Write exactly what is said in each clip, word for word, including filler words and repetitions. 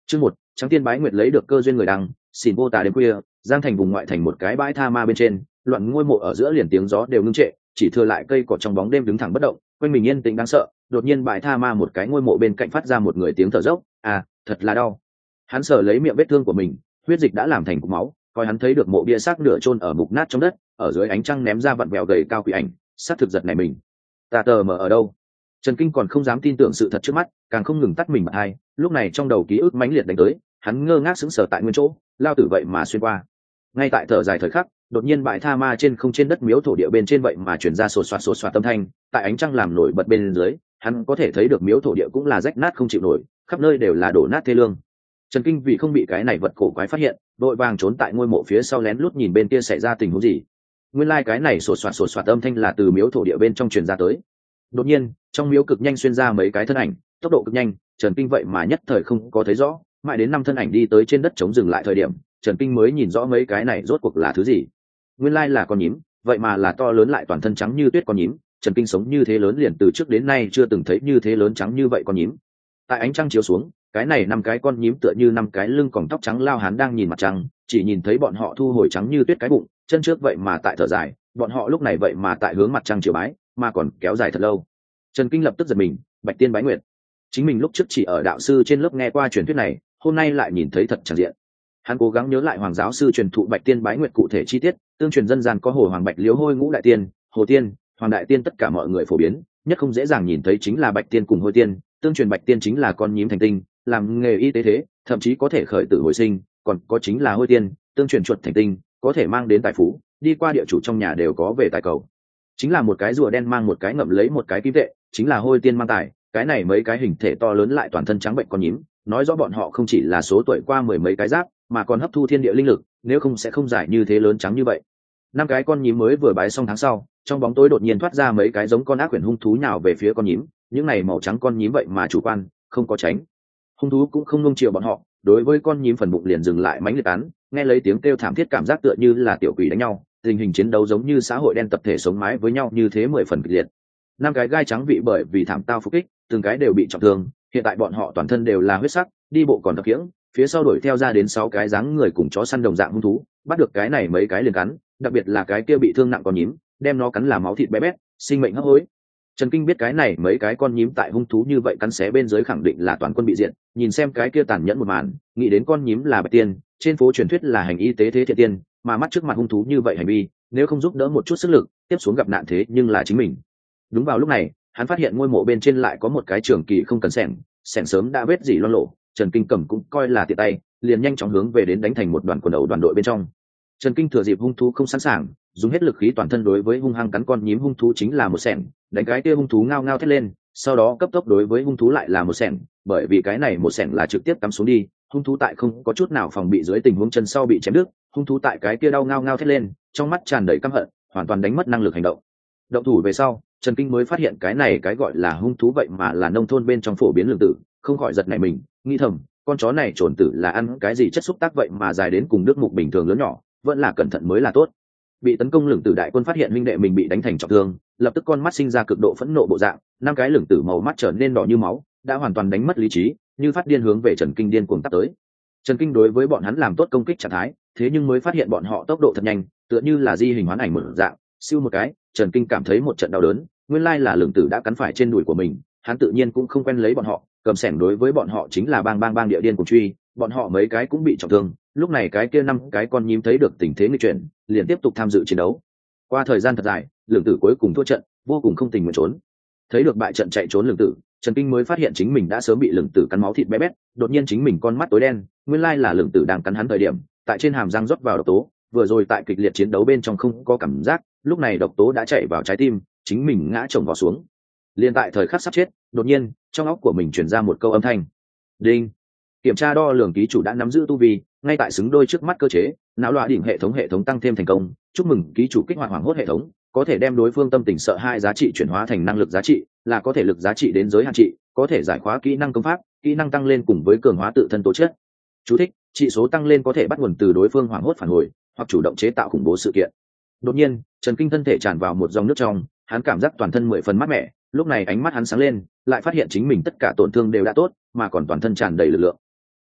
Chương một, Trắng Tiên Bái Nguyệt lấy được cơ duyên người đăng, xin vô tả đêm khuya, Giang Thành vùng ngoại thành một cái bãi tha ma bên trên, loạn ngôi mộ ở giữa liền tiếng gió đều ngưng trệ, chỉ thừa lại cây cỏ trong bóng đêm đứng thẳng bất động, quanh mình yên tĩnh đáng sợ. Đột nhiên bãi tha ma một cái ngôi mộ bên cạnh phát ra một người tiếng thở dốc, à, thật là đau. Hắn sờ lấy miệng vết thương của mình, huyết dịch đã làm thành cục máu, coi hắn thấy được mộ bia xác nửa chôn ở mục nát trong đất, ở dưới ánh trăng ném ra vặn vẹo gầy cao quỷ ảnh, sát thực giật này mình. Ta tờ mở ở đâu? Trần Kinh còn không dám tin tưởng sự thật trước mắt, càng không ngừng tắt mình bật hai, lúc này trong đầu ký ức mãnh liệt đánh tới, hắn ngơ ngác sững sờ tại nguyên chỗ, lao tử vậy mà xuyên qua. Ngay tại thở dài thời khắc, đột nhiên bãi tha ma trên không trên đất miếu thổ địa bên trên vậy mà truyền ra sột soạt sột soạt âm thanh, tại ánh trăng làm nổi bật bên dưới, hắn có thể thấy được miếu thổ địa cũng là rách nát không chịu nổi, khắp nơi đều là đổ nát thê lương. Trần Kinh vì không bị cái này vật cổ quái phát hiện, đội vàng trốn tại ngôi mộ phía sau lén lút nhìn bên kia xảy ra tình huống gì. Nguyên lai like cái này sột soạt sột soạt âm thanh là từ miếu thổ địa bên trong truyền ra tới. Đột nhiên, trong miếu cực nhanh xuyên ra mấy cái thân ảnh, tốc độ cực nhanh, Trần Kinh vậy mà nhất thời không có thấy rõ, mãi đến năm thân ảnh đi tới trên đất chống dừng lại thời điểm, Trần Kinh mới nhìn rõ mấy cái này rốt cuộc là thứ gì. Nguyên lai là con nhím, vậy mà là to lớn lại toàn thân trắng như tuyết con nhím. Trần Kinh sống như thế lớn liền từ trước đến nay chưa từng thấy như thế lớn trắng như vậy con nhím. Tại ánh trăng chiếu xuống, cái này năm cái con nhím tựa như năm cái lưng còng tóc trắng lao hán đang nhìn mặt trăng, chỉ nhìn thấy bọn họ thu hồi trắng như tuyết cái bụng, chân trước vậy mà tại thở dài, bọn họ lúc này vậy mà tại hướng mặt trăng chiều bái, mà còn kéo dài thật lâu. Trần Kinh lập tức giật mình, Bạch Tiên Bái Nguyệt. Chính mình lúc trước chỉ ở đạo sư trên lớp nghe qua truyền thuyết này, hôm nay lại nhìn thấy thật tràn diện. Hắn cố gắng nhớ lại hoàng giáo sư truyền thụ Bạch Tiên Bái Nguyệt cụ thể chi tiết, tương truyền dân gian có hồ hoàng bạch liễu hôi ngũ đại tiên, hồ tiên, hoàng đại tiên tất cả mọi người phổ biến, nhất không dễ dàng nhìn thấy chính là bạch tiên cùng hôi tiên. Tương truyền bạch tiên chính là con nhím thành tinh, làm nghề y tế thế, thậm chí có thể khởi tử hồi sinh, còn có chính là hôi tiên, tương truyền chuột thành tinh, có thể mang đến tài phú, đi qua địa chủ trong nhà đều có về tài cầu. Chính là một cái rùa đen mang một cái ngậm lấy một cái kim tệ, chính là hôi tiên mang tài. Cái này mấy cái hình thể to lớn lại toàn thân trắng bệnh con nhím, nói rõ bọn họ không chỉ là số tuổi qua mười mấy cái giáp, mà còn hấp thu thiên địa linh lực, nếu không sẽ không giải như thế lớn trắng như vậy. Năm cái con nhím mới vừa bái xong tháng sau, trong bóng tối đột nhiên thoát ra mấy cái giống con ác quyển hung thú nhào về phía con nhím, những này màu trắng con nhím vậy mà chủ quan, không có tránh. Hung thú cũng không nung chiều bọn họ, đối với con nhím phần bụng liền dừng lại mãnh liệt án, nghe lấy tiếng kêu thảm thiết cảm giác tựa như là tiểu quỷ đánh nhau, tình hình chiến đấu giống như xã hội đen tập thể sống mái với nhau như thế mười phần kịch liệt. Năm cái gai trắng vị bởi vì thảm tao phục kích, từng cái đều bị trọng thương, hiện tại bọn họ toàn thân đều là huyết sắc, đi bộ còn thập khiễng, phía sau đuổi theo ra đến sáu cái dáng người cùng chó săn đồng dạng hung thú, bắt được cái này mấy cái liền cắn, đặc biệt là cái kia bị thương nặng con nhím, đem nó cắn là máu thịt bé bét, sinh mệnh hấp hối. Trần Kinh biết cái này mấy cái con nhím tại hung thú như vậy cắn xé bên dưới khẳng định là toàn quân bị diệt, nhìn xem cái kia tàn nhẫn một màn, nghĩ đến con nhím là bạch tiên, trên phố truyền thuyết là hành y tế thế thiện tiên, mà mắt trước mặt hung thú như vậy hành vi, nếu không giúp đỡ một chút sức lực, tiếp xuống gặp nạn thế nhưng là chính mình. Đúng vào lúc này, hắn phát hiện ngôi mộ bên trên lại có một cái trường kỳ không cần xẻng, xẻng sớm đã vết dỉ loang lộ, Trần Kinh cầm cũng coi là tiện tay, liền nhanh chóng hướng về đến đánh thành một đoàn quần đầu đoàn đội bên trong. Trần Kinh thừa dịp hung thú không sẵn sàng, dùng hết lực khí toàn thân đối với hung hăng cắn con nhím hung thú chính là một xẻng, đánh cái kia hung thú ngao ngao thét lên, sau đó cấp tốc đối với hung thú lại là một xẻng, bởi vì cái này một xẻng là trực tiếp cắm xuống đi, hung thú tại không có chút nào phòng bị dưới tình huống chân sau bị chém đứt, hung thú tại cái kia đau ngao ngao thét lên, trong mắt tràn đầy căm hận, hoàn toàn đánh mất năng lực hành động. Động thủ về sau, Trần Kinh mới phát hiện cái này cái gọi là hung thú vậy mà là nông thôn bên trong phổ biến lường tử, không khỏi giật nảy mình, nghĩ thầm, con chó này trồn tử là ăn cái gì chất xúc tác vậy mà dài đến cùng nước mục bình thường lớn nhỏ, vẫn là cẩn thận mới là tốt. Bị tấn công lường tử đại quân phát hiện huynh đệ mình bị đánh thành trọng thương, lập tức con mắt sinh ra cực độ phẫn nộ bộ dạng, năm cái lường tử màu mắt trở nên đỏ như máu, đã hoàn toàn đánh mất lý trí, như phát điên hướng về Trần Kinh điên cuồng tắt tới. Trần Kinh đối với bọn hắn làm tốt công kích trạng thái, thế nhưng mới phát hiện bọn họ tốc độ thật nhanh, tựa như là di hình hoán ảnh một dạng, siêu một cái, Trần Kinh cảm thấy một trận đau đớn, nguyên lai là lường tử đã cắn phải trên đùi của mình, hắn tự nhiên cũng không quen lấy bọn họ, cầm sẻng đối với bọn họ chính là bang bang bang địa điên cùng truy, bọn họ mấy cái cũng bị trọng thương, lúc này cái kia năm cái con nhím thấy được tình thế nghịch chuyển, liền tiếp tục tham dự chiến đấu. Qua thời gian thật dài, lường tử cuối cùng thua trận, vô cùng không tình nguyện trốn. Thấy được bại trận chạy trốn lường tử, Trần Kinh mới phát hiện chính mình đã sớm bị lường tử cắn máu thịt bé bét, đột nhiên chính mình con mắt tối đen, nguyên lai là lường tử đang cắn hắn thời điểm, tại trên hàm răng rót vào độc tố, vừa rồi tại kịch liệt chiến đấu bên trong không có cảm giác, lúc này độc tố đã chạy vào trái tim, chính mình ngã chồng vào xuống. Liên tại thời khắc sắp chết, đột nhiên trong óc của mình truyền ra một câu âm thanh: đinh, kiểm tra đo lường ký chủ đã nắm giữ tu vi, ngay tại xứng đôi trước mắt cơ chế, não loại đỉnh hệ thống hệ thống tăng thêm thành công, chúc mừng ký chủ kích hoạt hoảng hốt hệ thống, có thể đem đối phương tâm tình sợ hai giá trị chuyển hóa thành năng lực giá trị, là có thể lực giá trị đến giới hạn trị, có thể giải khóa kỹ năng công pháp, kỹ năng tăng lên cùng với cường hóa tự thân tố chất. Chú thích: trị số tăng lên có thể bắt nguồn từ đối phương hoảng hốt phản hồi, hoặc chủ động chế tạo khủng bố sự kiện. Đột nhiên, Trần Kinh thân thể tràn vào một dòng nước trong, hắn cảm giác toàn thân mười phần mát mẻ, lúc này ánh mắt hắn sáng lên, lại phát hiện chính mình tất cả tổn thương đều đã tốt, mà còn toàn thân tràn đầy lực lượng.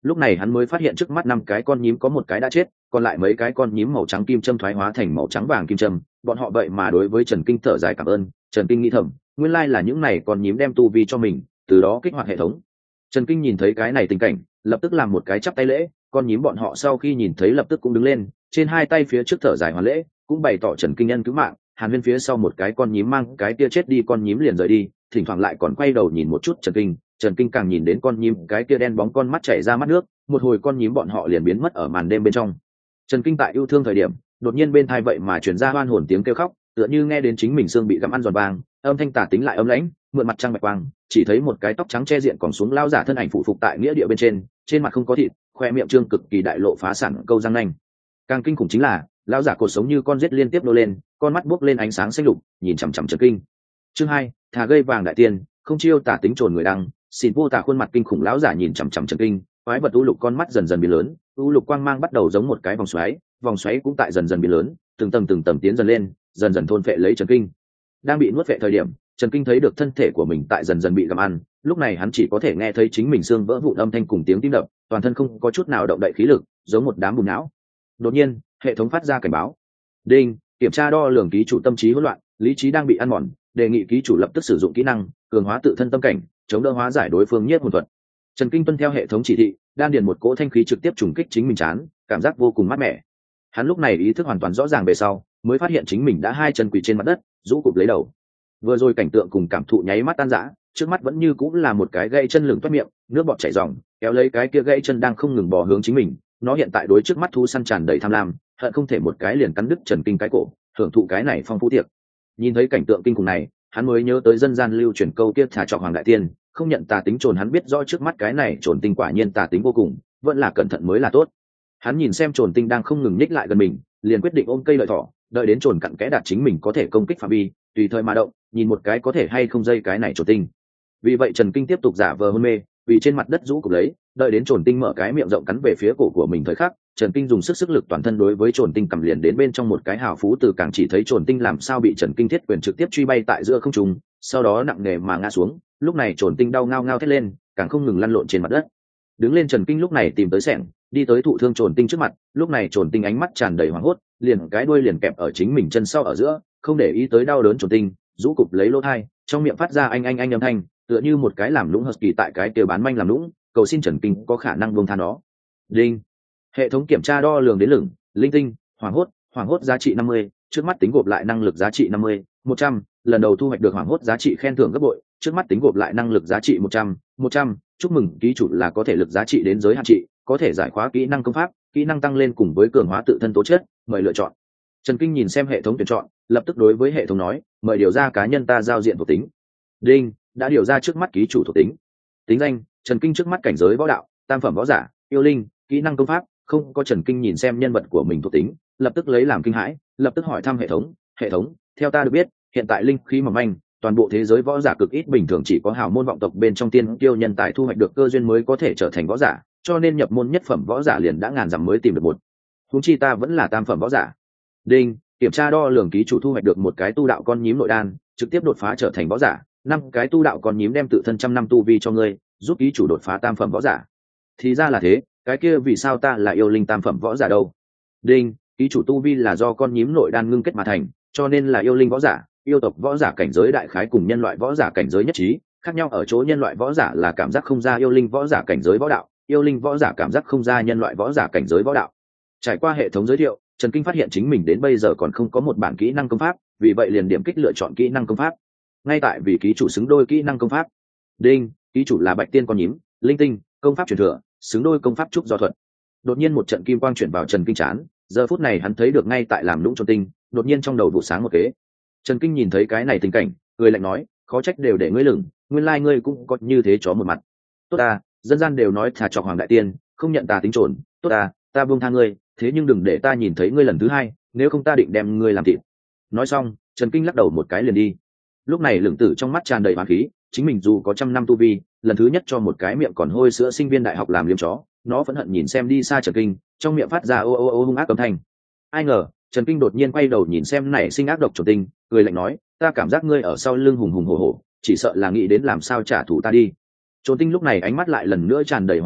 lúc này hắn mới phát hiện trước mắt năm cái con nhím có một cái đã chết, còn lại mấy cái con nhím màu trắng kim châm thoái hóa thành màu trắng vàng kim châm, bọn họ vậy mà đối với Trần Kinh thở dài cảm ơn. Trần Kinh nghĩ thầm, nguyên lai là những này con nhím đem tu vi cho mình, từ đó kích hoạt hệ thống. Trần Kinh nhìn thấy cái này tình cảnh, lập tức làm một cái chắp tay lễ, con nhím bọn họ sau khi nhìn thấy lập tức cũng đứng lên, trên hai tay phía trước thở dài hoàn lễ, cũng bày tỏ Trần Kinh nhân cứu mạng. Hàn Huyên phía sau một cái con nhím mang cái kia chết đi con nhím liền rời đi, thỉnh thoảng lại còn quay đầu nhìn một chút Trần Kinh. Trần Kinh càng nhìn đến con nhím cái kia đen bóng con mắt chảy ra mắt nước, một hồi con nhím bọn họ liền biến mất ở màn đêm bên trong. Trần Kinh tại yêu thương thời điểm, đột nhiên bên tai vậy mà truyền ra oan hồn tiếng kêu khóc, tựa như nghe đến chính mình xương bị gặm ăn giòn vàng, âm thanh tà tính lại âm lãnh, mượn mặt trăng bạch quang, chỉ thấy một cái tóc trắng che diện còn xuống lao giả thân ảnh phụ phục tại nghĩa địa bên trên, trên mặt không có thịt, khoe miệng trương cực kỳ đại lộ phá sản câu răng nanh. Càng kinh khủng chính là, lao giả cột sống như con rết liên tiếp nô lên, con mắt buốc lên ánh sáng xanh lục, nhìn chằm chằm Trần Kinh. Chương hai, thà gây vàng đại tiên, không chiêu tà tính trồn người đăng, xin vô tà khuôn mặt kinh khủng lão giả nhìn chằm chằm Trần Kinh, quái vật u lục con mắt dần dần biến lớn, u lục quang mang bắt đầu giống một cái vòng xoáy, vòng xoáy cũng tại dần dần biến lớn, từng tầng từng tầng tiến dần lên, dần dần thôn phệ lấy Trần Kinh. Đang bị nuốt phệ thời điểm, Trần Kinh thấy được thân thể của mình tại dần dần bị gặm ăn, lúc này hắn chỉ có thể nghe thấy chính mình xương vỡ vụn âm thanh cùng tiếng tim đập, toàn thân không có chút nào động đậy khí lực, giống một đám bùn não. Đột nhiên, hệ thống phát ra cảnh báo. Đinh, kiểm tra đo lường ký chủ tâm trí hỗn loạn, lý trí đang bị ăn mòn, đề nghị ký chủ lập tức sử dụng kỹ năng cường hóa tự thân tâm cảnh, chống đỡ hóa giải đối phương nhiếp hồn thuật. Trần Kinh tuân theo hệ thống chỉ thị, đan điền một cỗ thanh khí trực tiếp trùng kích chính mình chán, cảm giác vô cùng mát mẻ. Hắn lúc này ý thức hoàn toàn rõ ràng về sau, mới phát hiện chính mình đã hai chân quỳ trên mặt đất, rũ cụp lấy đầu. Vừa rồi cảnh tượng cùng cảm thụ nháy mắt tan rã, trước mắt vẫn như cũng là một cái gãy chân lửng toát miệng, nước bọt chảy ròng, kéo lấy cái kia gãy chân đang không ngừng bò hướng chính mình. Nó hiện tại đối trước mắt thú săn tràn đầy tham lam, hận không thể một cái liền cắn đứt Trần Kinh cái cổ, hưởng thụ cái này phong phú tiệc. Nhìn thấy cảnh tượng kinh khủng này, hắn mới nhớ tới dân gian lưu truyền câu kia thả trọc hoàng đại tiên, không nhận tà tính trồn. Hắn biết rõ trước mắt cái này trồn tinh quả nhiên tà tính vô cùng, vẫn là cẩn thận mới là tốt. Hắn nhìn xem trồn tinh đang không ngừng nhích lại gần mình, liền quyết định ôm cây lợi thỏ, đợi đến trồn cặn kẽ đạt chính mình có thể công kích phạm vi, tùy thời mà động, nhìn một cái có thể hay không dây cái này trồn tinh. Vì vậy Trần Kinh tiếp tục giả vờ hôn mê, vì trên mặt đất rũ cục lấy, đợi đến trồn tinh mở cái miệng rộng cắn về phía cổ của mình thời khắc, Trần Kinh dùng sức sức lực toàn thân đối với trồn tinh cầm liền đến bên trong một cái hào phú từ càng chỉ thấy trồn tinh làm sao bị Trần Kinh thiết quyền trực tiếp truy bay tại giữa không trung, sau đó nặng nề mà ngã xuống. Lúc này trồn tinh đau ngao ngao thét lên, càng không ngừng lăn lộn trên mặt đất. Đứng lên Trần Kinh lúc này tìm tới xẻng, đi tới thụ thương trồn tinh trước mặt, lúc này trồn tinh ánh mắt tràn đầy hoảng hốt, liền cái đuôi liền kẹp ở chính mình chân sau ở giữa, không để ý tới đau đớn trồn tinh, rũ cụp lấy lỗ tai, trong miệng phát ra anh anh anh âm thanh, tựa như một cái làm lũng husky tại cái kia bán manh làm lũng, cầu xin Trần Kinh có khả năng buông tha nó. Đinh, hệ thống kiểm tra đo lường đến lửng, linh tinh, hoảng hốt, hoảng hốt giá trị năm mươi, trước mắt tính gộp lại năng lực giá trị năm mươi, một trăm, lần đầu thu hoạch được hoảng hốt giá trị khen thưởng gấp bội, trước mắt tính gộp lại năng lực giá trị một trăm, một trăm, chúc mừng ký chủ là có thể lực giá trị đến giới hạn trị, có thể giải khóa kỹ năng công pháp, kỹ năng tăng lên cùng với cường hóa tự thân tố chất, mời lựa chọn. Trần Kinh nhìn xem hệ thống tuyển chọn, lập tức đối với hệ thống nói, mời điều ra cá nhân ta giao diện thuộc tính. Đinh, đã điều ra trước mắt ký chủ thuộc tính. Tính danh, Trần Kinh trước mắt cảnh giới võ đạo, tam phẩm võ giả, yêu linh, kỹ năng công pháp, không có. Trần Kinh nhìn xem nhân vật của mình thuộc tính, lập tức lấy làm kinh hãi, lập tức hỏi thăm hệ thống, hệ thống, theo ta được biết, hiện tại linh khí mỏng manh, toàn bộ thế giới võ giả cực ít, bình thường chỉ có hào môn vọng tộc bên trong tiên tiêu nhân tài thu hoạch được cơ duyên mới có thể trở thành võ giả, cho nên nhập môn nhất phẩm võ giả liền đã ngàn dặm mới tìm được một. Huống chi ta vẫn là tam phẩm võ giả. Đinh, kiểm tra đo lường ký chủ thu hoạch được một cái tu đạo con nhím nội đan, trực tiếp đột phá trở thành võ giả, năm cái tu đạo con nhím đem tự thân trăm năm tu vi cho ngươi, giúp ký chủ đột phá tam phẩm võ giả. Thì ra là thế, cái kia vì sao ta là yêu linh tam phẩm võ giả đâu? Đinh, ký chủ tu vi là do con nhím nội đan ngưng kết mà thành, cho nên là yêu linh võ giả. Yêu tộc võ giả cảnh giới đại khái cùng nhân loại võ giả cảnh giới nhất trí, khác nhau ở chỗ nhân loại võ giả là cảm giác không ra yêu linh võ giả cảnh giới võ đạo, yêu linh võ giả cảm giác không ra nhân loại võ giả cảnh giới võ đạo. Trải qua hệ thống giới thiệu, Trần Kinh phát hiện chính mình đến bây giờ còn không có một bản kỹ năng công pháp, vì vậy liền điểm kích lựa chọn kỹ năng công pháp. Ngay tại vì ký chủ xứng đôi kỹ năng công pháp. Đinh, ký chủ là bạch tiên con nhím, linh tinh, công pháp truyền thừa, xứng đôi công pháp trúc do thuận. Đột nhiên một trận kim quang chuyển vào Trần Kinh trán, giờ phút này hắn thấy được ngay tại làm lũng trồn tinh, đột nhiên trong đầu vụ sáng một kế. Trần Kinh nhìn thấy cái này tình cảnh, người lạnh nói, khó trách đều để ngươi lửng, nguyên lai ngươi cũng có như thế chó một mặt. Tốt ta, dân gian đều nói thà chọc hoàng đại tiên, không nhận tà tính trồn, tốt ta, ta buông tha ngươi, thế nhưng đừng để ta nhìn thấy ngươi lần thứ hai, nếu không ta định đem ngươi làm thịt. Nói xong, Trần Kinh lắc đầu một cái liền đi. Lúc này lửng tử trong mắt tràn đầy oán khí, chính mình dù có trăm năm tu vi, lần thứ nhất cho một cái miệng còn hôi sữa sinh viên đại học làm liếm chó, nó phẫn hận nhìn xem đi xa Trần Kinh, trong miệng phát ra ô ô ô hung ác âm thanh. Ai ngờ, Trần Kinh đột nhiên quay đầu nhìn xem nảy sinh ác độc trồn tinh, cười lạnh nói, ta cảm giác ngươi ở sau lưng hùng hùng hổ hổ, chỉ sợ là nghĩ đến làm sao trả thù ta đi. Trồn tinh lúc này ánh mắt lại lần nữa tràn đầy hoảng hốt,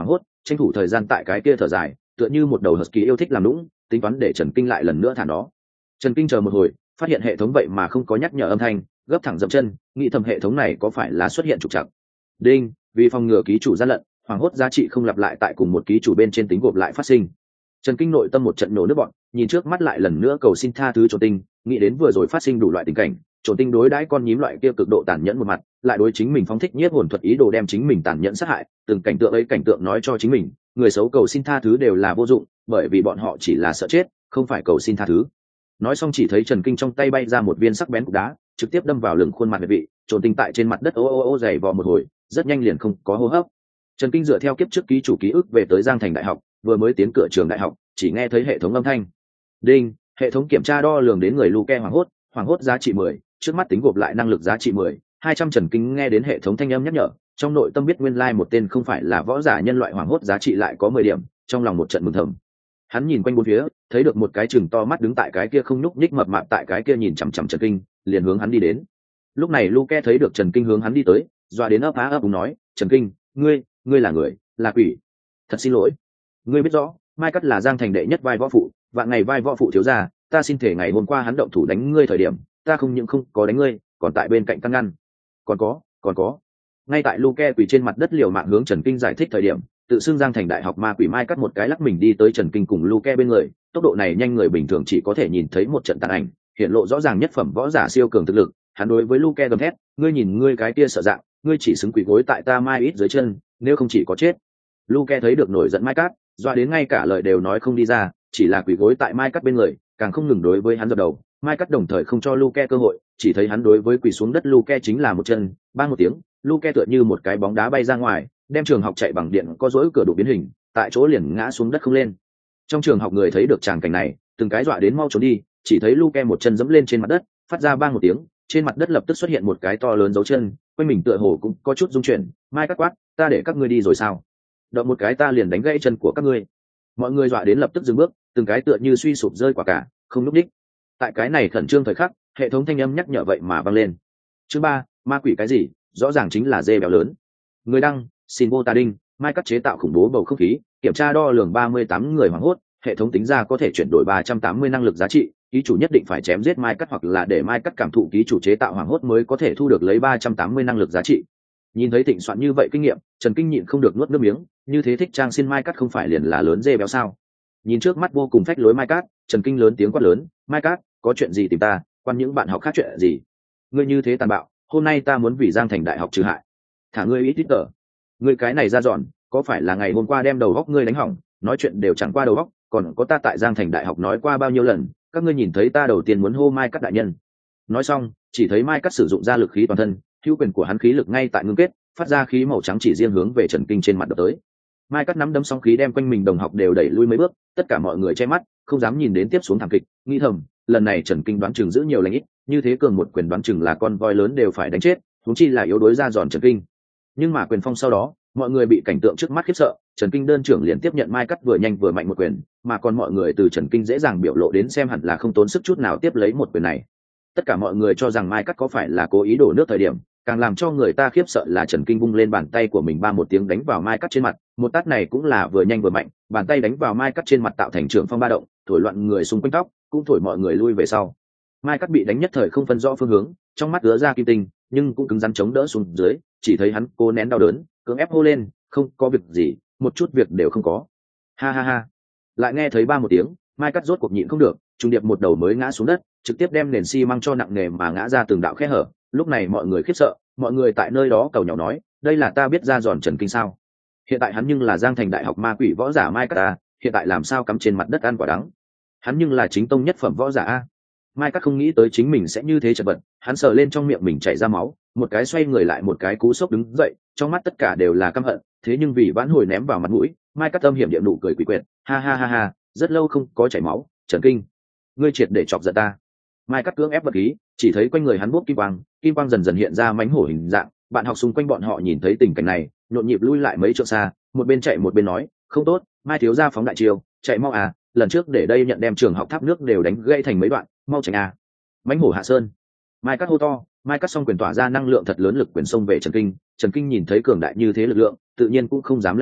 tranh thủ thời gian tại cái kia thở dài, tựa như một đầu husky yêu thích làm lũng, tính toán để Trần Kinh lại lần nữa thả nó. Trần Kinh chờ một hồi, phát hiện hệ thống vậy mà không có nhắc nhở âm thanh, gấp thẳng dậm chân, nghĩ thầm hệ thống này có phải là xuất hiện trục trặc. Đinh, vì phòng ngừa ký chủ gian lận, hoàng hốt giá trị không lặp lại tại cùng một ký chủ bên trên tính gộp lại phát sinh. Trần Kinh nội tâm một trận nổ nước bọn, nhìn trước mắt lại lần nữa cầu xin tha thứ Trồn Tinh, nghĩ đến vừa rồi phát sinh đủ loại tình cảnh, Trồn Tinh đối đãi con nhím loại kia cực độ tàn nhẫn một mặt, lại đối chính mình phóng thích nhiếp hồn thuật ý đồ đem chính mình tàn nhẫn sát hại, từng cảnh tượng ấy cảnh tượng nói cho chính mình, người xấu cầu xin tha thứ đều là vô dụng, bởi vì bọn họ chỉ là sợ chết, không phải cầu xin tha thứ. Nói xong chỉ thấy Trần Kinh trong tay bay ra một viên sắc bén cục đá, trực tiếp đâm vào lưng khuôn mặt vị, Trồn Tinh tại trên mặt đất ô ô ô dày vò một hồi, rất nhanh liền không có hô hấp. Trần Kinh dựa theo kiếp trước ký chủ ký ức về tới Giang Thành Đại học, vừa mới tiến cửa trường đại học, chỉ nghe thấy hệ thống âm thanh. Đinh, hệ thống kiểm tra đo lường đến người Luke Hoàng Hốt, Hoàng Hốt giá trị mười, trước mắt tính gộp lại năng lực giá trị mười, hai trăm. Trần Kinh nghe đến hệ thống thanh âm nhắc nhở, trong nội tâm biết nguyên lai like một tên không phải là võ giả nhân loại Hoàng Hốt giá trị lại có mười điểm, trong lòng một trận mừng thầm. Hắn nhìn quanh bốn phía, thấy được một cái chừng to mắt đứng tại cái kia không nhúc nhích mập mạp tại cái kia nhìn chằm chằm Trần Kinh, liền hướng hắn đi đến. Lúc này Luke thấy được Trần Kinh hướng hắn đi tới, dọa đến ấp á ấp úng nói, "Trần Kinh, ngươi, ngươi là người, là quỷ. Thật xin lỗi. Ngươi biết rõ, Mai Cắt là Giang Thành đệ nhất vai võ phụ, vạn ngày vai võ phụ thiếu gia, ta xin thể ngày hôm qua hắn động thủ đánh ngươi thời điểm, ta không những không có đánh ngươi, còn tại bên cạnh căn ngăn. Còn có, còn có." Ngay tại Luke quỳ trên mặt đất liều mạng hướng Trần Kinh giải thích thời điểm, tự xưng Giang Thành đại học ma quỷ Mai Cắt một cái lắc mình đi tới Trần Kinh cùng Luke bên người, tốc độ này nhanh người bình thường chỉ có thể nhìn thấy một trận tàn ảnh, hiện lộ rõ ràng nhất phẩm võ giả siêu cường thực lực. Hắn đối với Luke gầm thét, "Ngươi nhìn ngươi cái kia sợ dạng, ngươi chỉ xứng quỳ gối tại ta Mai ít dưới chân, nếu không chỉ có chết." Luke thấy được nổi giận Mai Cát, doa đến ngay cả lời đều nói không đi ra, chỉ là quỳ gối tại Mai Cát bên người, càng không ngừng đối với hắn dập đầu. Mai Cát đồng thời không cho Luke cơ hội, chỉ thấy hắn đối với quỳ xuống đất Luke chính là một chân, bang một tiếng, Luke tựa như một cái bóng đá bay ra ngoài, đem trường học chạy bằng điện có rỗi cửa đổ biến hình, tại chỗ liền ngã xuống đất không lên. Trong trường học người thấy được tràng cảnh này, từng cái dọa đến mau trốn đi, chỉ thấy Luke một chân giẫm lên trên mặt đất, phát ra bang một tiếng, trên mặt đất lập tức xuất hiện một cái to lớn dấu chân, quanh mình tựa hồ cũng có chút rung chuyển. Mai Cát quát, "Ta để các ngươi đi rồi sao? Động một cái ta liền đánh gãy chân của các ngươi." Mọi người dọa đến lập tức dừng bước, từng cái tựa như suy sụp rơi quả cả, không lúc đích. Tại cái này khẩn trương thời khắc, hệ thống thanh âm nhắc nhở vậy mà vang lên. Chương ba, ma quỷ cái gì? Rõ ràng chính là dê béo lớn. Người đăng, xin vô tà đinh, Mai Cắt chế tạo khủng bố bầu không khí, kiểm tra đo lường ba mươi tám người hoảng hốt, hệ thống tính ra có thể chuyển đổi ba trăm tám mươi năng lực giá trị, ký chủ nhất định phải chém giết Mai Cắt hoặc là để Mai Cắt cảm thụ ký chủ chế tạo hoảng hốt mới có thể thu được lấy ba trăm tám mươi năng lực giá trị. Nhìn thấy thịnh soạn như vậy kinh nghiệm, Trần Kinh nhịn không được nuốt nước miếng, như thế thích trang xin Mai Cắt không phải liền là lớn dê béo sao? Nhìn trước mắt vô cùng phách lối Mai Cắt, Trần Kinh lớn tiếng quát lớn, "Mai Cắt, có chuyện gì tìm ta, quan những bạn học khác chuyện gì? Ngươi như thế tàn bạo, hôm nay ta muốn vì Giang Thành đại học trừ hại. Thả ngươi ít ít tờ. Ngươi cái này ra dọn, có phải là ngày hôm qua đem đầu góc ngươi đánh hỏng, nói chuyện đều chẳng qua đầu góc, còn có ta tại Giang Thành đại học nói qua bao nhiêu lần, các ngươi nhìn thấy ta đầu tiên muốn hô Mai Cắt đại nhân." Nói xong, chỉ thấy Mai Cắt sử dụng ra lực khí toàn thân, hữu quyền của hắn khí lực ngay tại ngưng kết, phát ra khí màu trắng chỉ riêng hướng về Trần Kinh trên mặt đập tới. Mai Cắt nắm đấm song khí đem quanh mình đồng học đều đẩy lui mấy bước, tất cả mọi người che mắt, không dám nhìn đến tiếp xuống thảm kịch, nghĩ thầm, lần này Trần Kinh đoán chừng giữ nhiều lành ít, như thế cường một quyền đoán chừng là con voi lớn đều phải đánh chết, huống chi là yếu đuối ra giòn Trần Kinh. Nhưng mà quyền phong sau đó, mọi người bị cảnh tượng trước mắt khiếp sợ, Trần Kinh đơn trưởng liền tiếp nhận Mai Cắt vừa nhanh vừa mạnh một quyền, mà còn mọi người từ Trần Kinh dễ dàng biểu lộ đến xem hẳn là không tốn sức chút nào tiếp lấy một quyền này. Tất cả mọi người cho rằng Mai Cắt có phải là cố ý đổ nước thời điểm, càng làm cho người ta khiếp sợ là Trần Kinh vung lên bàn tay của mình ba một tiếng đánh vào Mai Cắt trên mặt, một tát này cũng là vừa nhanh vừa mạnh, bàn tay đánh vào Mai Cắt trên mặt tạo thành trường phong ba động, thổi loạn người xung quanh tóc, cũng thổi mọi người lui về sau. Mai Cắt bị đánh nhất thời không phân rõ phương hướng, trong mắt ứa ra kim tinh, nhưng cũng cứng rắn chống đỡ xuống dưới, chỉ thấy hắn cố nén đau đớn, cưỡng ép hô lên, "Không có việc gì, một chút việc đều không có." Ha ha ha. Lại nghe thấy ba một tiếng, Mai Cắt rốt cuộc nhịn không được, trùng điệp một đầu mới ngã xuống đất, trực tiếp đem nền xi măng cho nặng nề mà ngã ra từng đạo khe hở. Lúc này mọi người khiếp sợ, mọi người tại nơi đó cầu nhỏ nói, "Đây là ta biết ra giòn Trần Kinh sao? Hiện tại hắn nhưng là Giang Thành đại học ma quỷ võ giả Mai Cắt ta, hiện tại làm sao cắm trên mặt đất ăn quả đắng? Hắn nhưng là chính tông nhất phẩm võ giả a." Mai Cắt không nghĩ tới chính mình sẽ như thế chật vật, hắn sờ lên trong miệng mình chảy ra máu, một cái xoay người lại một cái cú sốc đứng dậy, trong mắt tất cả đều là căm hận, thế nhưng vì vãn hồi ném vào mặt mũi, Mai Cắt tâm hiểm địa nụ cười quỷ quyệt, "Ha ha ha ha, rất lâu không có chảy máu, Trần Kinh, ngươi triệt để chọc giận ta." Mai Cắt cưỡng ép vật khí, chỉ thấy quanh người hắn bốc kim quang, kim quang dần dần hiện ra mánh hổ hình dạng, bạn học xung quanh bọn họ nhìn thấy tình cảnh này, nhộn nhịp lui lại mấy trượng xa, một bên chạy một bên nói, "Không tốt, Mai thiếu gia phóng đại chiêu, chạy mau à, lần trước để đây nhận đem trường học tháp nước đều đánh gãy thành mấy đoạn, mau chạy à." Mánh hổ hạ sơn. Mai Cắt hô to, Mai Cắt xong quyền tỏa ra năng lượng thật lớn lực quyền xông về Trần Kinh, Trần Kinh nhìn thấy cường đại như thế lực lượng, tự nhiên cũng không dám lãnh đạm,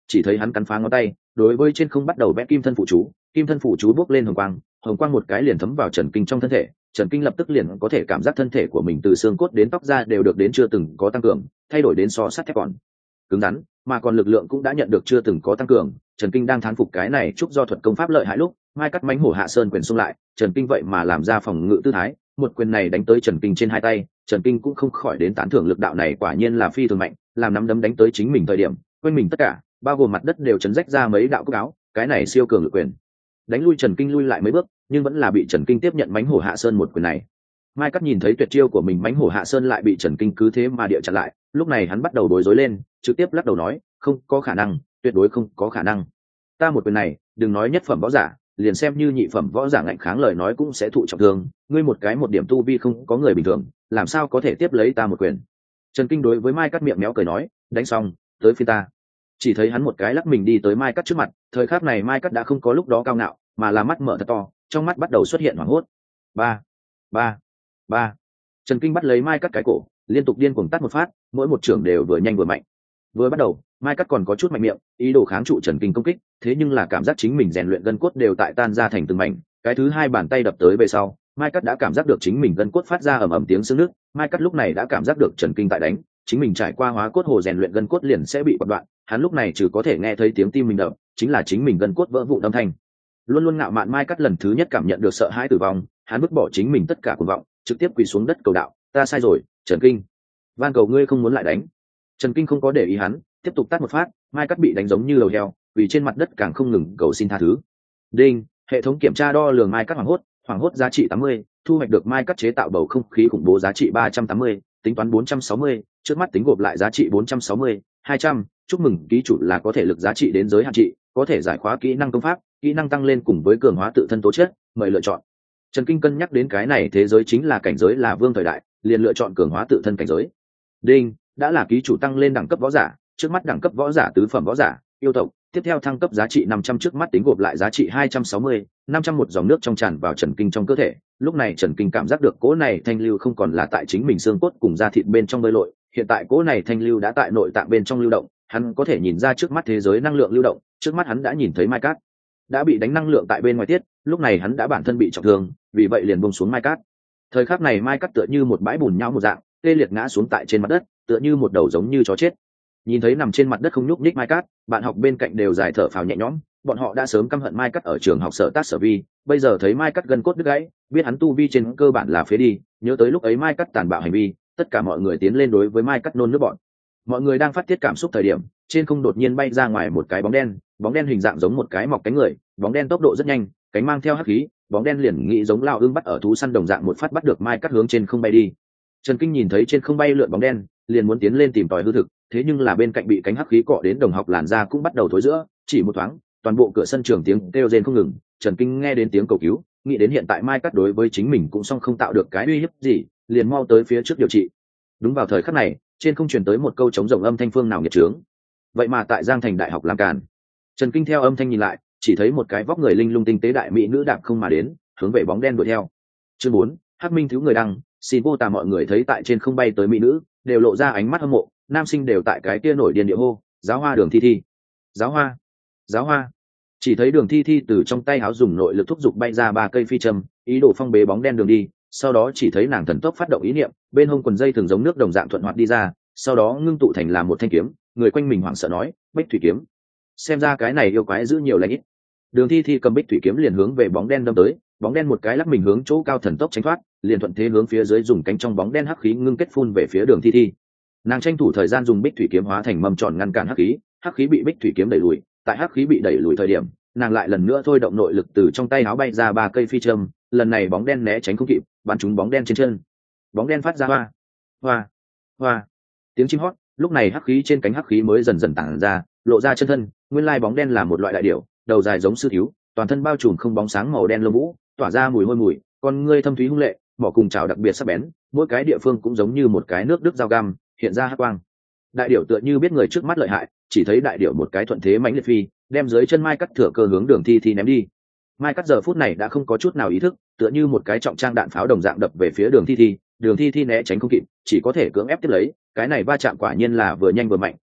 chỉ thấy hắn cắn phá ngón tay, đối với trên không bắt đầu vẽ kim thân phụ chú. Kim thân phụ chú bốc lên hồng quang, hồng quang một cái liền thấm vào Trần Kinh trong thân thể. Trần Kinh lập tức liền có thể cảm giác thân thể của mình từ xương cốt đến tóc da đều được đến chưa từng có tăng cường, thay đổi đến so sắt thép còn cứng rắn, mà còn lực lượng cũng đã nhận được chưa từng có tăng cường. Trần Kinh đang thán phục cái này chúc do thuật công pháp lợi hại lúc, mai cắt mánh hổ hạ sơn quyền xung lại, Trần Kinh vậy mà làm ra phòng ngự tư thái, một quyền này đánh tới Trần Kinh trên hai tay. Trần Kinh cũng không khỏi đến tán thưởng lực đạo này quả nhiên là phi thường mạnh, làm nắm đấm đánh tới chính mình thời điểm, quanh mình tất cả, bao gồm mặt đất đều chấn rách ra mấy đạo cúc áo, cái này siêu cường lực quyền. Đánh lui Trần Kinh lui lại mấy bước, nhưng vẫn là bị Trần Kinh tiếp nhận mánh hổ hạ sơn một quyền này. Mai Cắt nhìn thấy tuyệt chiêu của mình mánh hổ hạ sơn lại bị Trần Kinh cứ thế mà địa chặn lại, lúc này hắn bắt đầu bối rối lên, trực tiếp lắc đầu nói, không có khả năng, tuyệt đối không có khả năng. Ta một quyền này, đừng nói nhất phẩm võ giả, liền xem như nhị phẩm võ giả ngạnh kháng lời nói cũng sẽ thụ trọng thương, ngươi một cái một điểm tu vi không có người bình thường, làm sao có thể tiếp lấy ta một quyền. Trần Kinh đối với Mai Cắt miệng méo cười nói, đánh xong, tới phiên ta. Chỉ thấy hắn một cái lắc mình đi tới Mai Cắt trước mặt, thời khắc này Mai Cắt đã không có lúc đó cao ngạo, mà là mắt mở thật to, trong mắt bắt đầu xuất hiện hoảng hốt. Ba, ba, ba. Trần Kinh bắt lấy Mai Cắt cái cổ, liên tục điên cuồng tát một phát, mỗi một trưởng đều vừa nhanh vừa mạnh. Vừa bắt đầu, Mai Cắt còn có chút mạnh miệng, ý đồ kháng trụ Trần Kinh công kích, thế nhưng là cảm giác chính mình rèn luyện gân cốt đều tại tan ra thành từng mảnh. Cái thứ hai bàn tay đập tới về sau, Mai Cắt đã cảm giác được chính mình gân cốt phát ra ầm ầm tiếng xương nước. Mai Cắt lúc này đã cảm giác được Trần Kinh tại đánh, chính mình trải qua hóa cốt hồ rèn luyện gân cốt liền sẽ bị quật đoạn. Hắn lúc này trừ có thể nghe thấy tiếng tim mình đập, chính là chính mình gân cốt vỡ vụn âm thanh. Luôn luôn ngạo mạn Mai Cắt lần thứ nhất cảm nhận được sợ hãi tử vong, hắn vứt bỏ chính mình tất cả cuồng vọng, trực tiếp quỳ xuống đất cầu đạo, ta sai rồi, Trần Kinh, van cầu ngươi không muốn lại đánh. Trần Kinh không có để ý hắn, tiếp tục tát một phát, Mai Cắt bị đánh giống như lầu heo, vì trên mặt đất càng không ngừng cầu xin tha thứ. Đinh, hệ thống kiểm tra đo lường Mai Cắt hoảng hốt, hoảng hốt giá trị tám mươi, thu hoạch được Mai Cắt chế tạo bầu không khí khủng bố giá trị ba trăm tám mươi, tính toán bốn trăm sáu mươi, trước mắt tính gộp lại giá trị bốn trăm sáu mươi, hai trăm, chúc mừng ký chủ là có thể lực giá trị đến giới hạn trị, có thể giải khóa kỹ năng công pháp, kỹ năng tăng lên cùng với cường hóa tự thân tố chất, mời lựa chọn. Trần Kinh cân nhắc đến cái này thế giới chính là cảnh giới là vương thời đại, liền lựa chọn cường hóa tự thân cảnh giới. Đinh, đã là ký chủ tăng lên đẳng cấp võ giả, trước mắt đẳng cấp võ giả tứ phẩm võ giả, yêu tộc, tiếp theo thăng cấp giá trị năm trăm, trước mắt tính gộp lại giá trị hai trăm sáu mươi, năm trăm một dòng nước trong tràn vào Trần Kinh trong cơ thể. Lúc này Trần Kinh cảm giác được cỗ này thanh lưu không còn là tại chính mình xương cốt cùng da thịt bên trong bơi lội, hiện tại cỗ này thanh lưu đã tại nội tạng bên trong lưu động, hắn có thể nhìn ra trước mắt thế giới năng lượng lưu động, trước mắt hắn đã nhìn thấy Mai Cát đã bị đánh năng lượng tại bên ngoài tiết, lúc này hắn đã bản thân bị trọng thương, vì vậy liền buông xuống Mai Cát. Thời khắc này Mai Cát tựa như một bãi bùn nhão một dạng, tê liệt ngã xuống tại trên mặt đất, tựa như một đầu giống như chó chết. Nhìn thấy nằm trên mặt đất không nhúc nhích Mai Cát, bạn học bên cạnh đều dài thở phào nhẹ nhõm, bọn họ đã sớm căm hận Mai Cát ở trường học Sở Tác Sở Vi, bây giờ thấy Mai Cát gân cốt đứt gãy, biết hắn tu vi trên cơ bản là phế đi, nhớ tới lúc ấy Mai Cát tàn bạo hành vi, tất cả mọi người tiến lên đối với Mai Cát nôn nước bọn. Mọi người đang phát tiết cảm xúc thời điểm, trên không đột nhiên bay ra ngoài một cái bóng đen, bóng đen hình dạng giống một cái mọc cánh người, bóng đen tốc độ rất nhanh, cánh mang theo hắc khí, bóng đen liền nghĩ giống lao ương bắt ở thú săn đồng dạng một phát bắt được Mai Cát hướng trên không bay đi. Trần Kinh nhìn thấy trên không bay lượn bóng đen, liền muốn tiến lên tìm tòi hư thực, thế nhưng là bên cạnh bị cánh hắc khí cọ đến đồng học làn da cũng bắt đầu thối rữa, chỉ một thoáng, toàn bộ cửa sân trường tiếng kêu rên không ngừng. Trần Kinh nghe đến tiếng cầu cứu, nghĩ đến hiện tại Mai Cát đối với chính mình cũng song không tạo được cái uy hiếp gì, liền mau tới phía trước điều trị. Đúng vào thời khắc này, trên không truyền tới một câu trống rồng âm thanh phương nào nghiệt trướng. Vậy mà tại Giang Thành Đại học làm càn. Trần Kinh theo âm thanh nhìn lại, chỉ thấy một cái vóc người linh lung tinh tế đại mỹ nữ đạp không mà đến, hướng về bóng đen đuổi theo. Chương bốn, Hắc Minh thiếu người đăng, xin vô tà mọi người thấy tại trên không bay tới mỹ nữ, đều lộ ra ánh mắt hâm mộ, nam sinh đều tại cái kia nổi điên địa hô, giáo hoa Đường Thi Thi, giáo hoa, giáo hoa. Chỉ thấy Đường Thi Thi từ trong tay háo dùng nội lực thúc giục bay ra ba cây phi châm, ý đồ phong bế bóng đen đường đi, sau đó chỉ thấy nàng thần tốc phát động ý niệm, bên hông quần dây thường giống nước đồng dạng thuận hoạt đi ra, sau đó ngưng tụ thành làm một thanh kiếm, người quanh mình hoảng sợ nói, Bích Thủy kiếm. Xem ra cái này yêu quái giữ nhiều lãnh ít. Đường Thi Thi cầm Bích Thủy kiếm liền hướng về bóng đen đâm tới, bóng đen một cái lắc mình hướng chỗ cao thần tốc tránh thoát, liền thuận thế hướng phía dưới dùng cánh trong bóng đen hắc khí ngưng kết phun về phía Đường Thi Thi. Nàng tranh thủ thời gian dùng Bích Thủy kiếm hóa thành mầm tròn ngăn cản hắc khí, hắc khí bị Bích Thủy kiếm đẩy lùi, tại hắc khí bị đẩy lùi thời điểm, nàng lại lần nữa thôi động nội lực từ trong tay áo bay ra ba cây phi châm, lần này bóng đen né tránh không kịp, bắn trúng bóng đen trên chân. Bóng đen phát ra hoa, hoa, hoa, tiếng chim hót, lúc này hắc khí trên cánh hắc khí mới dần dần tản ra, lộ ra chân thân, nguyên lai bóng đen là một loại đại điểu, đầu dài giống sư thiếu, toàn thân bao trùm không bóng sáng màu đen lông vũ, tỏa ra mùi hôi mùi, con ngươi thâm thúy hung lệ, mỏ cùng chảo đặc biệt sắc bén, mỗi cái địa phương cũng giống như một cái nước đức dao găm, hiện ra hắc quang. Đại điểu tựa như biết người trước mắt lợi hại, chỉ thấy đại điểu một cái thuận thế mãnh liệt phi, đem dưới chân Mai Cắt thừa cơ hướng Đường Thi Thi ném đi. Mai Cắt giờ phút này đã không có chút nào ý thức, tựa như một cái trọng trang đạn pháo đồng dạng đập về phía Đường Thi Thi, Đường Thi Thi né tránh không kịp, chỉ có thể cưỡng ép tiếp lấy, cái này va chạm quả nhiên là vừa nhanh vừa mạnh,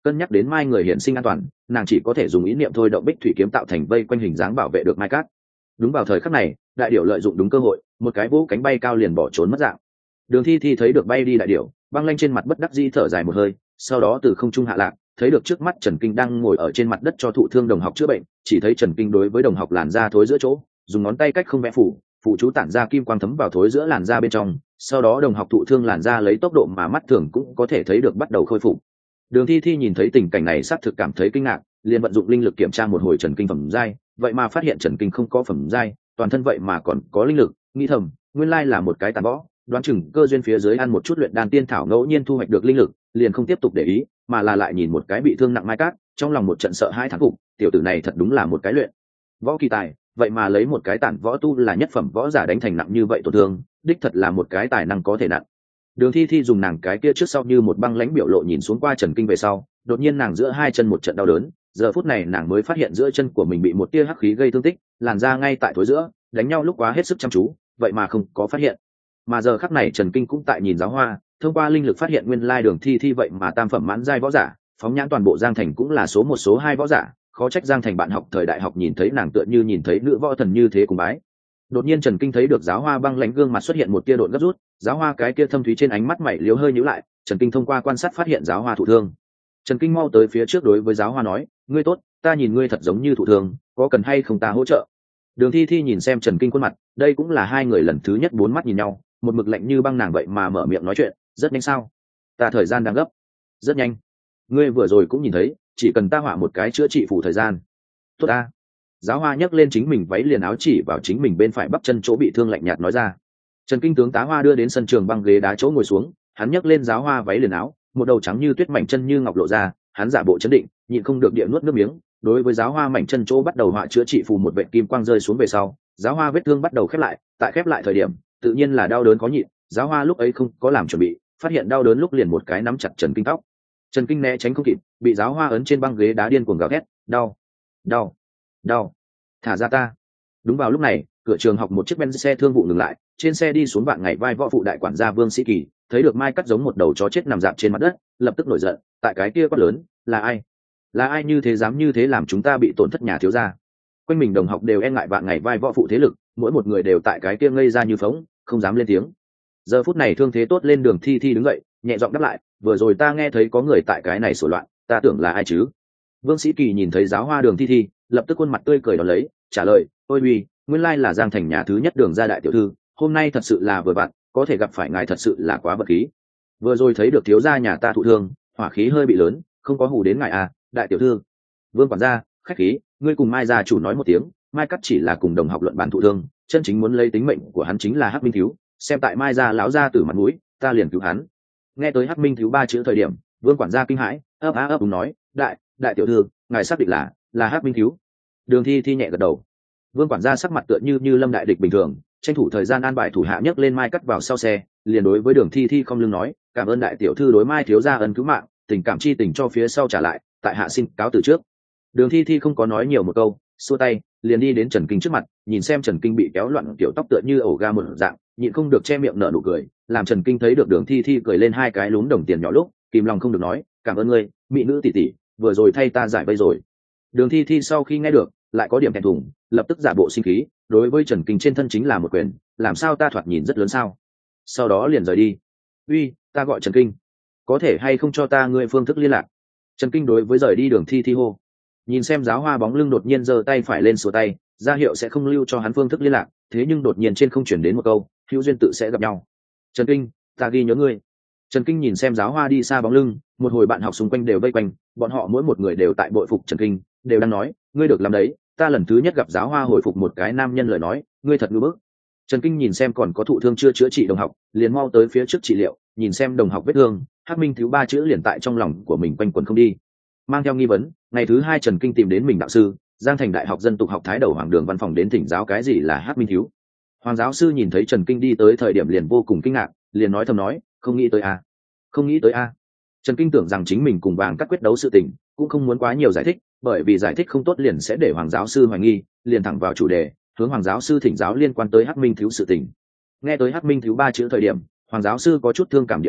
cân nhắc đến mai người hiện sinh an toàn, nàng chỉ có thể dùng ý niệm thôi động bích thủy kiếm tạo thành vây quanh hình dáng bảo vệ được mai cát. Đúng vào thời khắc này, đại điểu lợi dụng đúng cơ hội, một cái vỗ cánh bay cao liền bỏ trốn mất dạng. Đường Thi Thi thấy được bay đi đại điểu, băng lanh trên mặt bất đắc dĩ thở dài một hơi, sau đó từ không trung hạ lạc, thấy được trước mắt Trần Kinh đang ngồi ở trên mặt đất cho thụ thương đồng học chữa bệnh, chỉ thấy Trần Kinh đối với đồng học làn da thối giữa chỗ, dùng ngón tay cách không vẽ phủ, phụ chú tản ra kim quang thấm vào thối giữa làn da bên trong, sau đó đồng học thụ thương làn da lấy tốc độ mà mắt thường cũng có thể thấy được bắt đầu khôi phục. Đường Thi Thi nhìn thấy tình cảnh này xác thực cảm thấy kinh ngạc, liền vận dụng linh lực kiểm tra một hồi Trần Kinh phẩm giai, vậy mà phát hiện Trần Kinh không có phẩm giai, toàn thân vậy mà còn có linh lực, nghĩ thầm, nguyên lai là một cái tàn võ, đoán chừng cơ duyên phía dưới ăn một chút luyện đan tiên thảo ngẫu nhiên thu hoạch được linh lực, liền không tiếp tục để ý, mà là lại nhìn một cái bị thương nặng mai cát, trong lòng một trận sợ hãi thán phục, tiểu tử này thật đúng là một cái luyện võ kỳ tài, vậy mà lấy một cái tản võ tu là nhất phẩm võ giả đánh thành nặng như vậy tổn thương, đích thật là một cái tài năng có thể nặng. Đường Thi Thi dùng nàng cái kia trước sau như một băng lãnh biểu lộ nhìn xuống qua Trần Kinh về sau, đột nhiên nàng giữa hai chân một trận đau đớn, giờ phút này nàng mới phát hiện giữa chân của mình bị một tia hắc khí gây thương tích, làn da ngay tại thối giữa, đánh nhau lúc quá hết sức chăm chú, vậy mà không có phát hiện. Mà giờ khắc này Trần Kinh cũng tại nhìn giáo hoa, thông qua linh lực phát hiện nguyên lai Đường Thi Thi vậy mà tam phẩm mãn giai võ giả, phóng nhãn toàn bộ Giang Thành cũng là số một số hai võ giả, khó trách Giang Thành bạn học thời đại học nhìn thấy nàng tựa như nhìn thấy nữ võ thần như thế cùng bái. Đột nhiên Trần Kinh thấy được giáo hoa băng lãnh gương mặt xuất hiện một tia độn gấp rút, giáo hoa cái kia thâm thúy trên ánh mắt mày liếu hơi nhíu lại, Trần Kinh thông qua quan sát phát hiện giáo hoa thụ thương. Trần Kinh mau tới phía trước đối với giáo hoa nói, ngươi tốt, ta nhìn ngươi thật giống như thụ thương, có cần hay không ta hỗ trợ? Đường Thi Thi nhìn xem Trần Kinh khuôn mặt, đây cũng là hai người lần thứ nhất bốn mắt nhìn nhau, một mực lạnh như băng nàng vậy mà mở miệng nói chuyện, rất nhanh sao? Ta thời gian đang gấp. Rất nhanh. Ngươi vừa rồi cũng nhìn thấy, chỉ cần ta họa một cái chữa trị phủ thời gian. Tốt ta. Giáo hoa nhấc lên chính mình váy liền áo chỉ vào chính mình bên phải bắp chân chỗ bị thương lạnh nhạt nói ra. Trần Kinh tướng tá hoa đưa đến sân trường băng ghế đá chỗ ngồi xuống, hắn nhấc lên giáo hoa váy liền áo, một đầu trắng như tuyết mảnh chân như ngọc lộ ra, hắn giả bộ chấn định, nhịn không được địa nuốt nước miếng, đối với giáo hoa mảnh chân chỗ bắt đầu họa chữa trị phù một vệt kim quang rơi xuống về sau, giáo hoa vết thương bắt đầu khép lại, tại khép lại thời điểm, tự nhiên là đau đớn khó nhịn, giáo hoa lúc ấy không có làm chuẩn bị, phát hiện đau đớn lúc liền một cái nắm chặt Trần Kinh tóc. Trần Kinh né tránh không kịp, bị giáo hoa ấn trên băng ghế đá điên cuồng gào thét, đau, đau, đau, thả ra ta. Đúng vào lúc này, cửa trường học một chiếc Benz xe thương vụ ngừng lại, trên xe đi xuống bạn ngày vai võ phụ đại quản gia Vương Sĩ Kỳ, thấy được Mai Cắt giống một đầu chó chết nằm dạp trên mặt đất, lập tức nổi giận, tại cái kia quát lớn, là ai? Là ai như thế dám như thế làm chúng ta bị tổn thất nhà thiếu gia? Quanh mình đồng học đều e ngại bạn ngày vai võ phụ thế lực, mỗi một người đều tại cái kia ngây ra như phóng, không dám lên tiếng. Giờ phút này thương thế tốt lên Đường Thi Thi đứng dậy, nhẹ giọng đáp lại, vừa rồi ta nghe thấy có người tại cái này sổ loạn, ta tưởng là ai chứ? Vương Sĩ Kỳ nhìn thấy giáo hoa Đường Thi Thi, lập tức khuôn mặt tươi cười đón lấy, trả lời, ôi uy, nguyên lai là Giang Thành nhà thứ nhất Đường gia đại tiểu thư, hôm nay thật sự là vừa vặn, có thể gặp phải ngài thật sự là quá vật khí. Vừa rồi thấy được thiếu gia nhà ta thụ thương, hỏa khí hơi bị lớn, không có hù đến ngài à, đại tiểu thư. Vương quản gia, khách khí, ngươi cùng Mai gia chủ nói một tiếng, Mai Cắt chỉ là cùng đồng học luận bàn thụ thương, chân chính muốn lấy tính mệnh của hắn chính là Hắc Minh Thiếu, xem tại Mai gia lão gia tử mặt mũi, ta liền cứu hắn. Nghe tới Hắc Minh Thiếu ba chữ thời điểm, Vương quản gia kinh hãi, ấp á ấp úng nói, đại đại tiểu thư, ngài xác định là là Hắc Minh Thiếu. Đường Thi Thi nhẹ gật đầu. Vương quản gia sắc mặt tựa như như lâm đại địch bình thường, tranh thủ thời gian an bài thủ hạ nhấc lên Mai Cắt vào sau xe, liền đối với Đường Thi Thi không lưng nói, cảm ơn đại tiểu thư đối Mai thiếu gia ân cứu mạng, tình cảm chi tình cho phía sau trả lại, tại hạ xin cáo từ trước. Đường Thi Thi không có nói nhiều một câu, xua tay, liền đi đến Trần Kinh trước mặt, nhìn xem Trần Kinh bị kéo loạn kiểu tóc tựa như ổ ga một dạng, nhịn không được che miệng nở nụ cười, làm Trần Kinh thấy được Đường Thi Thi cười lên hai cái lún đồng tiền nhỏ lúc, kìm lòng không được nói, cảm ơn ngươi, mỹ nữ tỷ tỷ, vừa rồi thay ta giải vây rồi. Đường Thi Thi sau khi nghe được, lại có điểm thẹn thùng, lập tức giả bộ sinh khí, đối với Trần Kinh trên thân chính là một quyền, làm sao ta thoạt nhìn rất lớn sao? Sau đó liền rời đi. Uy, ta gọi Trần Kinh, có thể hay không cho ta ngươi phương thức liên lạc? Trần Kinh đối với rời đi Đường Thi Thi hô. Nhìn xem giáo hoa bóng lưng đột nhiên giơ tay phải lên sổ tay, ra hiệu sẽ không lưu cho hắn phương thức liên lạc, thế nhưng đột nhiên trên không chuyển đến một câu, hữu duyên tự sẽ gặp nhau. Trần Kinh, ta ghi nhớ ngươi. Trần Kinh nhìn xem giáo hoa đi xa bóng lưng, một hồi bạn học xung quanh đều vây quanh, bọn họ mỗi một người đều tại bội phục Trần Kinh, đều đang nói, ngươi được làm đấy, ta lần thứ nhất gặp giáo hoa hồi phục một cái nam nhân lời nói, ngươi thật ngư bức. Trần Kinh nhìn xem còn có thụ thương chưa chữa trị đồng học, liền mau tới phía trước trị liệu, nhìn xem đồng học vết thương, Hắc Minh Thiếu ba chữ liền tại trong lòng của mình quanh quẩn không đi. Mang theo nghi vấn, ngày thứ hai Trần Kinh tìm đến mình đạo sư, Giang Thành Đại học Dân Tục học Thái Đầu Hoàng Đường văn phòng đến thỉnh giáo cái gì là Hắc Minh Thiếu. Hoàng giáo sư nhìn thấy Trần Kinh đi tới thời điểm liền vô cùng kinh ngạc, liền nói thầm nói, không nghĩ tới a, không nghĩ tới a. Trần Kinh tưởng rằng chính mình cùng vàng cắt quyết đấu sự tình, cũng không muốn quá nhiều giải thích, bởi vì giải thích không tốt liền sẽ để Hoàng giáo sư hoài nghi, liền thẳng vào chủ đề, hướng Hoàng giáo sư thỉnh giáo liên quan tới Hắc Minh Thiếu sự tình. Nghe tới Hắc Minh Thiếu ba chữ thời điểm, Hoàng giáo sư có chút thương cảm địa nói,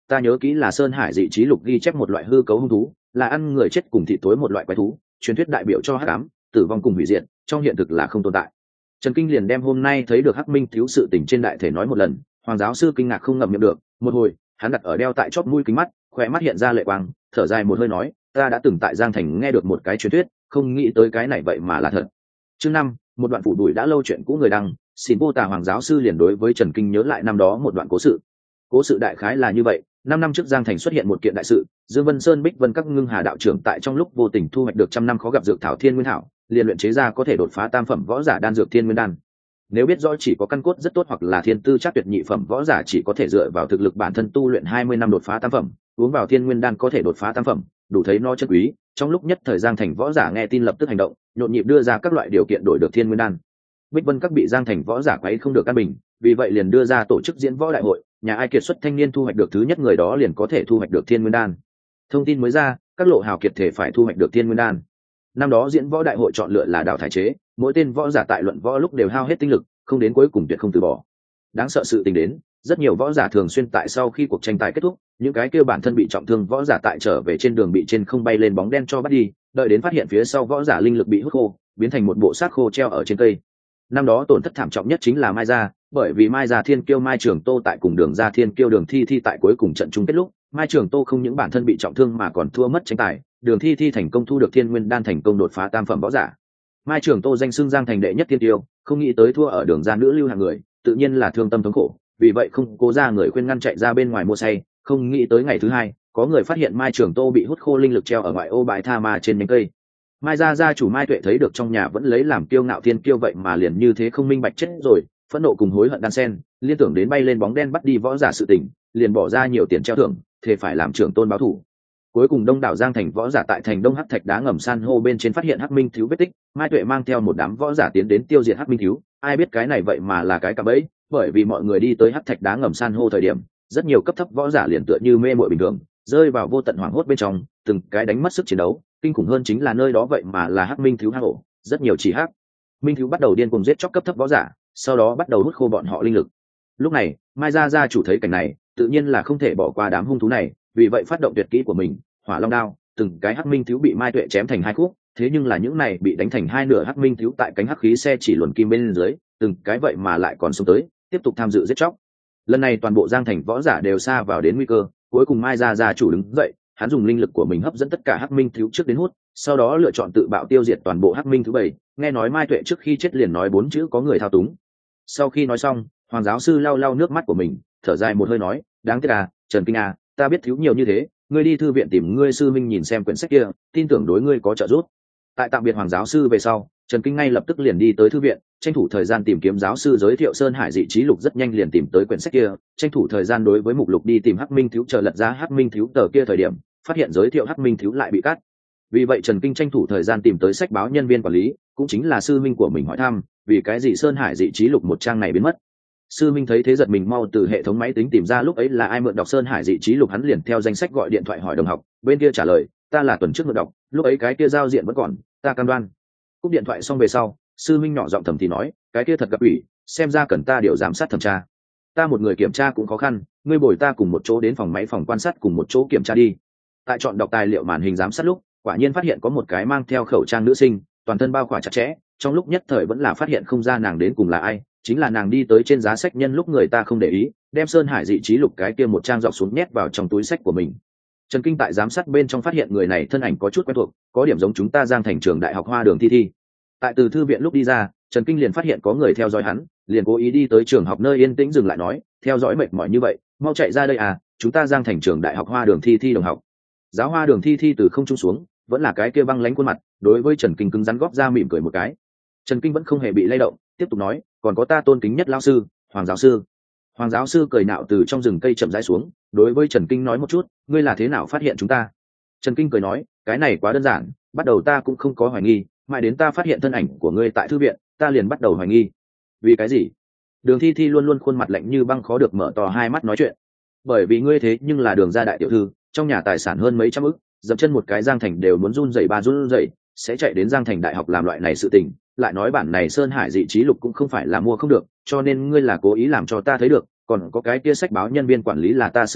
ta nhớ kỹ là Sơn Hải dị trí lục ghi chép một loại hư cấu hung thú, là ăn người chết cùng thịt tối một loại quái thú, truyền thuyết đại biểu cho hắc ám, tử vong cùng hủy diệt, trong hiện thực là không tồn tại. Trần Kinh liền đem hôm nay thấy được Hắc Minh thiếu sự tình trên đại thể nói một lần. Hoàng giáo sư kinh ngạc không ngậm miệng được, một hồi, hắn đặt ở đeo tại chóp mũi kính mắt, khóe mắt hiện ra lệ quang, thở dài một hơi nói, ta đã từng tại Giang Thành nghe được một cái truyền thuyết, không nghĩ tới cái này vậy mà là thật. Chương năm, một đoạn phủ đuổi đã lâu chuyện cũ người đăng, xin vô tà Hoàng giáo sư liền đối với Trần Kinh nhớ lại năm đó một đoạn cố sự. Cố sự đại khái là như vậy, năm năm trước Giang Thành xuất hiện một kiện đại sự, Dương Vân Sơn Bích Vân các ngưng hà đạo trưởng tại trong lúc vô tình thu hoạch được trăm năm khó gặp dược thảo thiên nguyên thảo, liền luyện chế ra có thể đột phá tam phẩm võ giả đan dược thiên nguyên đan. Nếu biết rõ chỉ có căn cốt rất tốt hoặc là thiên tư chắc tuyệt nhị phẩm võ giả chỉ có thể dựa vào thực lực bản thân tu luyện hai mươi năm đột phá tam phẩm, uống vào thiên nguyên đan có thể đột phá tam phẩm, đủ thấy nó chân quý. Trong lúc nhất thời Giang Thành võ giả nghe tin lập tức hành động, nhộn nhịp đưa ra các loại điều kiện đổi được thiên nguyên đan. Bích Vân các bị Giang Thành võ giả quấy không được căn bình, vì vậy liền đưa ra tổ chức diễn võ đại hội, nhà ai kiệt xuất thanh niên thu hoạch được thứ nhất người đó liền có thể thu hoạch được thiên nguyên đan. Thông tin mới ra, các lộ hào kiệt thể phải thu hoạch được thiên nguyên đan. Năm đó diễn võ đại hội chọn lựa là đạo thải chế, mỗi tên võ giả tại luận võ lúc đều hao hết tinh lực, không đến cuối cùng tuyệt không từ bỏ. Đáng sợ sự tình đến, rất nhiều võ giả thường xuyên tại sau khi cuộc tranh tài kết thúc, những cái kia bản thân bị trọng thương võ giả tại trở về trên đường bị trên không bay lên bóng đen cho bắt đi, đợi đến phát hiện phía sau võ giả linh lực bị hút khô, biến thành một bộ xác khô treo ở trên cây. Năm đó tổn thất thảm trọng nhất chính là Mai Gia, bởi vì Mai Gia Thiên Kiêu Mai Trường Tô tại cùng Đường Gia Thiên Kiêu Đường Thi Thi tại cuối cùng trận chung kết lúc, Mai Trường Tô không những bản thân bị trọng thương mà còn thua mất tranh tài, Đường Thi Thi thành công thu được thiên nguyên đan thành công đột phá tam phẩm võ giả. Mai Trường Tô danh xưng Giang Thành đệ nhất thiên tiêu, không nghĩ tới thua ở Đường Gia nữ lưu hạng người, tự nhiên là thương tâm thống khổ, vì vậy không cố ra người khuyên ngăn chạy ra bên ngoài mua say, không nghĩ tới ngày thứ hai, có người phát hiện Mai Trường Tô bị hút khô linh lực treo ở ngoại ô bãi tha ma trên nhánh cây. Mai Gia gia chủ Mai Tuệ thấy được trong nhà vẫn lấy làm kiêu ngạo thiên kiêu vậy mà liền như thế không minh bạch chết rồi, phẫn nộ cùng hối hận đan sen, liên tưởng đến bay lên bóng đen bắt đi võ giả sự tình, liền bỏ ra nhiều tiền treo thưởng, thề phải làm trưởng tôn báo thủ. Cuối cùng đông đảo Giang Thành võ giả tại thành Đông Hắc Thạch đá ngầm san hô bên trên phát hiện Hắc Minh thiếu vết tích, Mai Tuệ mang theo một đám võ giả tiến đến tiêu diệt Hắc Minh thiếu, ai biết cái này vậy mà là cái cạm bẫy, bởi vì mọi người đi tới Hắc Thạch đá ngầm san hô thời điểm, rất nhiều cấp thấp võ giả liền tựa như mê muội bình thường, rơi vào vô tận hoảng hốt bên trong, từng cái đánh mất sức chiến đấu, kinh khủng hơn chính là nơi đó vậy mà là Hắc Minh thiếu hang ổ, rất nhiều chỉ Hắc Minh thiếu bắt đầu điên cuồng giết chóc cấp thấp võ giả, sau đó bắt đầu hút khô bọn họ linh lực. Lúc này, Mai Gia gia chủ thấy cảnh này, tự nhiên là không thể bỏ qua đám hung thú này, vì vậy phát động tuyệt kỹ của mình, Hỏa Long đao, từng cái Hắc Minh thiếu bị Mai Tuệ chém thành hai khúc, thế nhưng là những này bị đánh thành hai nửa Hắc Minh thiếu tại cánh hắc khí xe chỉ luồn kim bên dưới, từng cái vậy mà lại còn sống tới, tiếp tục tham dự giết chóc. Lần này toàn bộ Giang Thành võ giả đều sa vào đến nguy cơ, cuối cùng Mai Gia gia chủ đứng dậy, hắn dùng linh lực của mình hấp dẫn tất cả Hắc Minh thiếu trước đến hút, sau đó lựa chọn tự bạo tiêu diệt toàn bộ Hắc Minh thứ bảy. Nghe nói Mai Tuệ trước khi chết liền nói bốn chữ có người thao túng. Sau khi nói xong, Hoàng giáo sư lau lau nước mắt của mình, thở dài một hơi nói, đáng tiếc à, Trần Kinh à, ta biết thiếu nhiều như thế, ngươi đi thư viện tìm ngươi sư minh nhìn xem quyển sách kia, tin tưởng đối ngươi có trợ giúp. Tại tạm biệt Hoàng giáo sư về sau, Trần Kinh ngay lập tức liền đi tới thư viện, tranh thủ thời gian tìm kiếm giáo sư giới thiệu Sơn Hải dị trí lục, rất nhanh liền tìm tới quyển sách kia, tranh thủ thời gian đối với mục lục đi tìm Hắc Minh thiếu, chờ lật ra Hắc Minh thiếu tờ kia thời điểm, phát hiện giới thiệu Hắc Minh thiếu lại bị cắt. Vì vậy Trần Kinh tranh thủ thời gian tìm tới sách báo nhân viên quản lý, cũng chính là sư minh của mình hỏi thăm, vì cái gì Sơn Hải dị trí lục một trang này biến mất. Sư minh thấy thế giật mình, mau từ hệ thống máy tính tìm ra lúc ấy là ai mượn đọc Sơn Hải dị trí lục, hắn liền theo danh sách gọi điện thoại hỏi đồng học, bên kia trả lời, ta là tuần trước mượn đọc, lúc ấy cái kia giao diện vẫn còn, ta cam đoan. Cúp điện thoại xong về sau, sư minh nhỏ giọng thầm thì nói, cái kia thật gặp ủy, xem ra cần ta điều giám sát thẩm tra, ta một người kiểm tra cũng khó khăn, ngươi bồi ta cùng một chỗ đến phòng máy phòng quan sát cùng một chỗ kiểm tra đi. Tại chọn đọc tài liệu màn hình giám sát lúc, quả nhiên phát hiện có một cái mang theo khẩu trang nữ sinh, toàn thân bao khỏa chặt chẽ, trong lúc nhất thời vẫn là phát hiện không ra nàng đến cùng là ai, chính là nàng đi tới trên giá sách nhân lúc người ta không để ý, đem Sơn Hải dị trí lục cái kia một trang dọc xuống nhét vào trong túi sách của mình. Trần Kinh tại giám sát bên trong phát hiện người này thân ảnh có chút quen thuộc, có điểm giống chúng ta Giang Thành trường đại học Hoa Đường Thi Thi. Tại từ thư viện lúc đi ra, Trần Kinh liền phát hiện có người theo dõi hắn, liền cố ý đi tới trường học nơi yên tĩnh dừng lại nói, theo dõi mệt mỏi như vậy, mau chạy ra đây à, chúng ta Giang Thành trường đại học Hoa Đường Thi Thi đồng học. Giáo Hoa Đường Thi Thi từ không trung xuống, vẫn là cái kia băng lãnh khuôn mặt, đối với Trần Kinh cứng rắn góp ra mỉm cười một cái. Trần Kinh vẫn không hề bị lay động, tiếp tục nói, còn có ta tôn kính nhất lão sư, Hoàng giáo sư. Hoàng giáo sư cười nạo từ trong rừng cây chậm rãi xuống, đối với Trần Kinh nói một chút, ngươi là thế nào phát hiện chúng ta? Trần Kinh cười nói, cái này quá đơn giản, bắt đầu ta cũng không có hoài nghi, mãi đến ta phát hiện thân ảnh của ngươi tại thư viện, ta liền bắt đầu hoài nghi. Vì cái gì? Đường Thi Thi luôn luôn khuôn mặt lạnh như băng, khó được mở to hai mắt nói chuyện. Bởi vì ngươi thế nhưng là Đường gia đại tiểu thư, trong nhà tài sản hơn mấy trăm ức, dậm chân một cái Giang Thành đều muốn run rẩy ba run rẩy, sẽ chạy đến Giang Thành đại học làm loại này sự tình, lại nói bản này Sơn Hải dị trí lục cũng không phải là mua không được, cho nên ngươi là cố ý làm cho ta thấy được, còn có cái kia sách báo nhân viên quản lý là ta sư ca,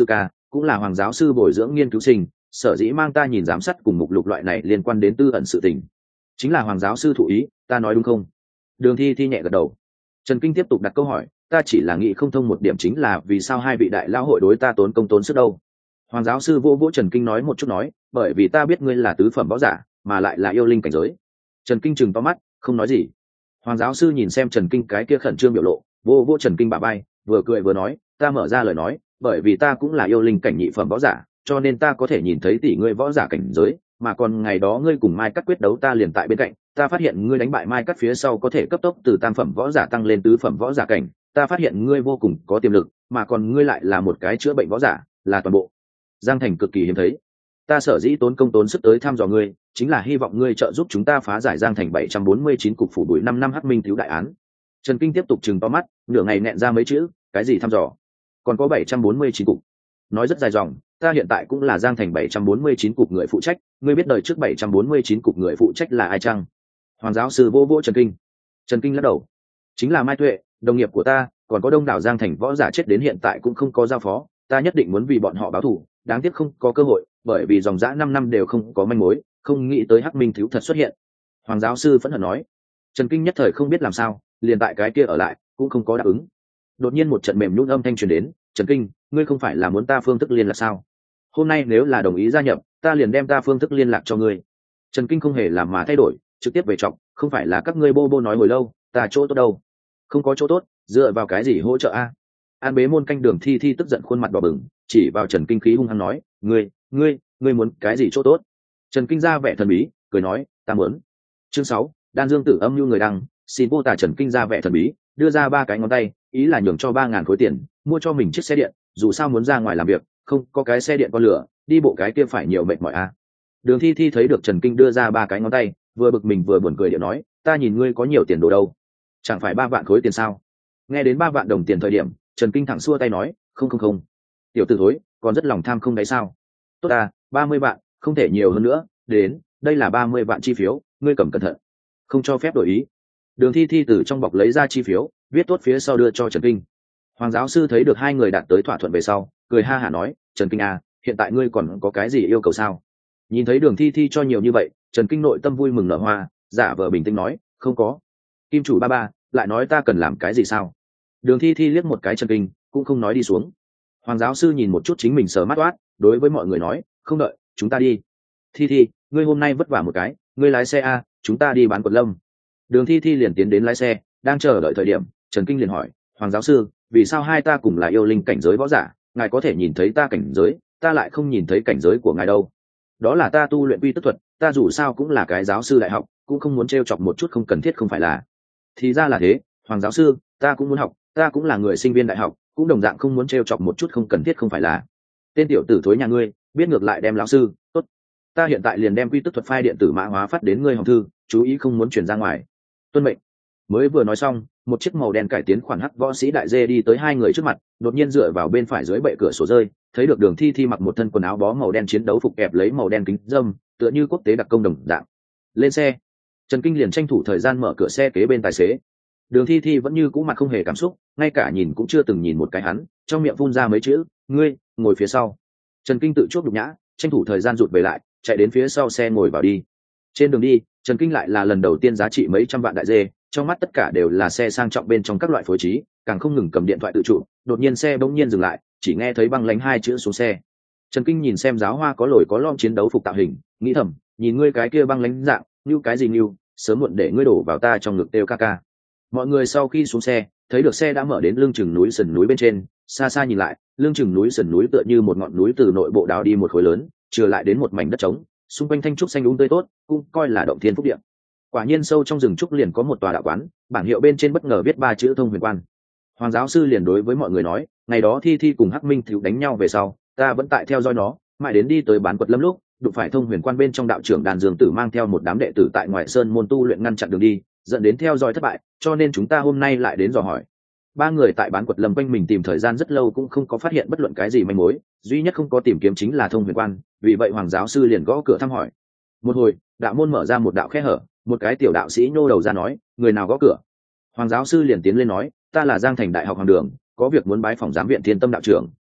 cũng là hoàng giáo sư bồi dưỡng nghiên cứu sinh, sở dĩ mang ta nhìn giám sát cùng mục lục loại này liên quan đến tư ẩn sự tình. Chính là hoàng giáo sư thụ ý, ta nói đúng không? Đường Thi Thi nhẹ gật đầu. Trần Kinh tiếp tục đặt câu hỏi, ta chỉ là nghĩ không thông một điểm, chính là vì sao hai vị đại lão hội đối ta tốn công tốn sức đâu? Hoàng giáo sư vô vỗ Trần Kinh nói một chút nói, bởi vì ta biết ngươi là tứ phẩm võ giả, mà lại là yêu linh cảnh giới. Trần Kinh chừng to mắt, không nói gì. Hoàng giáo sư nhìn xem Trần Kinh cái kia khẩn trương biểu lộ, vô vô Trần Kinh bả vai, vừa cười vừa nói, ta mở ra lời nói, bởi vì ta cũng là yêu linh cảnh nhị phẩm võ giả, cho nên ta có thể nhìn thấy tỷ ngươi võ giả cảnh giới, mà còn ngày đó ngươi cùng Mai Cắt quyết đấu ta liền tại bên cạnh, ta phát hiện ngươi đánh bại Mai Cắt phía sau có thể cấp tốc từ tam phẩm võ giả tăng lên tứ phẩm võ giả cảnh, ta phát hiện ngươi vô cùng có tiềm lực, mà còn ngươi lại là một cái chữa bệnh võ giả, là toàn bộ Giang Thành cực kỳ hiếm thấy. Ta sở dĩ tốn công tốn sức tới thăm dò ngươi, chính là hy vọng ngươi trợ giúp chúng ta phá giải Giang Thành bảy trăm bốn mươi chín cục phủ đuổi năm năm Hắc Minh thiếu đại án. Trần Kinh tiếp tục trừng to mắt, nửa ngày nẹn ra mấy chữ, cái gì thăm dò? Còn có bảy trăm bốn mươi chín cục. Nói rất dài dòng, ta hiện tại cũng là Giang Thành bảy trăm bốn mươi chín cục người phụ trách, ngươi biết đời trước bảy trăm bốn mươi chín cục người phụ trách là ai chăng? Hoàng giáo sư vô vô Trần Kinh. Trần Kinh lắc đầu. Chính là Mai Tuệ, đồng nghiệp của ta, còn có đông đảo Giang Thành võ giả chết đến hiện tại cũng không có giao phó, ta nhất định muốn vì bọn họ báo thù, đáng tiếc không có cơ hội, bởi vì dòng dã năm năm đều không có manh mối, không nghĩ tới Hắc Minh thiếu thật xuất hiện. Hoàng giáo sư phẫn hận nói. Trần Kinh nhất thời không biết làm sao, liền tại cái kia ở lại, cũng không có đáp ứng. Đột nhiên một trận mềm nhũn âm thanh truyền đến, Trần Kinh, ngươi không phải là muốn ta phương thức liên lạc sao? Hôm nay nếu là đồng ý gia nhập, ta liền đem ta phương thức liên lạc cho ngươi. Trần Kinh không hề làm mà thay đổi, trực tiếp về trọng, không phải là các ngươi bô bô nói hồi lâu, ta chỗ tốt đâu? Không có chỗ tốt, dựa vào cái gì hỗ trợ a? An Bế Môn canh Đường Thi Thi tức giận khuôn mặt đỏ bừng, chỉ vào Trần Kinh khí hung hăng nói, ngươi, ngươi, ngươi muốn cái gì chỗ tốt? Trần Kinh ra vẻ thần bí, cười nói, ta muốn. Chương sáu, Đan Dương Tử âm nhu người đăng, xin vô tả. Trần Kinh ra vẻ thần bí, đưa ra ba cái ngón tay, ý là nhường cho ba ngàn khối tiền, mua cho mình chiếc xe điện, dù sao muốn ra ngoài làm việc, không có cái xe điện con lửa, đi bộ cái kia phải nhiều mệt mỏi a. Đường Thi Thi thấy được Trần Kinh đưa ra ba cái ngón tay, vừa bực mình vừa buồn cười điệu nói, ta nhìn ngươi có nhiều tiền đồ đâu, chẳng phải ba vạn khối tiền sao? Nghe đến ba vạn đồng tiền thời điểm, Trần Kinh thẳng xua tay nói, không không không, tiểu tử thối, còn rất lòng tham không đấy sao? Tốt à, ba mươi vạn, không thể nhiều hơn nữa, đến, đây là ba mươi vạn chi phiếu, ngươi cầm cẩn thận, không cho phép đổi ý. Đường Thi Thi từ trong bọc lấy ra chi phiếu, viết tốt phía sau đưa cho Trần Kinh. Hoàng giáo sư thấy được hai người đạt tới thỏa thuận về sau, cười ha hả nói, Trần Kinh à, hiện tại ngươi còn có cái gì yêu cầu sao? Nhìn thấy Đường Thi Thi cho nhiều như vậy, Trần Kinh nội tâm vui mừng nở hoa, giả vờ bình tĩnh nói, không có. Kim chủ ba ba, lại nói ta cần làm cái gì sao? Đường Thi Thi liếc một cái Trần Kinh, cũng không nói đi xuống. Hoàng giáo sư nhìn một chút chính mình sờ mắt toát, đối với mọi người nói, không đợi, chúng ta đi. Thi Thi, ngươi hôm nay vất vả một cái, ngươi lái xe a, chúng ta đi bán quần lâm. Đường Thi Thi liền tiến đến lái xe, đang chờ đợi thời điểm, Trần Kinh liền hỏi, Hoàng giáo sư, vì sao hai ta cùng là yêu linh cảnh giới võ giả, ngài có thể nhìn thấy ta cảnh giới, ta lại không nhìn thấy cảnh giới của ngài đâu? Đó là ta tu luyện quy tức thuật, ta dù sao cũng là cái giáo sư đại học, cũng không muốn t r e o chọc một chút không cần thiết không phải là. Thì ra là thế, Hoàng giáo sư, ta cũng muốn học, ta cũng là người sinh viên đại học, cũng đồng dạng không muốn t r e o chọc một chút không cần thiết không phải là. Tên tiểu tử thối nhà ngươi, biết ngược lại đem lão sư, tốt. Ta hiện tại liền đem quy tức thuật file điện tử mã hóa phát đến ngươi hồng thư, chú ý không muốn chuyển ra ngoài. Tuân mệnh. Mới vừa nói xong, một chiếc màu đen cải tiến khoản hắc võ sĩ đại dê đi tới hai người trước mặt, đột nhiên dựa vào bên phải dưới bệ cửa sổ rơi, thấy được Đường Thi Thi mặc một thân quần áo bó màu đen chiến đấu phục kẹp lấy màu đen kính dâm, tựa như quốc tế đặc công đồng dạng. Lên xe. Trần Kinh liền tranh thủ thời gian mở cửa xe kế bên tài xế. Đường Thi Thi vẫn như cũ mặt không hề cảm xúc, ngay cả nhìn cũng chưa từng nhìn một cái hắn, trong miệng phun ra mấy chữ, ngươi, ngồi phía sau. Trần Kinh tự chuốc nhục nhã, tranh thủ thời gian rụt về lại, chạy đến phía sau xe ngồi vào đi. Trên đường đi, Trần Kinh lại là lần đầu tiên giá trị mấy trăm vạn đại dê, trong mắt tất cả đều là xe sang trọng bên trong các loại phối trí, càng không ngừng cầm điện thoại tự chủ. Đột nhiên xe bỗng nhiên dừng lại, chỉ nghe thấy băng lánh hai chữ xuống xe. Trần Kinh nhìn xem giáo hoa có lồi có lõm chiến đấu phục tạo hình, nghĩ thầm, nhìn ngươi cái kia băng lánh dạng, như cái gì như, sớm muộn để ngươi đổ vào ta trong ngực têu ca ca. Mọi người sau khi xuống xe, thấy được xe đã mở đến lưng chừng núi sườn núi bên trên, xa xa nhìn lại, lưng chừng núi sườn núi tựa như một ngọn núi từ nội bộ đào đi một khối lớn, trừ lại đến một mảnh đất trống, xung quanh thanh trúc xanh um tươi tốt, cũng coi là động thiên phúc địa. Quả nhiên sâu trong rừng trúc liền có một tòa đạo quán, bảng hiệu bên trên bất ngờ viết ba chữ Thông Huyền Quan. Hoàng giáo sư liền đối với mọi người nói, ngày đó Thi Thi cùng Hắc Minh thiếu đánh nhau về sau, ta vẫn tại theo dõi nó, mãi đến đi tới bán quật lâm lúc, đụng phải Thông Huyền Quan bên trong đạo trưởng Đàn Dương Tử mang theo một đám đệ tử tại ngoại sơn môn tu luyện ngăn chặn đường đi, dẫn đến theo dõi thất bại, cho nên chúng ta hôm nay lại đến dò hỏi. Ba người tại bán quật lâm quanh mình tìm thời gian rất lâu cũng không có phát hiện bất luận cái gì manh mối, duy nhất không có tìm kiếm chính là Thông Huyền Quan, vì vậy Hoàng giáo sư liền gõ cửa thăm hỏi. Một hồi, đạo môn mở ra một đạo khe hở, một cái tiểu đạo sĩ nhô đầu ra nói, người nào gõ cửa? Hoàng giáo sư liền tiến lên nói, ta là Giang Thành Đại học Hoàng Đường, có việc muốn bái phỏng giám viện Thiên Tâm đạo trưởng.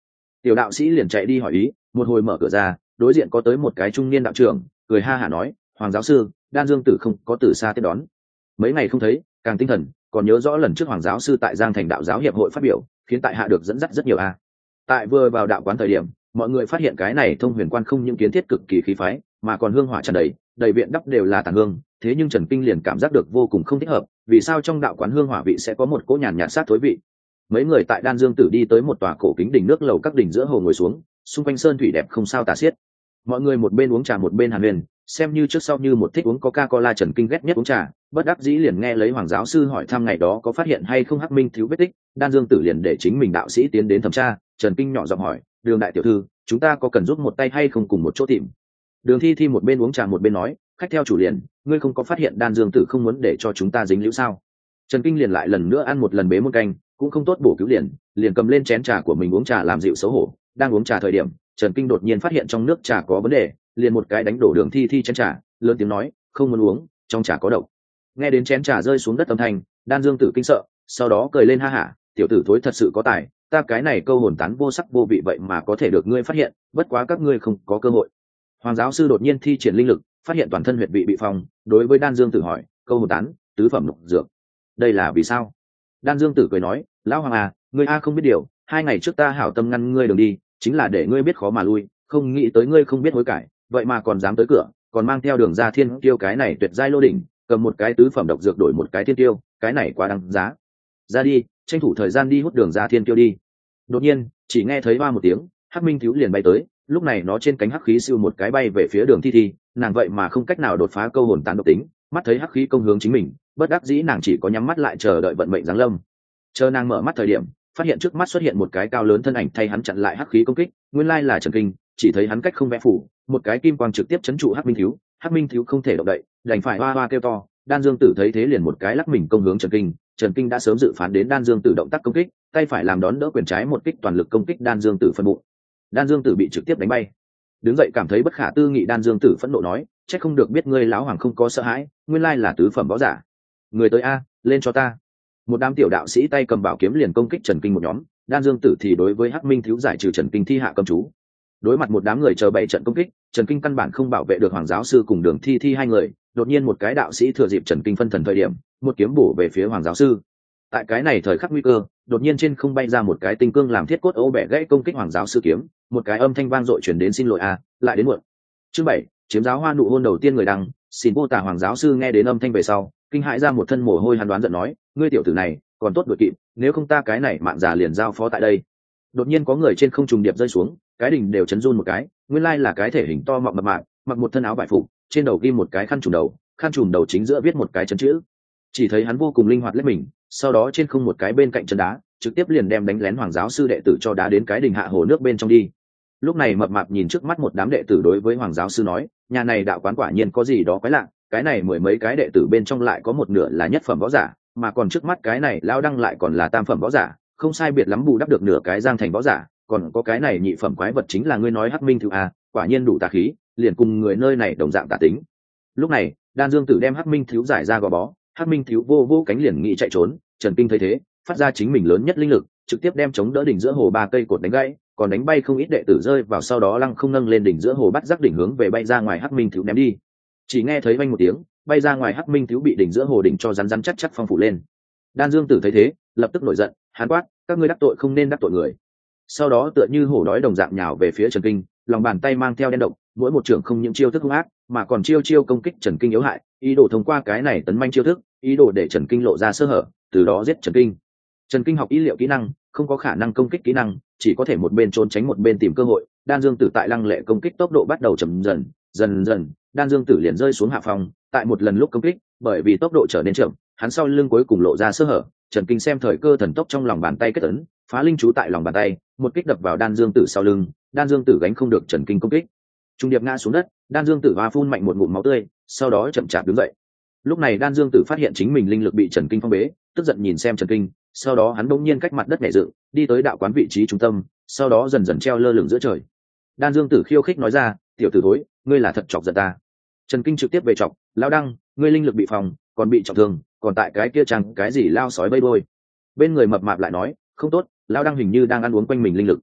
Tiểu đạo sĩ liền chạy đi hỏi ý, một hồi mở cửa ra, đối diện có tới một cái trung niên đạo trưởng, cười ha hả nói, hoàng giáo sư, đan dương tử không có từ xa tiếp đón, mấy ngày không thấy càng tinh thần, còn nhớ rõ lần trước hoàng giáo sư tại Giang Thành đạo giáo hiệp hội phát biểu, khiến tại hạ được dẫn dắt rất nhiều a. Tại vừa vào đạo quán thời điểm, mọi người phát hiện cái này thông huyền quan không những kiến thiết cực kỳ khí phái, mà còn hương hỏa tràn đầy, đầy viện đắp đều là tàn hương, thế nhưng Trần Kinh liền cảm giác được vô cùng không thích hợp, vì sao trong đạo quán hương hỏa vị sẽ có một cỗ nhàn nhạt sát thối vị. Mấy người tại Đan Dương Tử đi tới một tòa cổ kính đỉnh nước lầu các đỉnh giữa hồ ngồi xuống, xung quanh sơn thủy đẹp không sao tả xiết. Mọi người một bên uống trà một bên hàn huyền, xem như trước sau như một thích uống Coca-Cola. Trần Kinh ghét nhất uống trà, bất đắc dĩ liền nghe lấy hoàng giáo sư hỏi thăm ngày đó có phát hiện hay không Hắc Minh thiếu vết tích, Đan Dương Tử liền để chính mình đạo sĩ tiến đến thẩm tra. Trần Kinh nhỏ giọng hỏi, Đường đại tiểu thư, chúng ta có cần giúp một tay hay không cùng một chỗ tìm? Đường Thi Thi một bên uống trà một bên nói, khách theo chủ liền, ngươi không có phát hiện Đan Dương Tử không muốn để cho chúng ta dính liễu sao? Trần Kinh liền lại lần nữa ăn một lần bế muôn canh, cũng không tốt bổ cứu liền, liền cầm lên chén trà của mình uống trà làm dịu xấu hổ. Đang uống trà thời điểm, Trần Kinh đột nhiên phát hiện trong nước trà có vấn đề, liền một cái đánh đổ Đường Thi Thi chén trà, lớn tiếng nói, không muốn uống, trong trà có độc. Nghe đến chén trà rơi xuống đất âm thanh, Đan Dương Tử kinh sợ, sau đó cười lên ha hả, tiểu tử thối thật sự có tài, ta cái này câu hồn tán vô sắc vô vị vậy mà có thể được ngươi phát hiện, bất quá các ngươi không có cơ hội. Hoàng giáo sư đột nhiên thi triển linh lực, phát hiện toàn thân huyệt vị bị phong, đối với Đan Dương Tử hỏi, câu hồn tán, tứ phẩm lục dược, đây là vì sao? Đan Dương Tử cười nói, lão hoàng à, ngươi a không biết điều, hai ngày trước ta hảo tâm ngăn ngươi đường đi, chính là để ngươi biết khó mà lui, không nghĩ tới ngươi không biết hối cải, vậy mà còn dám tới cửa, còn mang theo Đường Gia Thiên Tiêu cái này tuyệt giai lô đỉnh, cầm một cái tứ phẩm độc dược đổi một cái thiên tiêu, cái này quá đáng giá. Ra đi, tranh thủ thời gian đi hút Đường Gia Thiên Tiêu đi. Đột nhiên, chỉ nghe thấy ba một tiếng, Hắc Minh thiếu liền bay tới, lúc này nó trên cánh hắc khí siêu một cái bay về phía Đường Thi Thi, nàng vậy mà không cách nào đột phá câu hồn tán độc tính, mắt thấy hắc khí công hướng chính mình, bất đắc dĩ nàng chỉ có nhắm mắt lại chờ đợi vận mệnh giáng lâm. Chờ nàng mở mắt thời điểm, phát hiện trước mắt xuất hiện một cái cao lớn thân ảnh thay hắn chặn lại hắc khí công kích, nguyên lai là Trần Kinh, chỉ thấy hắn cách không vẽ phủ, một cái kim quang trực tiếp chấn trụ Hắc Minh thiếu, Hắc Minh thiếu không thể động đậy, đành phải hoa hoa kêu to. Đan Dương Tử thấy thế liền một cái lắc mình công hướng Trần Kinh, Trần Kinh đã sớm dự phán đến Đan Dương Tử động tác công kích, tay phải làm đón đỡ quyền trái một kích toàn lực công kích Đan Dương Tử phân bụng. Đan Dương Tử bị trực tiếp đánh bay. Đứng dậy cảm thấy bất khả tư nghị, Đan Dương Tử phẫn nộ nói, chắc không được biết ngươi lão hoàng không có sợ hãi, nguyên lai là tứ phẩm võ giả. Người tới a, lên cho ta. Một đám tiểu đạo sĩ tay cầm bảo kiếm liền công kích Trần Kinh một nhóm, Đan Dương Tử thì đối với Hắc Minh thiếu giải trừ Trần Kinh thi hạ cầm chú. Đối mặt một đám người chờ bảy trận công kích, Trần Kinh căn bản không bảo vệ được hoàng giáo sư cùng Đường Thi Thi hai người, đột nhiên một cái đạo sĩ thừa dịp Trần Kinh phân thần thời điểm, một kiếm bổ về phía hoàng giáo sư. Tại cái này thời khắc nguy cơ, đột nhiên trên không bay ra một cái tinh cương làm thiết cốt ô bẻ gãy công kích hoàng giáo sư kiếm, một cái âm thanh vang dội truyền đến, xin lỗi a, lại đến muộn. Chương bảy, chiếm giáo hoa nụ hôn đầu tiên người đăng, xin vô tả. Hoàng giáo sư nghe đến âm thanh về sau, kinh hãi ra một thân mồ hôi, hắn đoán giận nói, ngươi tiểu tử này còn tốt đuổi kịp, nếu không ta cái này mạng già liền giao phó tại đây. Đột nhiên có người trên không trùng điệp rơi xuống, cái đỉnh đều chấn run một cái, nguyên lai là cái thể hình to mọng mập mạp, mặc một thân áo vải phục, trên đầu ghim một cái khăn trùm đầu, khăn trùm đầu chính giữa viết một cái chấn chữ. Chỉ thấy hắn vô cùng linh hoạt lết mình, sau đó trên không một cái bên cạnh chân đá, trực tiếp liền đem đánh lén hoàng giáo sư đệ tử cho đá đến cái đỉnh hạ hồ nước bên trong đi. Lúc này mập mạp nhìn trước mắt một đám đệ tử đối với hoàng giáo sư nói, nhà này đạo quán quả nhiên có gì đó quái lạ, cái này mười mấy cái đệ tử bên trong lại có một nửa là nhất phẩm võ giả, mà còn trước mắt cái này lao đăng lại còn là tam phẩm võ giả, không sai biệt lắm bù đắp được nửa cái Giang Thành võ giả, còn có cái này nhị phẩm quái vật chính là ngươi nói Hắc Minh thiếu a, quả nhiên đủ tà khí, liền cùng người nơi này đồng dạng tà tính. Lúc này, Đan Dương Tử đem Hắc Minh thiếu giải ra gò bó, Hắc Minh thiếu vô vô cánh liền nghĩ chạy trốn, Trần Kinh thấy thế, phát ra chính mình lớn nhất linh lực, trực tiếp đem chống đỡ đỉnh giữa hồ ba cây cột đánh gãy, còn đánh bay không ít đệ tử rơi vào, sau đó lăng không nâng lên đỉnh giữa hồ bắt giác đỉnh hướng về bay ra ngoài Hắc Minh thiếu ném đi. Chỉ nghe thấy vang một tiếng, bay ra ngoài Hắc Minh thiếu bị đỉnh giữa hồ đỉnh cho rắn rắn chắc chắc phong phủ lên. Đan Dương Tử thấy thế, lập tức nổi giận, hắn quát, các ngươi đắc tội không nên đắc tội người. Sau đó tựa như hổ đói đồng dạng nhào về phía Trần Kinh, lòng bàn tay mang theo đen độc, mỗi một trưởng không những chiêu thức hung ác, mà còn chiêu chiêu công kích Trần Kinh yếu hại, ý đồ thông qua cái này tấn manh chiêu thức, ý đồ để Trần Kinh lộ ra sơ hở, từ đó giết Trần Kinh. Trần Kinh học ý liệu kỹ năng, không có khả năng công kích kỹ năng, chỉ có thể một bên trốn tránh một bên tìm cơ hội. Đan Dương Tử tại lăng lệ công kích tốc độ bắt đầu chậm dần, dần dần, Đan Dương Tử liền rơi xuống hạ phòng, tại một lần lúc công kích, bởi vì tốc độ trở nên chậm, hắn sau lưng cuối cùng lộ ra sơ hở. Trần Kinh xem thời cơ thần tốc trong lòng bàn tay kết ấn, phá linh chú tại lòng bàn tay, một kích đập vào Đan Dương Tử sau lưng, Đan Dương Tử gánh không được Trần Kinh công kích, trung điệp ngã xuống đất. Đan Dương Tử hoa phun mạnh một ngụm máu tươi, sau đó chậm chạp đứng dậy. Lúc này Đan Dương Tử phát hiện chính mình linh lực bị Trần Kinh phong bế, tức giận nhìn xem Trần Kinh, sau đó hắn bỗng nhiên cách mặt đất nhảy dựng, đi tới đạo quán vị trí trung tâm, sau đó dần dần treo lơ lửng giữa trời. Đan Dương Tử khiêu khích nói ra, tiểu tử thối, ngươi là thật chọc giận ta. Trần Kinh trực tiếp về chọc, lão đăng, ngươi linh lực bị phòng, còn bị trọng thương, còn tại cái kia chẳng cái gì lao sói bay đôi. Bên người mập mạp lại nói, không tốt, lão đăng hình như đang ăn uống quanh mình linh lực.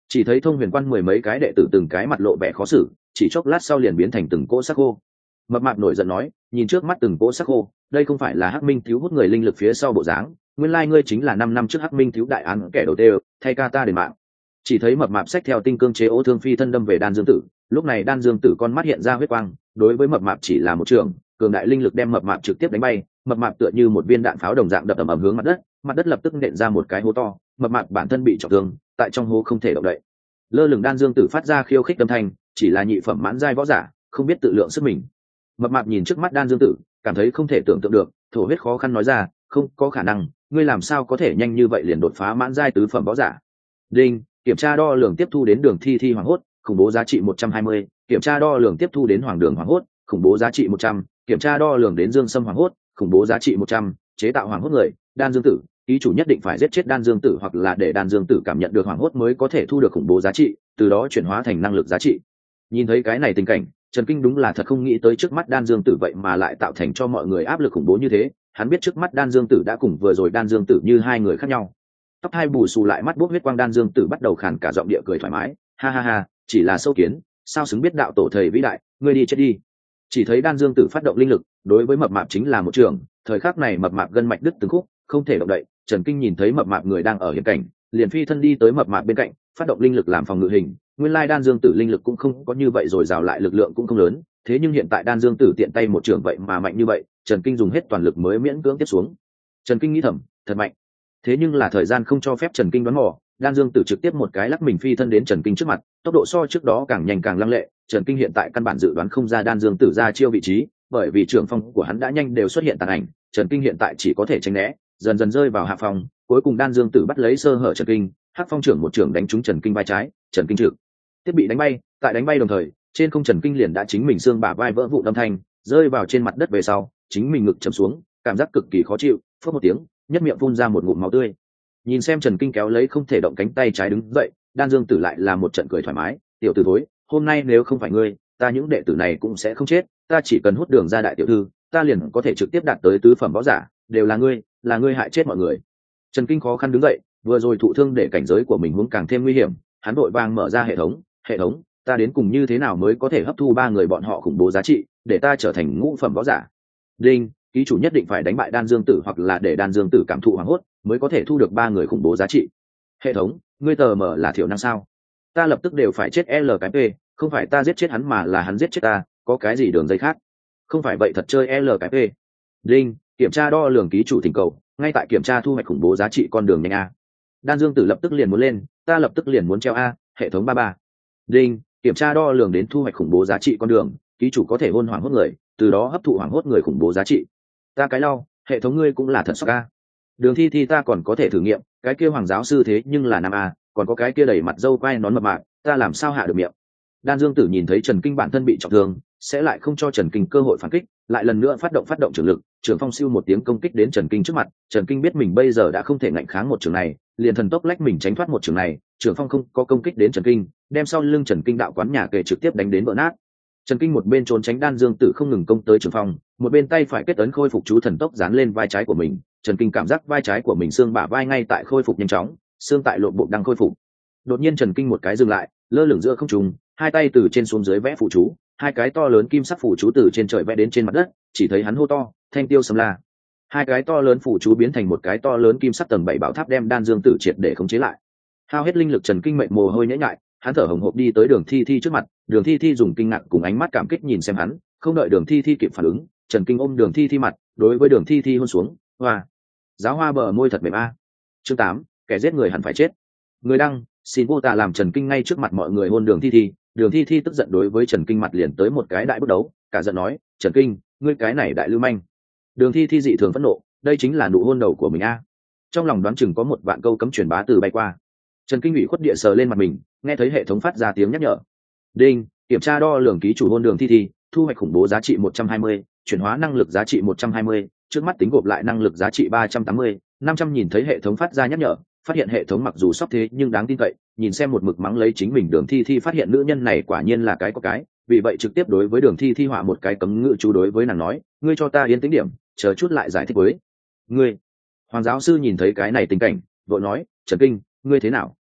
Chỉ thấy thông huyền quan mười mấy cái đệ tử từng cái mặt lộ vẻ khó xử, chỉ chốc lát sau liền biến thành từng cỗ xác khô. Mập mạp nổi giận nói, nhìn trước mắt từng cỗ xác khô, đây không phải là Hắc Minh thiếu hút người linh lực phía sau bộ dáng, nguyên lai ngươi chính là năm năm trước Hắc Minh thiếu đại án kẻ đầu tiên, thay ca ta đền mạng. Chỉ thấy mập mạp xách theo tinh cương chế ố thương phi thân đâm về Đan Dương Tử, lúc này Đan Dương Tử con mắt hiện ra huyết quang, đối với mập mạp chỉ là một trường, cường đại linh lực đem mập mạp trực tiếp đánh bay, mập mạp tựa như một viên đạn pháo đồng dạng đập ầm ầm hướng mặt đất, mặt đất lập tức nện ra một cái hố to, mập mạp bản thân bị trọng thương, tại trong hố không thể động đậy. Lơ lửng Đan Dương Tử phát ra khiêu khích âm thanh, chỉ là nhị phẩm mãn giai võ giả, không biết tự lượng sức mình. Mập mạp nhìn trước mắt Đan Dương Tử, cảm thấy không thể tưởng tượng được, thổ huyết khó khăn nói ra, không có khả năng, ngươi làm sao có thể nhanh như vậy liền đột phá mãn giai tứ phẩm võ giả. Đinh, kiểm tra đo lường tiếp thu đến Đường Thi Thi Hoàng Hốt, khủng bố giá trị một trăm hai mươi, kiểm tra đo lường tiếp thu đến Hoàng Đường Hoàng Hốt, khủng bố giá trị một trăm, kiểm tra đo lường đến Dương Sâm Hoàng Hốt, khủng bố giá trị một trăm, chế tạo Hoàng Hốt người, Đan Dương Tử, ký chủ nhất định phải giết chết Đan Dương Tử hoặc là để Đan Dương Tử cảm nhận được Hoàng Hốt mới có thể thu được khủng bố giá trị, từ đó chuyển hóa thành năng lực giá trị. Nhìn thấy cái này tình cảnh, Trần Kinh đúng là thật không nghĩ tới trước mắt Đan Dương Tử vậy mà lại tạo thành cho mọi người áp lực khủng bố như thế, hắn biết trước mắt Đan Dương Tử đã cùng vừa rồi Đan Dương Tử như hai người khác nhau. Tóc hai bù xù lại mắt bốc huyết quang Đan Dương Tử bắt đầu khàn cả giọng địa cười thoải mái, ha ha ha, chỉ là sâu kiến, sao xứng biết đạo tổ thầy vĩ đại, ngươi đi chết đi. Chỉ thấy Đan Dương Tử phát động linh lực, đối với mập mạp chính là một trường, thời khắc này mập mạp gân mạch đứt từng khúc, không thể động đậy. Trần Kinh nhìn thấy mập mạp người đang ở hiểm cảnh, liền phi thân đi tới mập mạp bên cạnh, phát động linh lực làm phòng ngự hình. Nguyên lai Đan Dương Tử linh lực cũng không có như vậy rồi rào lại lực lượng cũng không lớn, thế nhưng hiện tại Đan Dương Tử tiện tay một trường vậy mà mạnh như vậy, Trần Kinh dùng hết toàn lực mới miễn cưỡng tiếp xuống. Trần Kinh nghĩ thầm, thật mạnh. Thế nhưng là thời gian không cho phép Trần Kinh đoán mò, Đan Dương Tử trực tiếp một cái lắc mình phi thân đến Trần Kinh trước mặt, tốc độ so trước đó càng nhanh càng lăng lệ. Trần Kinh hiện tại căn bản dự đoán không ra Đan Dương Tử ra chiêu vị trí, bởi vì trưởng phong của hắn đã nhanh đều xuất hiện tàn ảnh, Trần Kinh hiện tại chỉ có thể tránh né, dần dần rơi vào hạ phòng. Cuối cùng Đan Dương Tử bắt lấy sơ hở Trần Kinh, Hắc Phong trưởng một trưởng đánh trúng Trần Kinh vai trái, Trần Kinh trực tiếp bị đánh bay. Tại đánh bay đồng thời, trên không Trần Kinh liền đã chính mình xương bả vai vỡ vụn âm thanh, rơi vào trên mặt đất về sau, chính mình ngực chầm xuống, cảm giác cực kỳ khó chịu, phớt một tiếng, nhất miệng phun ra một ngụm máu tươi. Nhìn xem Trần Kinh kéo lấy không thể động cánh tay trái đứng dậy, Đan Dương Tử lại là một trận cười thoải mái, tiểu tử thối, hôm nay nếu không phải ngươi, ta những đệ tử này cũng sẽ không chết, ta chỉ cần hút đường ra đại tiểu thư, ta liền có thể trực tiếp đạt tới tứ phẩm võ giả, đều là ngươi, là ngươi hại chết mọi người. Trần Kinh khó khăn đứng dậy, vừa rồi thụ thương để cảnh giới của mình hướng càng thêm nguy hiểm, hắn vội vàng mở ra hệ thống, hệ thống, ta đến cùng như thế nào mới có thể hấp thu ba người bọn họ khủng bố giá trị, để ta trở thành ngũ phẩm võ giả. Đinh, ký chủ nhất định phải đánh bại Đan Dương Tử hoặc là để Đan Dương Tử cảm thụ hoàng hốt, mới có thể thu được ba người khủng bố giá trị. Hệ thống, ngươi tờ mở là thiểu năng sao? Ta lập tức đều phải chết L cái P, không phải ta giết chết hắn mà là hắn giết chết ta, có cái gì đường dây khác? Không phải vậy thật chơi L cái P. Đinh, kiểm tra đo lường ký chủ thỉnh cầu, ngay tại kiểm tra thu hoạch khủng bố giá trị con đường nhanh a. Đan Dương Tử lập tức liền muốn lên, ta lập tức liền muốn treo a, hệ thống ba ba. Đinh, kiểm tra đo lường đến thu hoạch khủng bố giá trị con đường, ký chủ có thể hôn hoàng hốt người, từ đó hấp thụ hoàng hốt người khủng bố giá trị. Ta cái lau, hệ thống ngươi cũng là thật sốc a. Đường Thi Thi ta còn có thể thử nghiệm, cái kia hoàng giáo sư thế nhưng là nam a, còn có cái kia đầy mặt dâu quai nón mập mạp, ta làm sao hạ được miệng. Đan Dương Tử nhìn thấy Trần Kinh bản thân bị trọng thương, sẽ lại không cho Trần Kinh cơ hội phản kích, lại lần nữa phát động phát động trường lực, trường phong siêu một tiếng công kích đến Trần Kinh trước mặt. Trần Kinh biết mình bây giờ đã không thể ngạnh kháng một trường này, liền thần tốc lách mình tránh thoát một trường này, trường phong không có công kích đến Trần Kinh, đem sau lưng Trần Kinh đạo quán nhà kề trực tiếp đánh đến vỡ nát. Trần Kinh một bên trốn tránh Đan Dương Tử không ngừng công tới trường phong, một bên tay phải kết ấn khôi phục chú thần tốc dán lên vai trái của mình. Trần Kinh cảm giác vai trái của mình xương bả vai ngay tại khôi phục nhanh chóng, xương tại lộn bộ đang khôi phục. Đột nhiên Trần Kinh một cái dừng lại, lơ lửng giữa không trung, hai tay từ trên xuống dưới vẽ phụ chú, hai cái to lớn kim sắc phụ chú từ trên trời vẽ đến trên mặt đất, chỉ thấy hắn hô to, thanh tiêu sầm la. Hai cái to lớn phụ chú biến thành một cái to lớn kim sắc tầng bảy bảo tháp đem Đan Dương Tử triệt để khống chế lại. Hao hết linh lực Trần Kinh mệt mồ hôi nhễ nhại, hắn thở hổn hộc đi tới Đường Thi Thi trước mặt, Đường Thi Thi dùng kinh ngạc cùng ánh mắt cảm kích nhìn xem hắn, không đợi Đường Thi Thi kịp phản ứng, Trần Kinh ôm Đường Thi Thi mặt, đối với Đường Thi Thi hôn xuống, hoa. Giáo hoa bờ môi thật mềm a. Chương tám, kẻ giết người hẳn phải chết. Người đăng, xin vô tà làm Trần Kinh ngay trước mặt mọi người hôn Đường Thi Thi, Đường Thi Thi tức giận đối với Trần Kinh mặt liền tới một cái đại bước đấu, cả giận nói, Trần Kinh, ngươi cái này đại lưu manh. Đường Thi Thi dị thường phẫn nộ, đây chính là nụ hôn đầu của mình a. Trong lòng đoán chừng có một vạn câu cấm truyền bá từ bay qua. Trần Kinh ủy khuất địa sờ lên mặt mình, nghe thấy hệ thống phát ra tiếng nhắc nhở. Đinh, kiểm tra đo lường ký chủ hôn Đường Thi Thi, thu hoạch khủng bố giá trị một trăm hai mươi, chuyển hóa năng lực giá trị một trăm hai mươi, trước mắt tính gộp lại năng lực giá trị ba trăm tám mươi, năm trăm nhìn thấy hệ thống phát ra nhắc nhở, phát hiện hệ thống mặc dù sốc thế nhưng đáng tin cậy, nhìn xem một mực mắng lấy chính mình Đường Thi Thi phát hiện nữ nhân này quả nhiên là cái có cái, vì vậy trực tiếp đối với Đường Thi Thi họa một cái cấm ngữ chú đối với nàng nói, ngươi cho ta yên tĩnh điểm, chờ chút lại giải thích với ngươi. Hoàng giáo sư nhìn thấy cái này tình cảnh, vội nói, Trần Kinh, ngươi thế nào?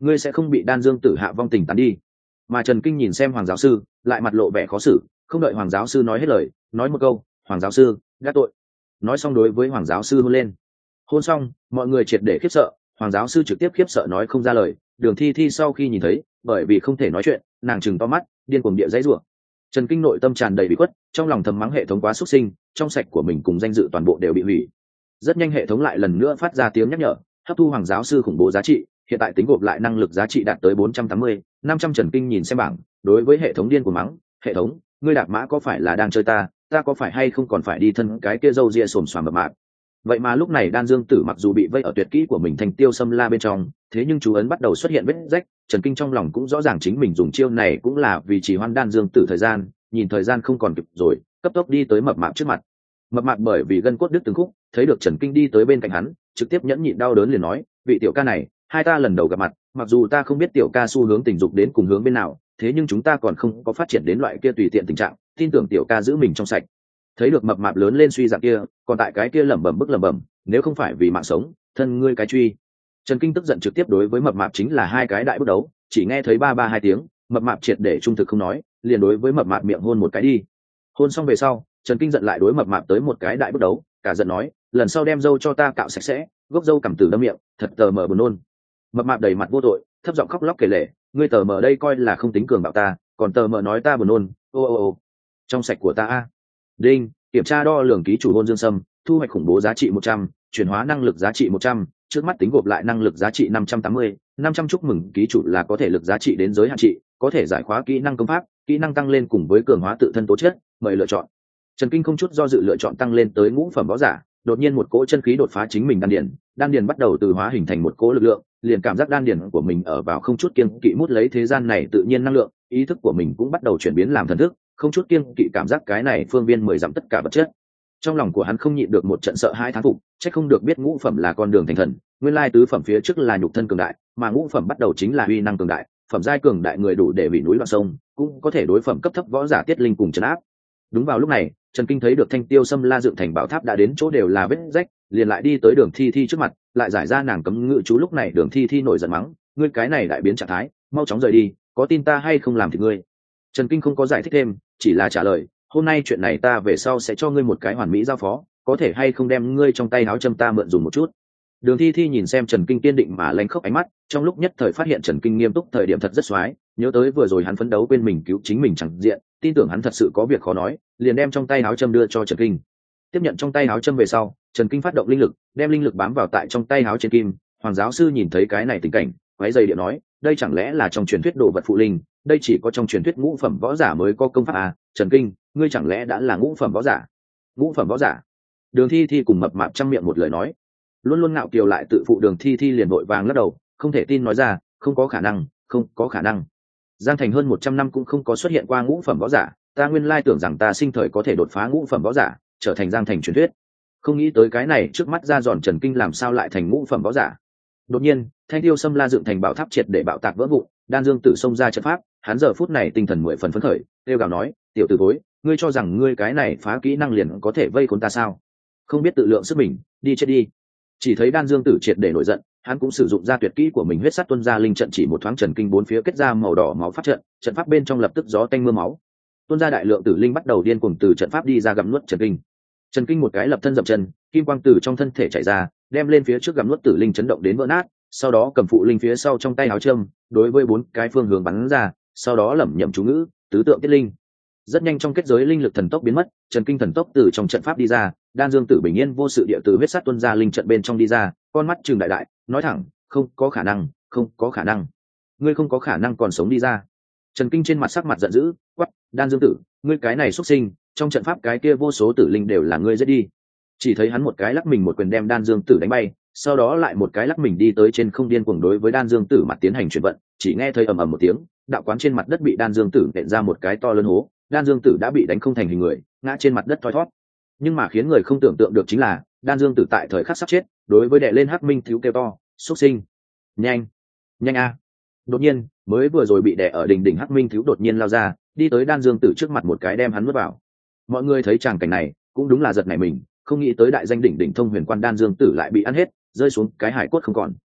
ngươi sẽ không bị đan dương tử hạ vong tình tán đi. Mà Trần Kinh nhìn xem hoàng giáo sư lại mặt lộ vẻ khó xử, không đợi hoàng giáo sư nói hết lời, nói một câu: hoàng giáo sư gác tội. Nói xong đối với hoàng giáo sư hôn lên. Hôn xong mọi người triệt để khiếp sợ, hoàng giáo sư trực tiếp khiếp sợ nói không ra lời. Đường Thi Thi sau khi nhìn thấy, bởi vì không thể nói chuyện, nàng trừng to mắt, điên cuồng địa dãy rủa. Trần Kinh nội tâm tràn đầy bị khuất, trong lòng thầm mắng hệ thống quá xuất sinh, trong sạch của mình cùng danh dự toàn bộ đều bị hủy. Rất nhanh hệ thống lại lần nữa phát ra tiếng nhắc nhở, hấp thu hoàng giáo sư khủng bố giá trị, hiện tại tính gộp lại năng lực giá trị đạt tới bốn trăm tám mươi, năm trăm. Trần Kinh nhìn xem bảng, đối với hệ thống điên cuồng mắng: hệ thống, ngươi đạp mã có phải là đang chơi ta, ta có phải hay không còn phải đi thân cái kia râu ria xồm xoàm mập mạp. Vậy mà lúc này đan dương tử mặc dù bị vây ở tuyệt kỹ của mình thành tiêu xâm la bên trong, thế nhưng chú ấn bắt đầu xuất hiện vết rách. Trần Kinh trong lòng cũng rõ ràng chính mình dùng chiêu này cũng là vì chỉ hoan đan dương tử thời gian, nhìn thời gian không còn kịp rồi, cấp tốc đi tới mập mạp trước mặt. Mập mạp bởi vì gân cốt đứt từng khúc, thấy được Trần Kinh đi tới bên cạnh hắn, trực tiếp nhẫn nhịn đau đớn liền nói: vị tiểu ca này, hai ta lần đầu gặp mặt, mặc dù ta không biết tiểu ca xu hướng tình dục đến cùng hướng bên nào, thế nhưng chúng ta còn không có phát triển đến loại kia tùy tiện tình trạng, tin tưởng tiểu ca giữ mình trong sạch. Thấy được mập mạp lớn lên suy dạng kia, còn tại cái kia lẩm bẩm bức lẩm bẩm: nếu không phải vì mạng sống, thân ngươi cái truy. Trần Kinh tức giận trực tiếp đối với mập mạp chính là hai cái đại bước đấu, chỉ nghe thấy ba ba hai tiếng, mập mạp triệt để trung thực không nói, liền đối với mập mạp miệng hôn một cái đi. Hôn xong về sau, Trần Kinh giận lại đối mập mạp tới một cái đại bước đấu, cả giận nói: lần sau đem râu cho ta cạo sạch sẽ, gốc râu cằm tử đâm miệng, thật tờ mờ buồn nôn. Mập mạp đầy mặt vô tội, thấp giọng khóc lóc kể lể: ngươi tờ mờ đây coi là không tính cường bạo ta, còn tờ mờ nói ta buồn nôn, ô ô ô, trong sạch của ta a. Đinh, kiểm tra đo lường ký chủ hôn dương sâm, thu hoạch khủng bố giá trị một trăm, chuyển hóa năng lực giá trị một trăm, trước mắt tính gộp lại năng lực giá trị năm trăm tám mươi, năm trăm. Chúc mừng ký chủ là có thể lực giá trị đến giới hạn trị, có thể giải khóa kỹ năng công pháp, kỹ năng tăng lên cùng với cường hóa tự thân tố chất, mời lựa chọn. Trần Kinh không chút do dự lựa chọn tăng lên tới ngũ phẩm võ giả, đột nhiên một cỗ chân khí đột phá chính mình đan điền, đan điền bắt đầu từ hóa hình thành một cỗ lực lượng, liền cảm giác đan điền của mình ở vào không chút kiêng kỵ mút lấy thế gian này tự nhiên năng lượng, ý thức của mình cũng bắt đầu chuyển biến làm thần thức, không chút kiêng kỵ cảm giác cái này phương viên mười dặm tất cả vật chất. Trong lòng của hắn không nhịn được một trận sợ hai thán phục, chắc không được biết ngũ phẩm là con đường thành thần, nguyên lai tứ phẩm phía trước là nhục thân cường đại, mà ngũ phẩm bắt đầu chính là uy năng cường đại, phẩm giai cường đại người đủ để hủy núi loạn sông, cũng có thể đối phẩm cấp thấp võ giả tiết linh cùng trấn áp. Đúng vào lúc này, Trần Kinh thấy được thanh tiêu xâm la dựng thành bảo tháp đã đến chỗ đều là vết rách, liền lại đi tới Đường Thi Thi trước mặt, lại giải ra nàng cấm ngự chú. Lúc này Đường Thi Thi nổi giận mắng: ngươi cái này đại biến trạng thái, mau chóng rời đi, có tin ta hay không làm thịt ngươi. Trần Kinh không có giải thích thêm, chỉ là trả lời: hôm nay chuyện này ta về sau sẽ cho ngươi một cái hoàn mỹ giao phó, có thể hay không đem ngươi trong tay áo châm ta mượn dùng một chút. Đường Thi Thi nhìn xem Trần Kinh kiên định mà lanh khốc ánh mắt, trong lúc nhất thời phát hiện Trần Kinh nghiêm túc thời điểm thật rất xoái, nhớ tới vừa rồi hắn phấn đấu quên mình cứu chính mình chẳng diện, tin tưởng hắn thật sự có việc khó nói, liền đem trong tay áo châm đưa cho Trần Kinh. Tiếp nhận trong tay áo châm về sau, Trần Kinh phát động linh lực, đem linh lực bám vào tại trong tay áo trên kim. Hoàng giáo sư nhìn thấy cái này tình cảnh, quấy dày điện nói: đây chẳng lẽ là trong truyền thuyết đồ vật phụ linh, đây chỉ có trong truyền thuyết ngũ phẩm võ giả mới có công pháp à? Trần Kinh, ngươi chẳng lẽ đã là ngũ phẩm võ giả? Ngũ phẩm võ giả? Đường Thi Thi cùng mập mạp trăm miệng một lời nói. Luôn luôn ngạo kiều lại tự phụ Đường Thi Thi liền vội vàng lắc đầu, không thể tin nói ra: không có khả năng, không có khả năng. Giang Thành hơn một trăm năm cũng không có xuất hiện qua ngũ phẩm võ giả, ta nguyên lai tưởng rằng ta sinh thời có thể đột phá ngũ phẩm võ giả, trở thành Giang Thành truyền thuyết. Không nghĩ tới cái này trước mắt ra giòn Trần Kinh làm sao lại thành ngũ phẩm võ giả. Đột nhiên, thanh tiêu xâm la dựng thành bảo tháp triệt để bạo tạc vỡ vụn, đan dương tử xông ra trận pháp, hắn giờ phút này tinh thần mười phần phấn khởi, kêu gào nói: tiểu tử thối, ngươi cho rằng ngươi cái này phá kỹ năng liền có thể vây khốn ta sao? Không biết tự lượng sức mình, đi chết đi. Chỉ thấy đan dương tử triệt để nổi giận, hắn cũng sử dụng ra tuyệt kỹ của mình huyết sắt tuôn ra linh trận, chỉ một thoáng Trần Kinh bốn phía kết ra màu đỏ máu phát trận, trận pháp bên trong lập tức gió tanh mưa máu, tuôn ra đại lượng tử linh bắt đầu điên cuồng từ trận pháp đi ra gặm nuốt Trần Kinh. Trần Kinh một cái lập thân dậm chân, kim quang từ trong thân thể chảy ra, đem lên phía trước gặm nuốt tử linh chấn động đến vỡ nát, sau đó cầm phụ linh phía sau trong tay áo châm, đối với bốn cái phương hướng bắn ra, sau đó lẩm nhẩm chú ngữ, tứ tượng tiết linh. Rất nhanh trong kết giới linh lực thần tốc biến mất, Trần Kinh thần tốc từ trong trận pháp đi ra, đan dương tử bình yên vô sự địa từ huyết sắt tuôn ra linh trận bên trong đi ra, con mắt trừng đại đại, nói thẳng: không có khả năng, không có khả năng, ngươi không có khả năng còn sống đi ra. Trần Kinh trên mặt sắc mặt giận dữ, quát: đan dương tử, ngươi cái này xuất sinh, trong trận pháp cái kia vô số tử linh đều là ngươi giết đi. Chỉ thấy hắn một cái lắc mình một quyền đem đan dương tử đánh bay, sau đó lại một cái lắc mình đi tới trên không điên cuồng đối với đan dương tử mặt tiến hành chuyển vận, chỉ nghe thấy ầm ầm một tiếng, đạo quán trên mặt đất bị đan dương tử nện ra một cái to lớn hố, đan dương tử đã bị đánh không thành hình người, ngã trên mặt đất thoi thoát. Nhưng mà khiến người không tưởng tượng được chính là đan dương tử tại thời khắc sắp chết, đối với đệ lên hắc minh thiếu kêu to: xuất sinh, nhanh nhanh a. Đột nhiên, mới vừa rồi bị đè ở đỉnh đỉnh hắc minh thiếu đột nhiên lao ra, đi tới đan dương tử trước mặt một cái đem hắn nuốt vào. Mọi người thấy tràng cảnh này cũng đúng là giật nảy mình, không nghĩ tới đại danh đỉnh đỉnh thông huyền quan đan dương tử lại bị ăn hết, rơi xuống cái hải cốt không còn.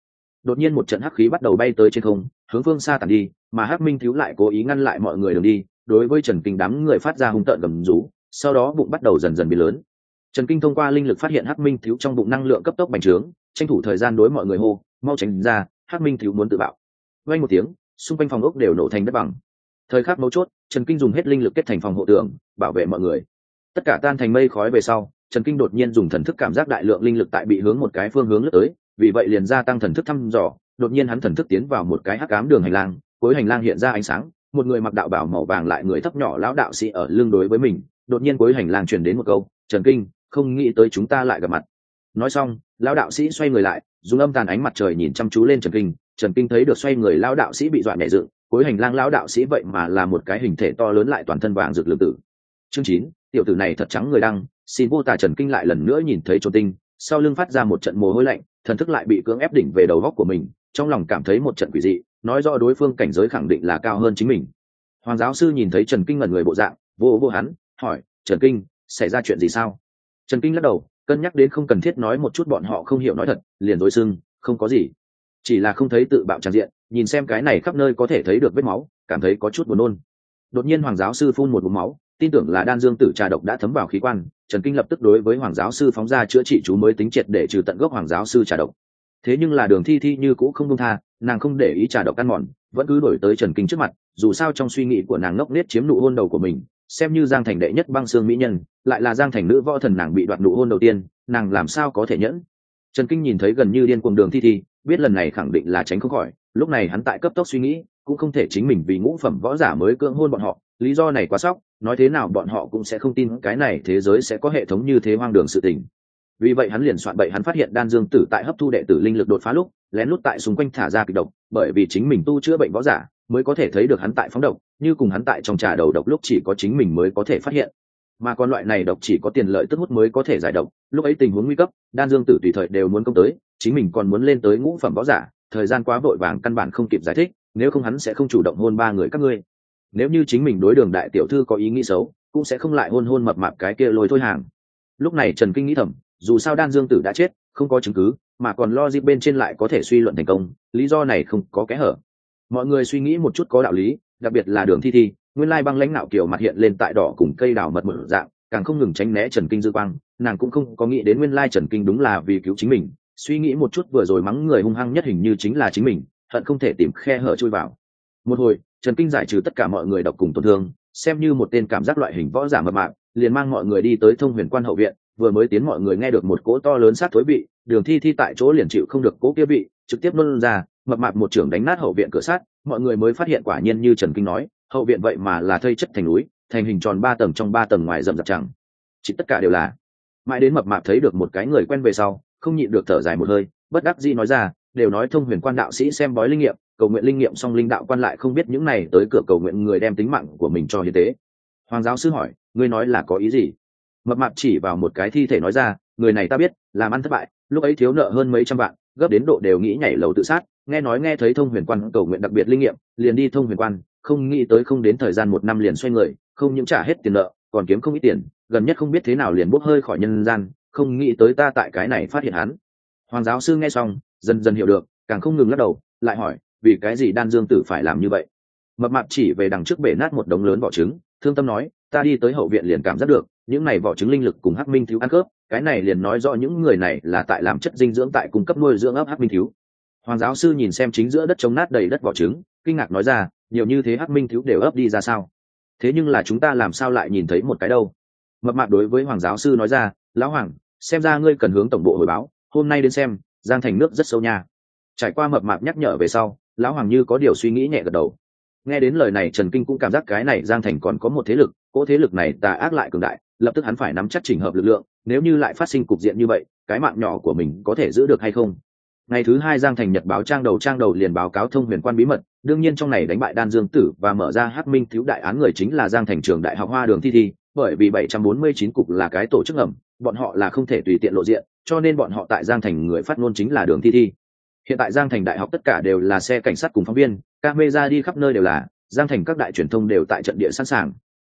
đột nhiên một trận hắc khí bắt đầu bay tới trên không, hướng phương xa tản đi, mà hắc minh thiếu lại cố ý ngăn lại mọi người đường đi, đối với Trần Kinh đám người phát ra hung tợn gầm rú, sau đó bụng bắt đầu dần dần biến lớn. Trần Kinh thông qua linh lực phát hiện hắc minh thiếu trong bụng năng lượng cấp tốc bành trướng, tranh thủ thời gian đối mọi người hô, mau tránh ra, hắc minh thiếu muốn tự bạo. Vang một tiếng, xung quanh phòng ốc đều nổ thành đất bằng. Thời khắc mấu chốt, Trần Kinh dùng hết linh lực kết thành phòng hộ tường, bảo vệ mọi người. Tất cả tan thành mây khói về sau, Trần Kinh đột nhiên dùng thần thức cảm giác đại lượng linh lực tại bị hướng một cái phương hướng lướt tới, vì vậy liền gia tăng thần thức thăm dò, đột nhiên hắn thần thức tiến vào một cái hắc ám đường hành lang, cuối hành lang hiện ra ánh sáng, một người mặc đạo bào màu vàng lại người thấp nhỏ lão đạo sĩ ở lưng đối với mình, đột nhiên cuối hành lang truyền đến một câu, "Trần Kinh, không nghĩ tới chúng ta lại gặp mặt." Nói xong, lão đạo sĩ xoay người lại, dùng âm tàn ánh mặt trời nhìn chăm chú lên Trần Kinh, Trần Kinh thấy được xoay người lão đạo sĩ bị dọa nhẹ dựng, cuối hành lang lão đạo sĩ vậy mà là một cái hình thể to lớn lại toàn thân vàng rực lưỡng tử. Chương chín, tiểu tử này thật trắng người đăng, xin vô tà. Trần Kinh lại lần nữa nhìn thấy Trồn Tinh, sau lưng phát ra một trận mồ hôi lạnh, thần thức lại bị cưỡng ép đỉnh về đầu góc của mình, trong lòng cảm thấy một trận quỷ dị, nói rõ đối phương cảnh giới khẳng định là cao hơn chính mình. Hoàng giáo sư nhìn thấy Trần Kinh ngẩn người bộ dạng, vô vô hắn, hỏi, Trần Kinh, xảy ra chuyện gì sao? Trần Kinh lắc đầu, cân nhắc đến không cần thiết nói một chút bọn họ không hiểu nói thật, liền đối xưng, không có gì, chỉ là không thấy tự bạo tràn diện, nhìn xem cái này khắp nơi có thể thấy được vết máu, cảm thấy có chút buồn nôn. Đột nhiên Hoàng giáo sư phun một ngụm máu, tin tưởng là đan dương tử trà độc đã thấm vào khí quan. Trần Kinh lập tức đối với Hoàng giáo sư phóng ra chữa trị chú mới tính triệt để trừ tận gốc Hoàng giáo sư trà độc. Thế nhưng là Đường Thi Thi như cũ không buông tha, nàng không để ý trà độc ăn mòn, vẫn cứ đổi tới Trần Kinh trước mặt, dù sao trong suy nghĩ của nàng ngốc nết chiếm nụ hôn đầu của mình, xem như Giang Thành đệ nhất băng xương mỹ nhân, lại là Giang Thành nữ võ thần nàng bị đoạt nụ hôn đầu tiên, nàng làm sao có thể nhẫn. Trần Kinh nhìn thấy gần như điên cuồng Đường Thi Thi, biết lần này khẳng định là tránh không khỏi, lúc này hắn tại cấp tốc suy nghĩ, cũng không thể chính mình vì ngũ phẩm võ giả mới cưỡng hôn bọn họ, lý do này quá sốc, nói thế nào bọn họ cũng sẽ không tin cái này thế giới sẽ có hệ thống như thế hoang đường sự tình. Vì vậy hắn liền soạn bậy, hắn phát hiện đan dương tử tại hấp thu đệ tử linh lực đột phá lúc lén lút tại xung quanh thả ra kịch độc, bởi vì chính mình tu chữa bệnh võ giả mới có thể thấy được hắn tại phóng độc, như cùng hắn tại trong trà đầu độc lúc chỉ có chính mình mới có thể phát hiện, mà còn loại này độc chỉ có tiền lợi tức hút mới có thể giải độc. Lúc ấy tình huống nguy cấp, đan dương tử tùy thời đều muốn công tới, chính mình còn muốn lên tới ngũ phẩm võ giả, thời gian quá vội vàng căn bản không kịp giải thích, nếu không hắn sẽ không chủ động hôn ba người các ngươi. Nếu như chính mình đối Đường đại tiểu thư có ý nghĩ xấu, cũng sẽ không lại hôn hôn mập mạp cái kia lôi thôi hàng. Lúc này Trần Kinh nghĩ thầm, dù sao đan dương tử đã chết, không có chứng cứ, mà còn logic bên trên lại có thể suy luận thành công, lý do này không có kẽ hở. Mọi người suy nghĩ một chút có đạo lý, đặc biệt là Đường Thi Thi, nguyên lai băng lãnh nạo kiểu mặt hiện lên tại đỏ cùng cây đào mật một dạng, càng không ngừng tránh né Trần Kinh dư quang, nàng cũng không có nghĩ đến nguyên lai Trần Kinh đúng là vì cứu chính mình, suy nghĩ một chút vừa rồi mắng người hung hăng nhất hình như chính là chính mình, hận không thể tìm khe hở chui vào. Một hồi, Trần Kinh giải trừ tất cả mọi người độc cùng tổn thương, xem như một tên cảm giác loại hình võ giả mập mạp, liền mang mọi người đi tới Thông Huyền Quan hậu viện. Vừa mới tiến mọi người nghe được một cỗ to lớn sát thối vị, Đường Thi Thi tại chỗ liền chịu không được cỗ kia vị, trực tiếp nôn ra, mập mạp một trưởng đánh nát hậu viện cửa sắt, mọi người mới phát hiện quả nhiên như Trần Kinh nói, hậu viện vậy mà là thây chất thành núi, thành hình tròn ba tầng trong ba tầng ngoài rậm rạp chẳng, chỉ tất cả đều là. Mãi đến mập mạp thấy được một cái người quen về sau, không nhịn được thở dài một hơi, bất đắc dĩ nói ra, đều nói Thông Huyền Quan đạo sĩ xem bói linh nghiệm, cầu nguyện linh nghiệm xong linh đạo quan lại không biết những này tới cửa cầu nguyện người đem tính mạng của mình cho hiến tế. Hoàng giáo sư hỏi, ngươi nói là có ý gì? Mập mạp chỉ vào một cái thi thể nói ra, người này ta biết, làm ăn thất bại, lúc ấy thiếu nợ hơn mấy trăm vạn, gấp đến độ đều nghĩ nhảy lầu tự sát, nghe nói nghe thấy Thông Huyền Quan cầu nguyện đặc biệt linh nghiệm, liền đi Thông Huyền Quan, không nghĩ tới không đến thời gian một năm liền xoay người, không những trả hết tiền nợ, còn kiếm không ít tiền, gần nhất không biết thế nào liền bốc hơi khỏi nhân gian, không nghĩ tới ta tại cái này phát hiện hắn. Hoàng giáo sư nghe xong, dần dần hiểu được, càng không ngừng lắc đầu, lại hỏi, vì cái gì đan dương tử phải làm như vậy? Mập mạp chỉ về đằng trước bể nát một đống lớn vỏ trứng, thương tâm nói, ta đi tới hậu viện liền cảm giác được những này vỏ trứng linh lực cùng hắc minh thiếu ăn khớp, cái này liền nói rõ những người này là tại làm chất dinh dưỡng tại cung cấp nuôi dưỡng ấp hắc minh thiếu. Hoàng giáo sư nhìn xem chính giữa đất trống nát đầy đất vỏ trứng, kinh ngạc nói ra, nhiều như thế hắc minh thiếu đều ấp đi ra sao? Thế nhưng là chúng ta làm sao lại nhìn thấy một cái đâu? Mập mạp đối với Hoàng giáo sư nói ra, lão Hoàng, xem ra ngươi cần hướng tổng bộ hồi báo, hôm nay đến xem, Giang Thành nước rất sâu nha. Trải qua mập mạp nhắc nhở về sau, lão Hoàng như có điều suy nghĩ nhẹ gật đầu. Nghe đến lời này Trần Kinh cũng cảm giác cái này Giang Thành còn có một thế lực, cỗ thế lực này tà ác lại cường đại, lập tức hắn phải nắm chắc chỉnh hợp lực lượng, nếu như lại phát sinh cục diện như vậy, cái mạng nhỏ của mình có thể giữ được hay không? Ngày thứ hai Giang Thành Nhật báo trang đầu trang đầu liền báo cáo Thông Huyền Quan bí mật, đương nhiên trong này đánh bại Đan Dương Tử và mở ra Hắc Minh thiếu đại án người chính là Giang Thành trường đại học Hoa Đường Thi Thi, bởi vì bảy trăm bốn mươi chín cục là cái tổ chức ngầm, bọn họ là không thể tùy tiện lộ diện, cho nên bọn họ tại Giang Thành người phát ngôn chính là Đường Thi Thi. Hiện tại Giang Thành đại học tất cả đều là xe cảnh sát cùng phóng viên, camera đi khắp nơi đều là, Giang Thành các đại truyền thông đều tại trận địa sẵn sàng.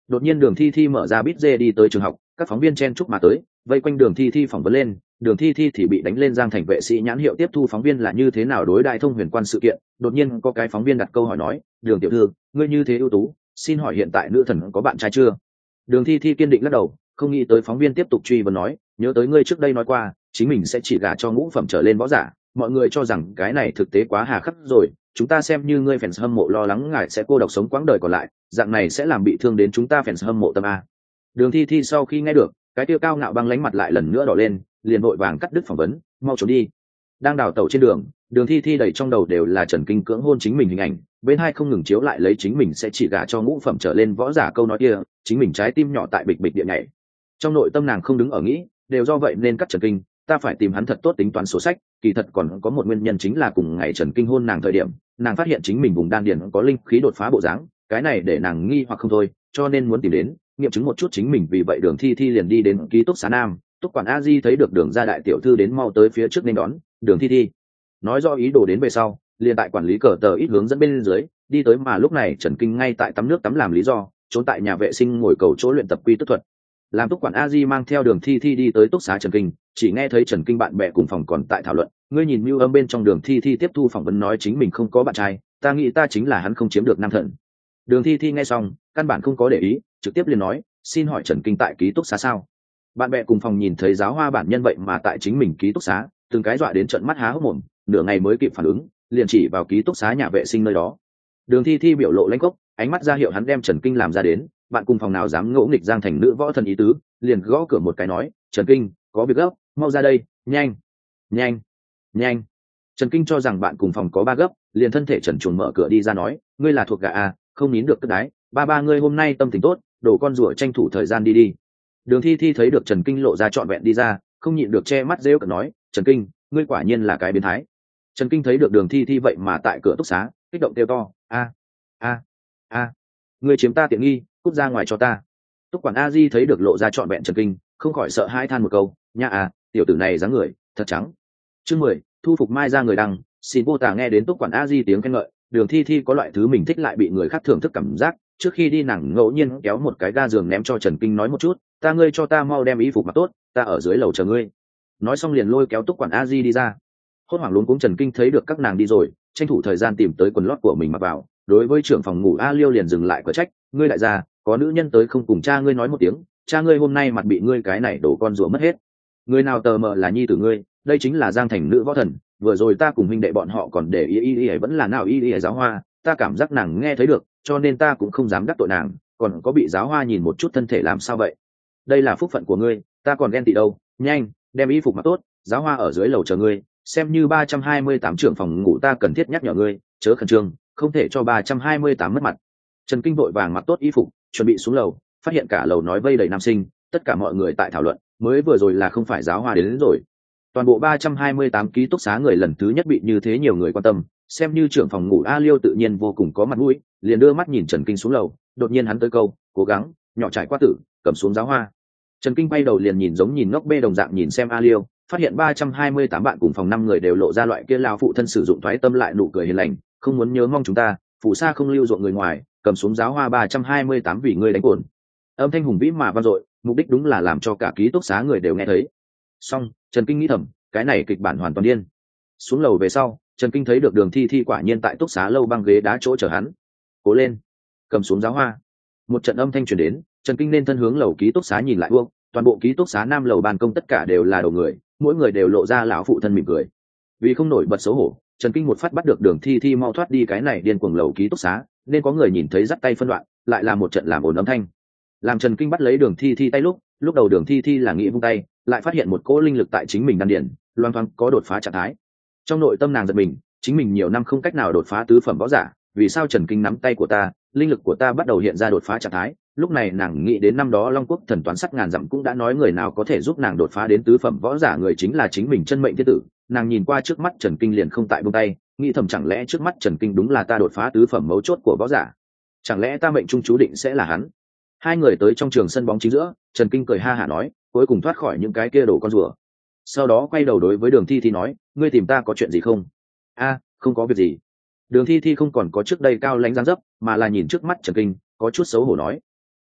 Đột nhiên Đường Thi Thi mở ra bít dê đi tới trường học, các phóng viên chen chúc mà tới, vây quanh Đường Thi Thi phỏng vấn lên. Đường Thi Thi thì bị đánh lên Giang Thành vệ sĩ nhãn hiệu tiếp thu phóng viên là như thế nào đối đại thông huyền quan sự kiện. Đột nhiên có cái phóng viên đặt câu hỏi nói, Đường tiểu thư, ngươi như thế ưu tú, xin hỏi hiện tại nữ thần có bạn trai chưa? Đường Thi Thi kiên định lắc đầu, không nghĩ tới phóng viên tiếp tục truy vấn nói, nhớ tới ngươi trước đây nói qua, chính mình sẽ chỉ gả cho ngũ phẩm trở lên võ giả, mọi người cho rằng cái này thực tế quá hà khắc rồi, chúng ta xem như ngươi fans hâm mộ lo lắng ngài sẽ cô độc sống quãng đời còn lại, dạng này sẽ làm bị thương đến chúng ta fans hâm mộ tâm a. Đường Thi Thi sau khi nghe được, cái tiêu cao ngạo băng lánh mặt lại lần nữa đỏ lên, liền vội vàng cắt đứt phỏng vấn, mau trốn đi. Đang đào tẩu trên đường, Đường Thi Thi đầy trong đầu đều là Trần Kinh cưỡng hôn chính mình hình ảnh, bên hai không ngừng chiếu lại lấy chính mình sẽ chỉ gả cho ngũ phẩm trở lên võ giả câu nói kia, chính mình trái tim nhỏ tại bịch bịch địa nhảy. Trong nội tâm nàng không đứng ở nghĩ, đều do vậy nên cắt Trần Kinh, ta phải tìm hắn thật tốt tính toán sổ sách. Kỳ thật còn có một nguyên nhân chính là cùng ngày Trần Kinh hôn nàng thời điểm, nàng phát hiện chính mình vùng đan điền có linh khí đột phá bộ dáng, cái này để nàng nghi hoặc không thôi, cho nên muốn tìm đến nghiệm chứng một chút chính mình. Vì vậy Đường Thi Thi liền đi đến ký túc xá nam, túc quản a di thấy được Đường gia đại tiểu thư đến mau tới phía trước nên đón. Đường Thi Thi nói do ý đồ đến về sau, liền tại quản lý cờ tờ ít hướng dẫn bên dưới đi tới, mà lúc này Trần Kinh ngay tại tắm nước tắm làm lý do trốn tại nhà vệ sinh ngồi cầu chỗ luyện tập quy tức thuật. Làm túc quản a di mang theo Đường Thi Thi đi tới túc xá Trần Kinh, chỉ nghe thấy Trần Kinh bạn bè cùng phòng còn tại thảo luận, ngươi nhìn mưu âm bên trong Đường Thi Thi tiếp thu phỏng vấn nói chính mình không có bạn trai, ta nghĩ ta chính là hắn không chiếm được nam thần. Đường Thi Thi nghe xong căn bản không có để ý, trực tiếp liền nói, xin hỏi Trần Kinh tại ký túc xá sao? Bạn bè cùng phòng nhìn thấy giáo hoa bản nhân vậy mà tại chính mình ký túc xá, từng cái dọa đến trợn mắt há hốc mồm, nửa ngày mới kịp phản ứng, liền chỉ vào ký túc xá nhà vệ sinh nơi đó. Đường Thi Thi biểu lộ lãnh cốc, ánh mắt ra hiệu hắn đem Trần Kinh làm ra đến, bạn cùng phòng nào dám ngỗ nghịch Giang Thành nữ võ thần ý tứ, liền gõ cửa một cái nói, Trần Kinh, có việc gấp, mau ra đây, nhanh, nhanh, nhanh. Trần Kinh cho rằng bạn cùng phòng có ba gấp, liền thân thể trần truồng mở cửa đi ra nói, ngươi là thuộc gà à, không nín được cất đái, ba ba ngươi hôm nay tâm tình tốt, đổ con rùa tranh thủ thời gian đi đi. Đường Thi Thi thấy được Trần Kinh lộ ra trọn vẹn đi ra, không nhịn được che mắt rêu cợt nói, Trần Kinh, ngươi quả nhiên là cái biến thái. Trần Kinh thấy được Đường Thi Thi vậy mà tại cửa túc xá, kích động kêu to, a a a, ngươi chiếm ta tiện nghi, cút ra ngoài cho ta. Túc quản a di thấy được lộ ra trọn vẹn Trần Kinh, không khỏi sợ hãi than một câu, nha à, tiểu tử này dáng người thật trắng. Chương mười, thu phục mai ra người đăng. Xin vô tả nghe đến Túc quản a di tiếng khen ngợi, Đường Thi Thi có loại thứ mình thích lại bị người khác thưởng thức cảm giác. Trước khi đi nàng ngẫu nhiên kéo một cái ga giường ném cho Trần Kinh nói một chút, ta ngươi cho ta mau đem y phục mặc tốt, ta ở dưới lầu chờ ngươi. Nói xong liền lôi kéo Túc quản a di đi ra. Hốt hoảng luống cuống Trần Kinh thấy được các nàng đi rồi, tranh thủ thời gian tìm tới quần lót của mình mặc vào. Đối với trưởng phòng ngủ A Liêu liền dừng lại cửa trách, ngươi đại gia, có nữ nhân tới không cùng cha ngươi nói một tiếng, cha ngươi hôm nay mặt bị ngươi cái này đổ con rùa mất hết. Người nào tờ mờ là nhi tử ngươi, đây chính là Giang Thành nữ võ thần, vừa rồi ta cùng huynh đệ bọn họ còn để y y y vẫn là nào y y giáo hoa, ta cảm giác nàng nghe thấy được, cho nên ta cũng không dám đắc tội nàng, còn có bị giáo hoa nhìn một chút thân thể làm sao vậy? Đây là phúc phận của ngươi, ta còn ghen tị đâu, nhanh, đem y phục mặc tốt, giáo hoa ở dưới lầu chờ ngươi, xem như ba trăm hai mươi tám trưởng phòng ngủ ta cần thiết nhắc nhở ngươi, chớ khẩn trương, không thể cho ba trăm hai mươi tám mất mặt. Trần Kinh vội vàng mặc tốt y phục, chuẩn bị xuống lầu, phát hiện cả lầu nói vây đầy nam sinh, tất cả mọi người tại thảo luận, mới vừa rồi là không phải giáo hoa đến, đến rồi. Toàn bộ ba trăm hai mươi tám ký túc xá người lần thứ nhất bị như thế nhiều người quan tâm, xem như trưởng phòng ngủ A Liêu tự nhiên vô cùng có mặt mũi, liền đưa mắt nhìn Trần Kinh xuống lầu, đột nhiên hắn tới câu, cố gắng, nhỏ trải qua tử, cầm xuống giáo hoa. Trần Kinh bay đầu liền nhìn giống nhìn ngốc bê đồng dạng nhìn xem A Liêu, phát hiện ba trăm hai mươi tám bạn cùng phòng năm người đều lộ ra loại kia lao phụ thân sử dụng thoái tâm lại nụ cười hiền lành, không muốn nhớ mong chúng ta, phủ xa không lưu ruộng người ngoài, cầm xuống giáo hoa ba trăm hai mươi tám vì ngươi đánh cồn. Âm thanh hùng vĩ mà vang dội, mục đích đúng là làm cho cả ký túc xá người đều nghe thấy. Xong, Trần Kinh nghĩ thầm, cái này kịch bản hoàn toàn điên. Xuống lầu về sau, Trần Kinh thấy được Đường Thi Thi quả nhiên tại túc xá lâu băng ghế đá chỗ chờ hắn. Cố lên, cầm xuống giáo hoa. Một trận âm thanh truyền đến, Trần Kinh nên thân hướng lầu ký túc xá nhìn lại buông, toàn bộ ký túc xá nam lầu ban công tất cả đều là đầu người, mỗi người đều lộ ra lão phụ thân mỉm cười. Vì không nổi bật xấu hổ, Trần Kinh một phát bắt được Đường Thi Thi mau thoát đi cái này điên cuồng lầu ký túc xá, nên có người nhìn thấy dắt tay phân đoạn, lại là một trận làm ồn âm thanh. Làm Trần Kinh bắt lấy Đường Thi Thi tay lúc, lúc đầu Đường Thi Thi là nghĩ vung tay, lại phát hiện một cỗ linh lực tại chính mình đan điền, loang thoáng có đột phá trạng thái. Trong nội tâm nàng giật mình, chính mình nhiều năm không cách nào đột phá tứ phẩm võ giả, vì sao Trần Kinh nắm tay của ta, linh lực của ta bắt đầu hiện ra đột phá trạng thái. Lúc này nàng nghĩ đến năm đó Long Quốc thần toán sắt ngàn dặm cũng đã nói người nào có thể giúp nàng đột phá đến tứ phẩm võ giả người chính là chính mình chân mệnh thiên tử. Nàng nhìn qua trước mắt Trần Kinh liền không tại buông tay, nghĩ thầm chẳng lẽ trước mắt Trần Kinh đúng là ta đột phá tứ phẩm mấu chốt của võ giả, chẳng lẽ ta mệnh trung chú định sẽ là hắn. Hai người tới trong trường sân bóng chính giữa, Trần Kinh cười ha hả nói, cuối cùng thoát khỏi những cái kia đổ con rùa. Sau đó quay đầu đối với Đường Thi Thi nói, ngươi tìm ta có chuyện gì không? A, không có việc gì. Đường Thi Thi không còn có trước đây cao lãnh dáng dấp, mà là nhìn trước mắt Trần Kinh, có chút xấu hổ nói,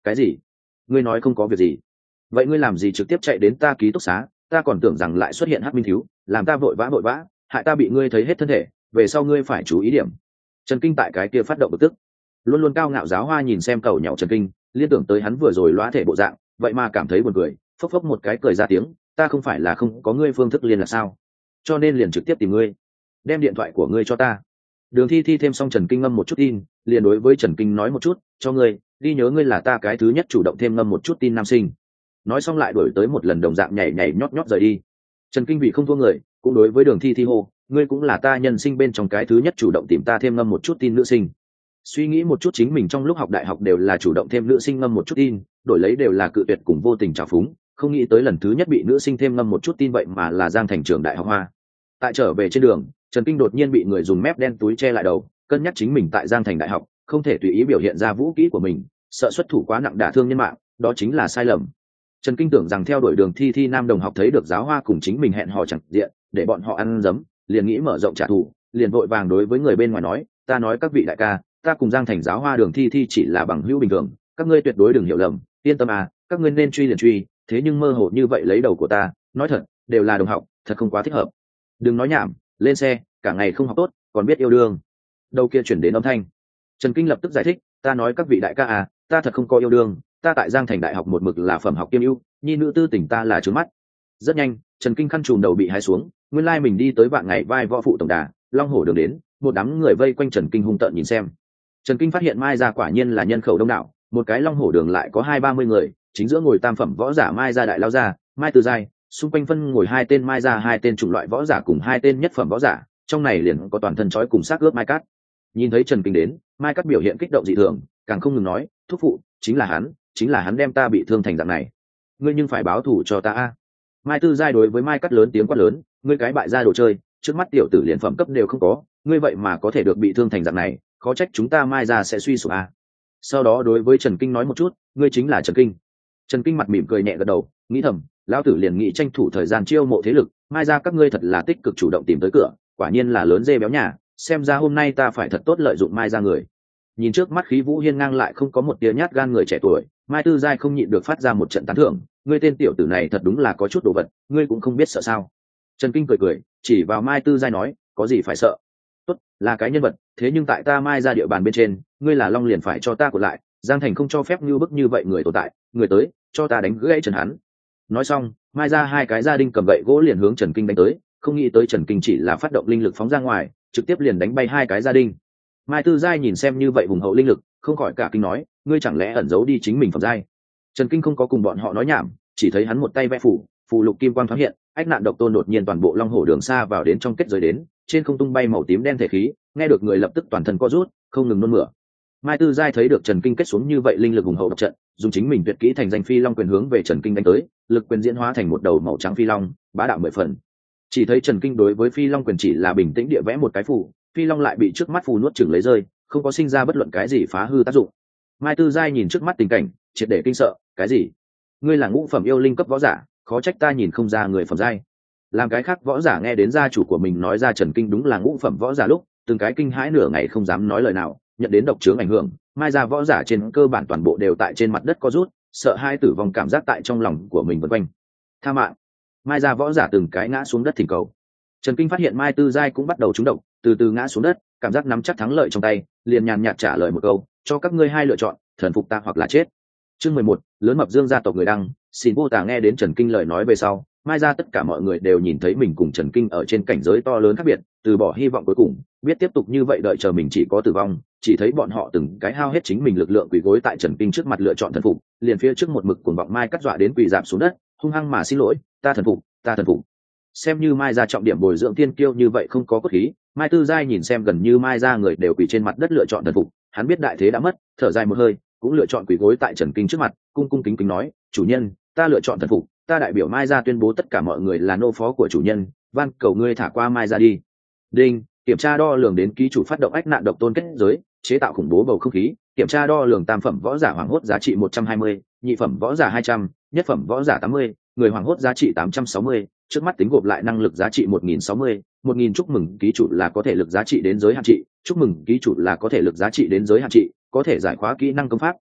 Cái gì? Ngươi nói không có việc gì? Vậy ngươi làm gì trực tiếp chạy đến ta ký túc xá? Ta còn tưởng rằng lại xuất hiện hắc minh thiếu, làm ta vội vã vội vã, hại ta bị ngươi thấy hết thân thể, về sau ngươi phải chú ý điểm. Trần Kinh tại cái kia phát động bực tức. Luôn luôn cao ngạo giáo hoa nhìn xem cầu nhậu Trần Kinh, liên tưởng tới hắn vừa rồi lóa thể bộ dạng, vậy mà cảm thấy buồn cười, phốc phốc một cái cười ra tiếng, ta không phải là không có ngươi phương thức liên là sao? Cho nên liền trực tiếp tìm ngươi, đem điện thoại của ngươi cho ta. Đường Thi Thi thêm xong Trần Kinh ngâm một chút tin, liền đối với Trần Kinh nói một chút, cho ngươi, đi nhớ ngươi là ta cái thứ nhất chủ động thêm ngâm một chút tin nam sinh. Nói xong lại đổi tới một lần đồng dạng nhảy nhảy nhót nhót rời đi. Trần Kinh vì không thua người, cũng đối với Đường Thi Thi hô, ngươi cũng là ta nhân sinh bên trong cái thứ nhất chủ động tìm ta thêm ngâm một chút tin nữ sinh. Suy nghĩ một chút chính mình trong lúc học đại học đều là chủ động thêm nữ sinh ngâm một chút tin, đổi lấy đều là cự tuyệt cùng vô tình trào phúng, không nghĩ tới lần thứ nhất bị nữ sinh thêm ngâm một chút tin vậy mà là Giang Thành trường đại học Hoa. Tại trở về trên đường, Trần Kinh đột nhiên bị người dùng mép đen túi che lại đầu, cân nhắc chính mình tại Giang Thành đại học không thể tùy ý biểu hiện ra vũ khí của mình, sợ xuất thủ quá nặng đả thương nhân mạng, đó chính là sai lầm. Trần Kinh tưởng rằng theo đuổi Đường Thi Thi nam đồng học thấy được giáo hoa cùng chính mình hẹn hò chẳng diện, để bọn họ ăn dấm, liền nghĩ mở rộng trả thù, liền vội vàng đối với người bên ngoài nói, ta nói các vị đại ca, ta cùng Giang Thành giáo hoa Đường Thi Thi chỉ là bằng hữu bình thường, các ngươi tuyệt đối đừng hiểu lầm, yên tâm à, các ngươi nên truy liền truy, thế nhưng mơ hồ như vậy lấy đầu của ta, nói thật, đều là đồng học, thật không quá thích hợp. Đừng nói nhảm, lên xe, cả ngày không học tốt, còn biết yêu đương. Đầu kia chuyển đến âm thanh. Trần Kinh lập tức giải thích, ta nói các vị đại ca à, ta thật không có yêu đương, ta tại Giang Thành đại học một mực là phẩm học kiêm ưu, nhi nữ tư tình ta là trướng mắt. Rất nhanh, Trần Kinh khăn trùm đầu bị hái xuống, nguyên lai mình đi tới vạn ngày vai võ phụ tổng đà, Long Hổ đường đến, một đám người vây quanh Trần Kinh hung tợn nhìn xem. Trần Kinh phát hiện Mai gia quả nhiên là nhân khẩu đông đảo, một cái Long Hổ đường lại có hai ba mươi người, chính giữa ngồi tam phẩm võ giả Mai gia đại lao gia, Mai Tư Giai, xung quanh phân ngồi hai tên Mai gia hai tên chủng loại võ giả cùng hai tên nhất phẩm võ giả, trong này liền có toàn thân trói cùng xác ướp Mai Cát. Nhìn thấy Trần Kinh đến, Mai Cát biểu hiện kích động dị thường, càng không ngừng nói, thúc phụ, chính là hắn, chính là hắn đem ta bị thương thành dạng này, ngươi nhưng phải báo thù cho ta a. Mai Tư Giai đối với Mai Cát lớn tiếng quát lớn, ngươi cái bại gia đồ chơi, trước mắt tiểu tử liền phẩm cấp đều không có, ngươi vậy mà có thể được bị thương thành dạng này, khó trách chúng ta Mai gia sẽ suy sụp a. Sau đó đối với Trần Kinh nói một chút, ngươi chính là Trần Kinh. Trần Kinh mặt mỉm cười nhẹ gật đầu, nghĩ thầm, lão tử liền nghĩ tranh thủ thời gian chiêu mộ thế lực, Mai gia các ngươi thật là tích cực chủ động tìm tới cửa, quả nhiên là lớn dê béo nhà, xem ra hôm nay ta phải thật tốt lợi dụng Mai gia người. Nhìn trước mắt khí vũ hiên ngang lại không có một tia nhát gan người trẻ tuổi, Mai Tư Giai không nhịn được phát ra một trận tán thưởng, ngươi tên tiểu tử này thật đúng là có chút đồ vật, ngươi cũng không biết sợ sao. Trần Kinh cười cười, chỉ vào Mai Tư Giai nói, có gì phải sợ? Tốt, là cái nhân vật, thế nhưng tại ta Mai gia địa bàn bên trên, ngươi là long liền phải cho ta cột lại, Giang Thành không cho phép như bức như vậy người tồn tại, người tới, cho ta đánh gãy Trần hắn. Nói xong, Mai ra hai cái gia đình cầm gậy gỗ liền hướng Trần Kinh đánh tới, không nghĩ tới Trần Kinh chỉ là phát động linh lực phóng ra ngoài, trực tiếp liền đánh bay hai cái gia đình. Mai Tư Giai nhìn xem như vậy hùng hậu linh lực, không khỏi cả kinh nói, ngươi chẳng lẽ ẩn giấu đi chính mình phẩm giai? Trần Kinh không có cùng bọn họ nói nhảm, chỉ thấy hắn một tay vẽ phủ, phù lục kim quang thoáng hiện, ách nạn độc tôn đột nhiên toàn bộ long hổ đường xa vào đến trong kết giới đến, trên không tung bay màu tím đen thể khí, nghe được người lập tức toàn thân co rút, không ngừng nôn mửa. Mai Tư Giai thấy được Trần Kinh kết xuống như vậy linh lực hùng hậu độc trận, dùng chính mình tuyệt kỹ thành danh phi long quyền hướng về Trần Kinh đánh tới, lực quyền diễn hóa thành một đầu màu trắng phi long, bá đạo mười phần. Chỉ thấy Trần Kinh đối với phi long quyền chỉ là bình tĩnh địa vẽ một cái phù, phi long lại bị trước mắt phù nuốt chửng lấy rơi, không có sinh ra bất luận cái gì phá hư tác dụng. Mai Tư Giai nhìn trước mắt tình cảnh, triệt để kinh sợ, cái gì? Ngươi là ngũ phẩm yêu linh cấp võ giả, khó trách ta nhìn không ra người phẩm giai. Làm cái khác võ giả nghe đến gia chủ của mình nói ra Trần Kinh đúng là ngũ phẩm võ giả lúc, từng cái kinh hãi nửa ngày không dám nói lời nào, nhận đến độc chướng ảnh hưởng, Mai gia võ giả trên cơ bản toàn bộ đều tại trên mặt đất co rút, sợ hai tử vong cảm giác tại trong lòng của mình vần quanh. Tha mạng! Mai gia võ giả từng cái ngã xuống đất thỉnh cầu. Trần Kinh phát hiện Mai Tư Giai cũng bắt đầu trúng độc, từ từ ngã xuống đất, cảm giác nắm chắc thắng lợi trong tay, liền nhàn nhạt trả lời một câu, cho các ngươi hai lựa chọn, thần phục ta hoặc là chết. Chương mười một, lớn mập Dương gia tộc người đăng, xin vô tà nghe đến Trần Kinh lời nói về sau, Mai ra tất cả mọi người đều nhìn thấy mình cùng Trần Kinh ở trên cảnh giới to lớn khác biệt, từ bỏ hy vọng cuối cùng, biết tiếp tục như vậy đợi chờ mình chỉ có tử vong, chỉ thấy bọn họ từng cái hao hết chính mình lực lượng quỳ gối tại Trần Kinh trước mặt lựa chọn thần phục, liền phía trước một mực cuồng vọng Mai cắt dọa đến quỳ rạp xuống đất, hung hăng mà xin lỗi, ta thần phục, ta thần phục. Xem như Mai ra trọng điểm bồi dưỡng tiên kiêu như vậy không có cốt khí, Mai Tư Giai nhìn xem gần như Mai ra người đều quỳ trên mặt đất lựa chọn thần phục, hắn biết đại thế đã mất, thở dài một hơi, cũng lựa chọn quỳ gối tại Trần Kinh trước mặt, cung cung kính kính nói, chủ nhân, ta lựa chọn thần phục, ta đại biểu Mai gia tuyên bố tất cả mọi người là nô phó của chủ nhân, van cầu ngươi thả qua Mai gia đi. Đinh, kiểm tra đo lường đến ký chủ phát động ách nạn độc tôn kết giới, chế tạo khủng bố bầu không khí, kiểm tra đo lường tam phẩm võ giả hoàng hốt giá trị một trăm hai mươi, nhị phẩm võ giả hai trăm, nhất phẩm võ giả tám mươi, người hoàng hốt giá trị tám trăm sáu mươi, trước mắt tính gộp lại năng lực giá trị một nghìn sáu mươi, một nghìn chúc mừng ký chủ là có thể lực giá trị đến giới hạn trị, chúc mừng ký chủ là có thể lực giá trị đến giới hạn trị, có thể giải khóa kỹ năng công pháp,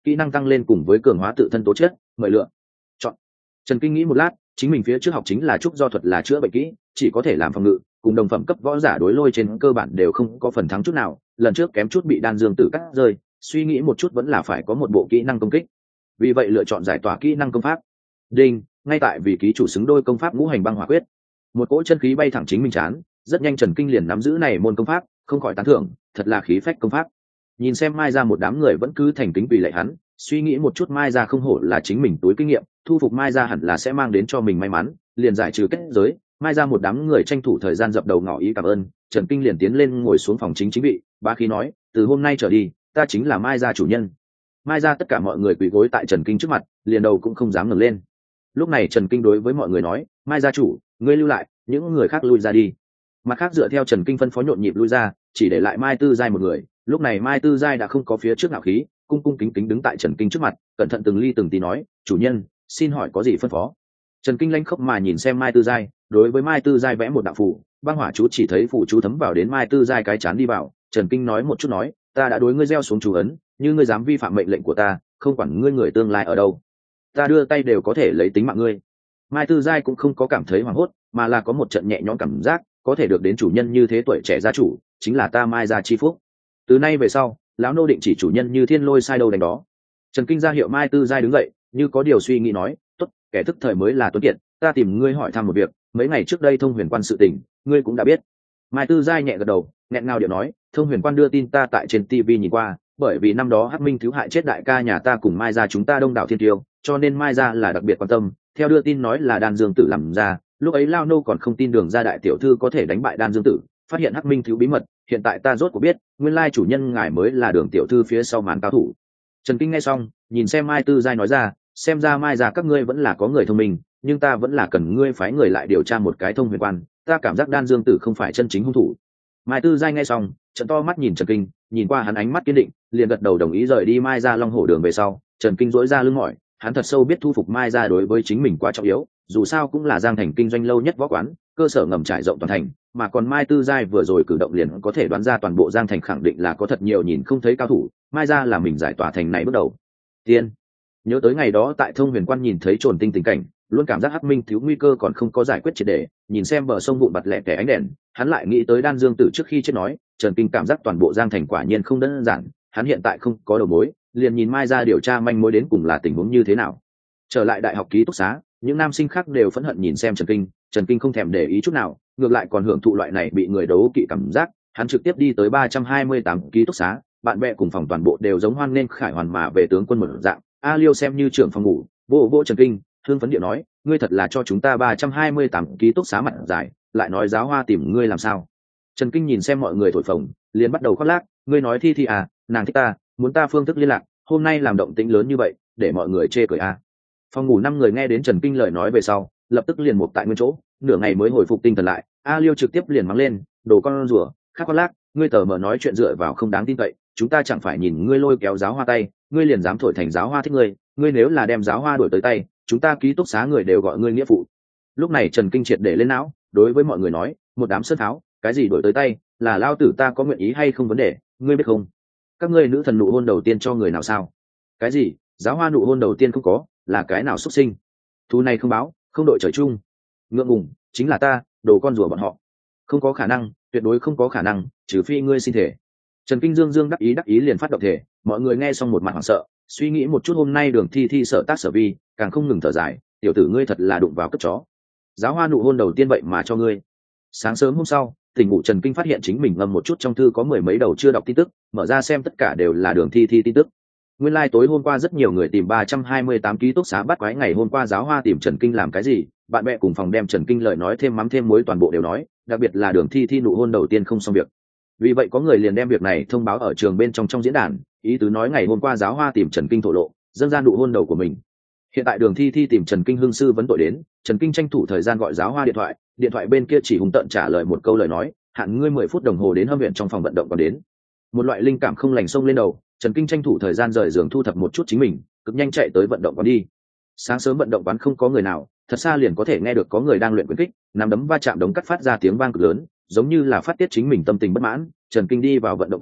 kỹ năng tăng lên cùng với cường hóa tự thân tố chất, mời lựa chọn. Trần Kinh nghĩ một lát, chính mình phía trước học chính là trúc do thuật là chữa bệnh kỹ, chỉ có thể làm phòng ngự, cùng đồng phẩm cấp võ giả đối lôi trên cơ bản đều không có phần thắng chút nào, lần trước kém chút bị đan dương tử cắt rơi, suy nghĩ một chút vẫn là phải có một bộ kỹ năng công kích, vì vậy lựa chọn giải tỏa kỹ năng công pháp. Đinh, ngay tại vì ký chủ xứng đôi công pháp ngũ hành băng hỏa quyết, một cỗ chân khí bay thẳng chính mình chán, rất nhanh Trần Kinh liền nắm giữ này môn công pháp, không khỏi tán thưởng, thật là khí phách công pháp. Nhìn xem Mai ra một đám người vẫn cứ thành kính vì lạy hắn, suy nghĩ một chút Mai ra không hổ là chính mình túi kinh nghiệm, thu phục Mai ra hẳn là sẽ mang đến cho mình may mắn, liền giải trừ kết giới. Mai ra một đám người tranh thủ thời gian dập đầu ngỏ ý cảm ơn, Trần Kinh liền tiến lên ngồi xuống phòng chính chính vị, bá khí nói, từ hôm nay trở đi, ta chính là Mai ra chủ nhân. Mai ra tất cả mọi người quỳ gối tại Trần Kinh trước mặt, liền đầu cũng không dám ngẩng lên. Lúc này Trần Kinh đối với mọi người nói, Mai gia chủ, ngươi lưu lại, những người khác lui ra đi. Mặt khác dựa theo Trần Kinh phân phó nhộn nhịp lui ra, chỉ để lại Mai Tư Giai một người. Lúc này Mai Tư Giai đã không có phía trước ngạo khí, cung cung kính kính đứng tại Trần Kinh trước mặt, cẩn thận từng ly từng tí nói, chủ nhân, xin hỏi có gì phân phó. Trần Kinh lanh khóc mà nhìn xem Mai Tư Giai, đối với Mai Tư Giai vẽ một đạo phù, băng hỏa chú chỉ thấy phù chú thấm vào đến Mai Tư Giai cái chán đi vào. Trần Kinh nói một chút nói, ta đã đối ngươi gieo xuống chú ấn, như ngươi dám vi phạm mệnh lệnh của ta, không quản ngươi người tương lai ở đâu, ta đưa tay đều có thể lấy tính mạng ngươi. Mai Tư Giai cũng không có cảm thấy hoảng hốt, mà là có một trận nhẹ nhõm cảm giác, có thể được đến chủ nhân như thế tuổi trẻ gia chủ, chính là ta Mai gia chi phúc. Từ nay về sau, lão nô định chỉ chủ nhân như thiên lôi sai đâu đánh đó. Trần Kinh ra hiệu Mai Tư Giai đứng dậy, như có điều suy nghĩ nói, tốt, kẻ thức thời mới là tuấn kiệt, ta tìm ngươi hỏi thăm một việc, mấy ngày trước đây Thông Huyền Quan sự tình, ngươi cũng đã biết. Mai Tư Giai nhẹ gật đầu, nghẹn ngào điệu nói, Thông Huyền Quan đưa tin ta tại trên ti vi nhìn qua, bởi vì năm đó Hắc Minh thiếu hại chết đại ca nhà ta cùng Mai gia chúng ta đông đảo thiên tiêu, cho nên Mai gia là đặc biệt quan tâm. Theo đưa tin nói là Đan Dương Tử làm ra, lúc ấy Lao nô còn không tin Đường gia đại tiểu thư có thể đánh bại Đan Dương Tử, phát hiện Hắc Minh thiếu bí mật, hiện tại ta rốt cuộc biết, nguyên lai chủ nhân ngài mới là Đường tiểu thư phía sau màn cao thủ. Trần Kinh nghe xong, nhìn xem Mai Tư Giai nói ra, xem ra Mai gia các ngươi vẫn là có người thông minh, nhưng ta vẫn là cần ngươi phái người lại điều tra một cái Thông Huyền Quan, ta cảm giác Đan Dương Tử không phải chân chính hung thủ. Mai Tư Giai nghe xong, trợn to mắt nhìn Trần Kinh, nhìn qua hắn ánh mắt kiên định, liền gật đầu đồng ý rời đi Mai gia Long Hổ Đường về sau. Trần Kinh dỗi ra lưng mỏi, hắn thật sâu biết thu phục Mai gia đối với chính mình quá trọng yếu, dù sao cũng là Giang Thành kinh doanh lâu nhất võ quán, cơ sở ngầm trải rộng toàn thành, mà còn Mai Tư Giai vừa rồi cử động liền có thể đoán ra toàn bộ Giang Thành khẳng định là có thật nhiều nhìn không thấy cao thủ, Mai gia là mình giải tỏa thành này bước đầu tiên. Nhớ tới ngày đó tại Thông Huyền Quan nhìn thấy Trồn Tinh tình cảnh, luôn cảm giác Hắc Minh thiếu nguy cơ còn không có giải quyết triệt để, nhìn xem bờ sông vụn vặt lẻ tẻ ánh đèn, hắn lại nghĩ tới Đan Dương Tử trước khi chết nói, Trần Kinh cảm giác toàn bộ Giang Thành quả nhiên không đơn giản, hắn hiện tại không có đầu mối, liền nhìn Mai gia điều tra manh mối đến cùng là tình huống như thế nào. Trở lại đại học ký túc xá, những nam sinh khác đều phẫn hận nhìn xem Trần Kinh, Trần Kinh không thèm để ý chút nào, ngược lại còn hưởng thụ loại này bị người đấu kỵ cảm giác, hắn trực tiếp đi tới ba trăm hai mươi tám ký túc xá, bạn bè cùng phòng toàn bộ đều giống hoan nên khải hoàn mà về tướng quân một dạng. A Liêu xem như trưởng phòng ngủ, vô vô Trần Kinh, thương phấn điệu nói, ngươi thật là cho chúng ta ba trăm hai mươi tám ký túc xá mặt dài, lại nói giáo hoa tìm ngươi làm sao. Trần Kinh nhìn xem mọi người thổi phồng, liền bắt đầu khoác lác, ngươi nói Thi Thi à, nàng thích ta, muốn ta phương thức liên lạc, hôm nay làm động tĩnh lớn như vậy, để mọi người chê cười à. Phòng ngủ năm người nghe đến Trần Kinh lời nói về sau, lập tức liền mục tại nguyên chỗ, nửa ngày mới hồi phục tinh thần lại. A Liêu trực tiếp liền mắng lên, đồ con rùa, khác khoác lác, ngươi tờ mờ nói chuyện dựa vào không đáng tin cậy, chúng ta chẳng phải nhìn ngươi lôi kéo giáo hoa tay, ngươi liền dám thổi thành giáo hoa thích ngươi, ngươi nếu là đem giáo hoa đuổi tới tay, chúng ta ký túc xá người đều gọi ngươi nghĩa phụ. Lúc này Trần Kinh triệt để lên não, đối với mọi người nói, một đám sơn tháo, cái gì đuổi tới tay, là lao tử ta có nguyện ý hay không vấn đề, ngươi biết không? Các ngươi nữ thần nụ hôn đầu tiên cho người nào sao? Cái gì? Giáo hoa nụ hôn đầu tiên không có, là cái nào xuất sinh? Thú này không báo, không đội trời chung. Ngượng ngùng, chính là ta, đồ con rùa bọn họ. Không có khả năng, tuyệt đối không có khả năng, trừ phi ngươi xin thể. Trần Kinh dương dương đắc ý đắc ý liền phát động thể, mọi người nghe xong một mặt hoảng sợ, suy nghĩ một chút hôm nay Đường Thi Thi sở tác sở vi, càng không ngừng thở dài, tiểu tử ngươi thật là đụng vào cất chó. Giáo hoa nụ hôn đầu tiên vậy mà cho ngươi. Sáng sớm hôm sau, tỉnh ngủ Trần Kinh phát hiện chính mình ngâm một chút trong thư có mười mấy đầu chưa đọc tin tức, mở ra xem tất cả đều là Đường Thi Thi tin tức. Nguyên lai like tối hôm qua rất nhiều người tìm ba trăm hai mươi tám ký túc xá bắt quái ngày hôm qua giáo hoa tìm Trần Kinh làm cái gì, bạn bè cùng phòng đem Trần Kinh lời nói thêm mắm thêm muối toàn bộ đều nói, đặc biệt là Đường Thi Thi nụ hôn đầu tiên không xong việc. Vì vậy có người liền đem việc này thông báo ở trường bên trong trong diễn đàn, ý tứ nói ngày hôm qua giáo hoa tìm Trần Kinh thổ lộ, dâng ra nụ hôn đầu của mình. Hiện tại Đường Thi Thi tìm Trần Kinh hương sư vấn tội đến, Trần Kinh tranh thủ thời gian gọi giáo hoa điện thoại, điện thoại bên kia chỉ hùng tận trả lời một câu lời nói, hạn ngươi mười phút đồng hồ đến hâm viện trong phòng vận động còn đến. Một loại linh cảm không lành xông lên đầu, Trần Kinh tranh thủ thời gian rời giường thu thập một chút chính mình, cực nhanh chạy tới vận động quán đi. Sáng sớm vận động quán không có người nào, thật xa liền có thể nghe được có người đang luyện quyền kích, nắm đấm va chạm đống cắt phát ra tiếng vang cực lớn, giống như là phát tiết chính mình tâm tình bất mãn. Trần Kinh đi vào vận động quán,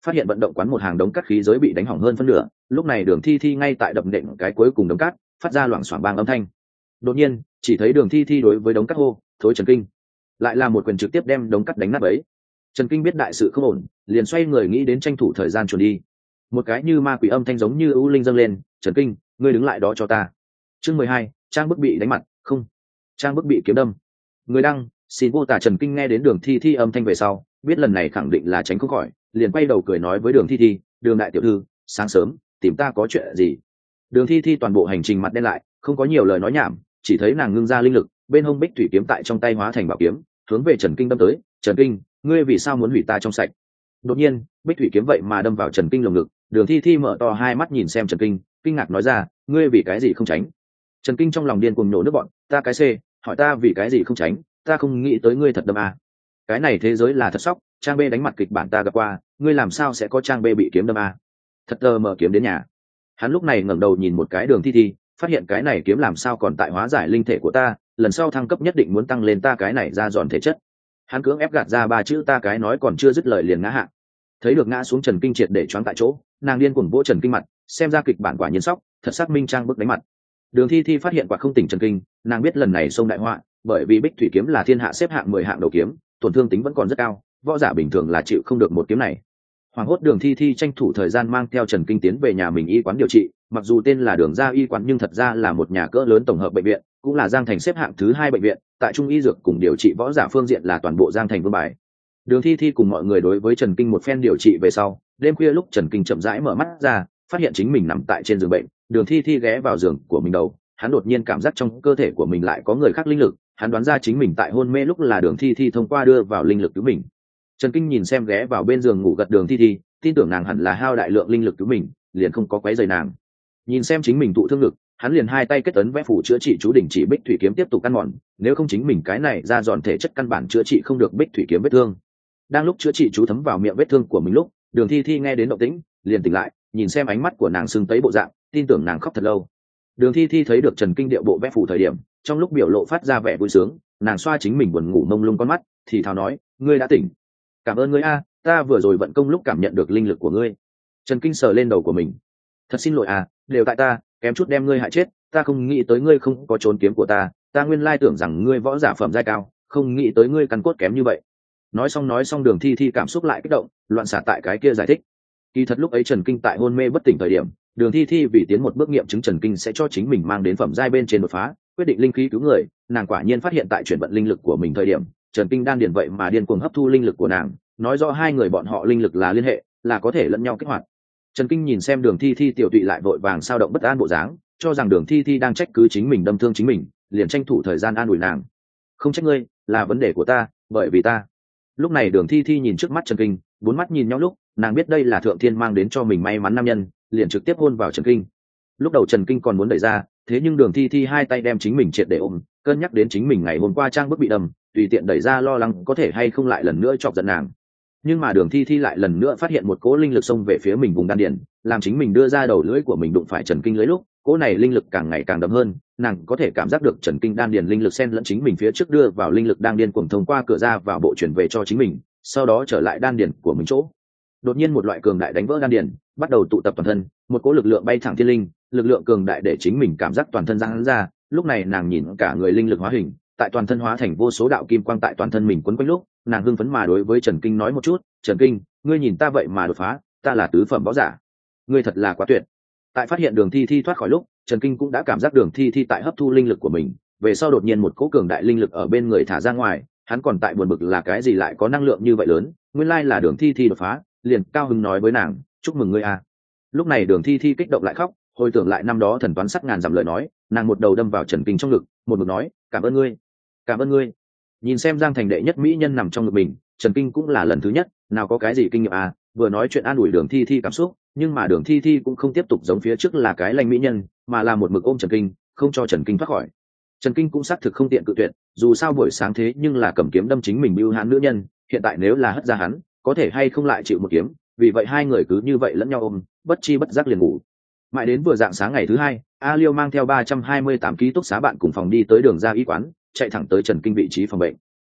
phát hiện vận động quán một hàng đống cát khí giới bị đánh hỏng hơn phân nửa. Lúc này Đường Thi Thi ngay tại đập nện cái cuối cùng đống cát, phát ra loảng xoảng bang âm thanh. Đột nhiên chỉ thấy Đường Thi Thi đối với đống cát hô: thối Trần Kinh. Lại là một quyền trực tiếp đem đống cát đánh nát ấy. Trần Kinh biết đại sự không ổn, liền xoay người nghĩ đến tranh thủ thời gian chuồn đi. Một cái như ma quỷ âm thanh giống như ưu linh dâng lên: Trần Kinh, ngươi đứng lại đó cho ta. Chương mười hai, trang bức bị đánh mặt, không, trang bức bị kiếm đâm. Người đăng, xin vô tả. Trần Kinh nghe đến Đường Thi Thi âm thanh về sau, biết lần này khẳng định là tránh không khỏi, liền quay đầu cười nói với Đường Thi Thi: Đường đại tiểu thư, sáng sớm tìm ta có chuyện gì? Đường Thi Thi toàn bộ hành trình mặt đen lại, không có nhiều lời nói nhảm, chỉ thấy nàng ngưng ra linh lực, bên hông bích thủy kiếm tại trong tay hóa thành bảo kiếm, hướng về Trần Kinh đâm tới. Trần Kinh, ngươi vì sao muốn hủy ta trong sạch? Đột nhiên bích thủy kiếm vậy mà đâm vào Trần Kinh lồng ngực. Đường Thi Thi mở to hai mắt nhìn xem Trần Kinh, kinh ngạc nói ra: ngươi vì cái gì không tránh? Trần Kinh trong lòng điên cuồng nổ nước bọn: ta cái c hỏi ta vì cái gì không tránh, ta không nghĩ tới ngươi thật đâm à. Cái này thế giới là thật sóc, trang B đánh mặt kịch bản ta gặp qua, ngươi làm sao sẽ có trang B bị kiếm đâm à? Thật tờ mở kiếm đến nhà. Hắn lúc này ngẩng đầu nhìn một cái Đường Thi Thi, phát hiện cái này kiếm làm sao còn tại hóa giải linh thể của ta, lần sau thăng cấp nhất định muốn tăng lên ta cái này ra giòn thể chất. Hắn cưỡng ép gạt ra ba chữ ta cái nói còn chưa dứt lời liền ngã hạ. Thấy được ngã xuống Trần Kinh triệt để choáng tại chỗ, nàng điên cuồng vỗ Trần Kinh mặt, xem ra kịch bản quả nhiên sóc, thật xác minh trang bức đánh mặt. Đường Thi Thi phát hiện quả không tỉnh Trần Kinh, nàng biết lần này xông đại họa, bởi vì bích thủy kiếm là thiên hạ xếp hạng mười hạng đầu kiếm, tổn thương tính vẫn còn rất cao, võ giả bình thường là chịu không được một kiếm này. Hoàng hốt Đường Thi Thi tranh thủ thời gian mang theo Trần Kinh tiến về nhà mình y quán điều trị, mặc dù tên là Đường gia y quán nhưng thật ra là một nhà cỡ lớn tổng hợp bệnh viện, cũng là Giang Thành xếp hạng thứ hai bệnh viện, tại trung y dược cùng điều trị võ giả phương diện là toàn bộ Giang Thành vương bài. Đường Thi Thi cùng mọi người đối với Trần Kinh một phen điều trị về sau, đêm khuya lúc Trần Kinh chậm rãi mở mắt ra, phát hiện chính mình nằm tại trên giường bệnh. Đường Thi Thi ghé vào giường của mình đầu, hắn đột nhiên cảm giác trong cơ thể của mình lại có người khác linh lực, hắn đoán ra chính mình tại hôn mê lúc là Đường Thi Thi thông qua đưa vào linh lực cứu mình. Trần Kinh nhìn xem ghé vào bên giường ngủ gật Đường Thi Thi, tin tưởng nàng hẳn là hao đại lượng linh lực cứu mình, liền không có quấy rầy nàng. Nhìn xem chính mình tụ thương lực, hắn liền hai tay kết ấn vẽ phủ chữa trị chú đỉnh chỉ bích thủy kiếm tiếp tục ăn mòn, nếu không chính mình cái này ra dọn thể chất căn bản chữa trị không được bích thủy kiếm vết thương. Đang lúc chữa trị chú thấm vào miệng vết thương của mình lúc, Đường Thi Thi nghe đến động tĩnh, liền tỉnh lại, nhìn xem ánh mắt của nàng sưng tấy bộ dạng, tin tưởng nàng khóc thật lâu. Đường Thi Thi thấy được Trần Kinh điệu bộ vẽ phủ thời điểm, trong lúc biểu lộ phát ra vẻ vui sướng, nàng xoa chính mình buồn ngủ mông lung con mắt, thì thào nói: ngươi đã tỉnh. Cảm ơn ngươi a, ta vừa rồi vận công lúc cảm nhận được linh lực của ngươi. Trần Kinh sờ lên đầu của mình: thật xin lỗi à, đều tại ta, kém chút đem ngươi hại chết, ta không nghĩ tới ngươi không có trốn kiếm của ta, ta nguyên lai tưởng rằng ngươi võ giả phẩm giai cao, không nghĩ tới ngươi căn cốt kém như vậy. Nói xong nói xong Đường Thi Thi cảm xúc lại kích động, loạn xả tại cái kia giải thích. Kỳ thật lúc ấy Trần Kinh tại hôn mê bất tỉnh thời điểm, Đường Thi Thi vì tiến một bước nghiệm chứng Trần Kinh sẽ cho chính mình mang đến phẩm giai bên trên đột phá, quyết định linh khí cứu người, nàng quả nhiên phát hiện tại chuyển vận linh lực của mình thời điểm, Trần Kinh đan điền vậy mà điên cuồng hấp thu linh lực của nàng, nói rõ hai người bọn họ linh lực là liên hệ, là có thể lẫn nhau kích hoạt. Trần Kinh nhìn xem Đường Thi Thi tiểu tụy lại vội vàng sao động bất an bộ dáng, cho rằng Đường Thi Thi đang trách cứ chính mình đâm thương chính mình, liền tranh thủ thời gian an ủi nàng: không trách ngươi, là vấn đề của ta, bởi vì ta. Lúc này Đường Thi Thi nhìn trước mắt Trần Kinh, bốn mắt nhìn nhau lúc, nàng biết đây là thượng thiên mang đến cho mình may mắn nam nhân, liền trực tiếp hôn vào Trần Kinh. Lúc đầu Trần Kinh còn muốn đẩy ra, thế nhưng Đường Thi Thi hai tay đem chính mình triệt để ôm, cân nhắc đến chính mình ngày hôm qua trang bức bị đâm, tùy tiện đẩy ra lo lắng có thể hay không lại lần nữa chọc giận nàng. Nhưng mà Đường Thi Thi lại lần nữa phát hiện một cỗ linh lực xông về phía mình vùng đan điền, làm chính mình đưa ra đầu lưỡi của mình đụng phải Trần Kinh lưỡi lúc, cỗ này linh lực càng ngày càng đậm hơn, nàng có thể cảm giác được Trần Kinh đan điền linh lực xen lẫn chính mình phía trước đưa vào linh lực đang điên cuồng thông qua cửa ra vào bộ chuyển về cho chính mình, sau đó trở lại đan điền của mình chỗ. Đột nhiên một loại cường đại đánh vỡ đan điền, bắt đầu tụ tập toàn thân, một cỗ lực lượng bay thẳng thiên linh, lực lượng cường đại để chính mình cảm giác toàn thân giãn ra, lúc này nàng nhìn cả người linh lực hóa hình, tại toàn thân hóa thành vô số đạo kim quang tại toàn thân mình quấn quanh lúc, nàng hưng phấn mà đối với Trần Kinh nói một chút: Trần Kinh, ngươi nhìn ta vậy mà đột phá, ta là tứ phẩm võ giả, ngươi thật là quá tuyệt. Tại phát hiện Đường Thi Thi thoát khỏi lúc, Trần Kinh cũng đã cảm giác Đường Thi Thi tại hấp thu linh lực của mình, về sau đột nhiên một cỗ cường đại linh lực ở bên người thả ra ngoài, hắn còn tại buồn bực là cái gì lại có năng lượng như vậy lớn, nguyên lai là Đường Thi Thi đột phá, liền cao hứng nói với nàng: chúc mừng ngươi a. Lúc này Đường Thi Thi kích động lại khóc, hồi tưởng lại năm đó thần toán sắc ngàn dặm lời nói, nàng một đầu đâm vào Trần Kinh trong ngực, một mực nói: cảm ơn ngươi, cảm ơn ngươi. Nhìn xem Giang Thành đệ nhất mỹ nhân nằm trong ngực mình, Trần Kinh cũng là lần thứ nhất, nào có cái gì kinh nghiệm à, vừa nói chuyện an ủi Đường Thi Thi cảm xúc, nhưng mà Đường Thi Thi cũng không tiếp tục giống phía trước là cái lanh mỹ nhân, mà là một mực ôm Trần Kinh, không cho Trần Kinh thoát khỏi. Trần Kinh cũng xác thực không tiện cự tuyệt, dù sao buổi sáng thế nhưng là cầm kiếm đâm chính mình bưu hãn nữ nhân, hiện tại nếu là hất ra hắn, có thể hay không lại chịu một kiếm, vì vậy hai người cứ như vậy lẫn nhau ôm, bất chi bất giác liền ngủ. Mãi đến vừa dạng sáng ngày thứ hai, A Liêu mang theo ba trăm hai mươi tám ký túc xá bạn cùng phòng đi tới Đường gia y quán, chạy thẳng tới Trần Kinh vị trí phòng bệnh.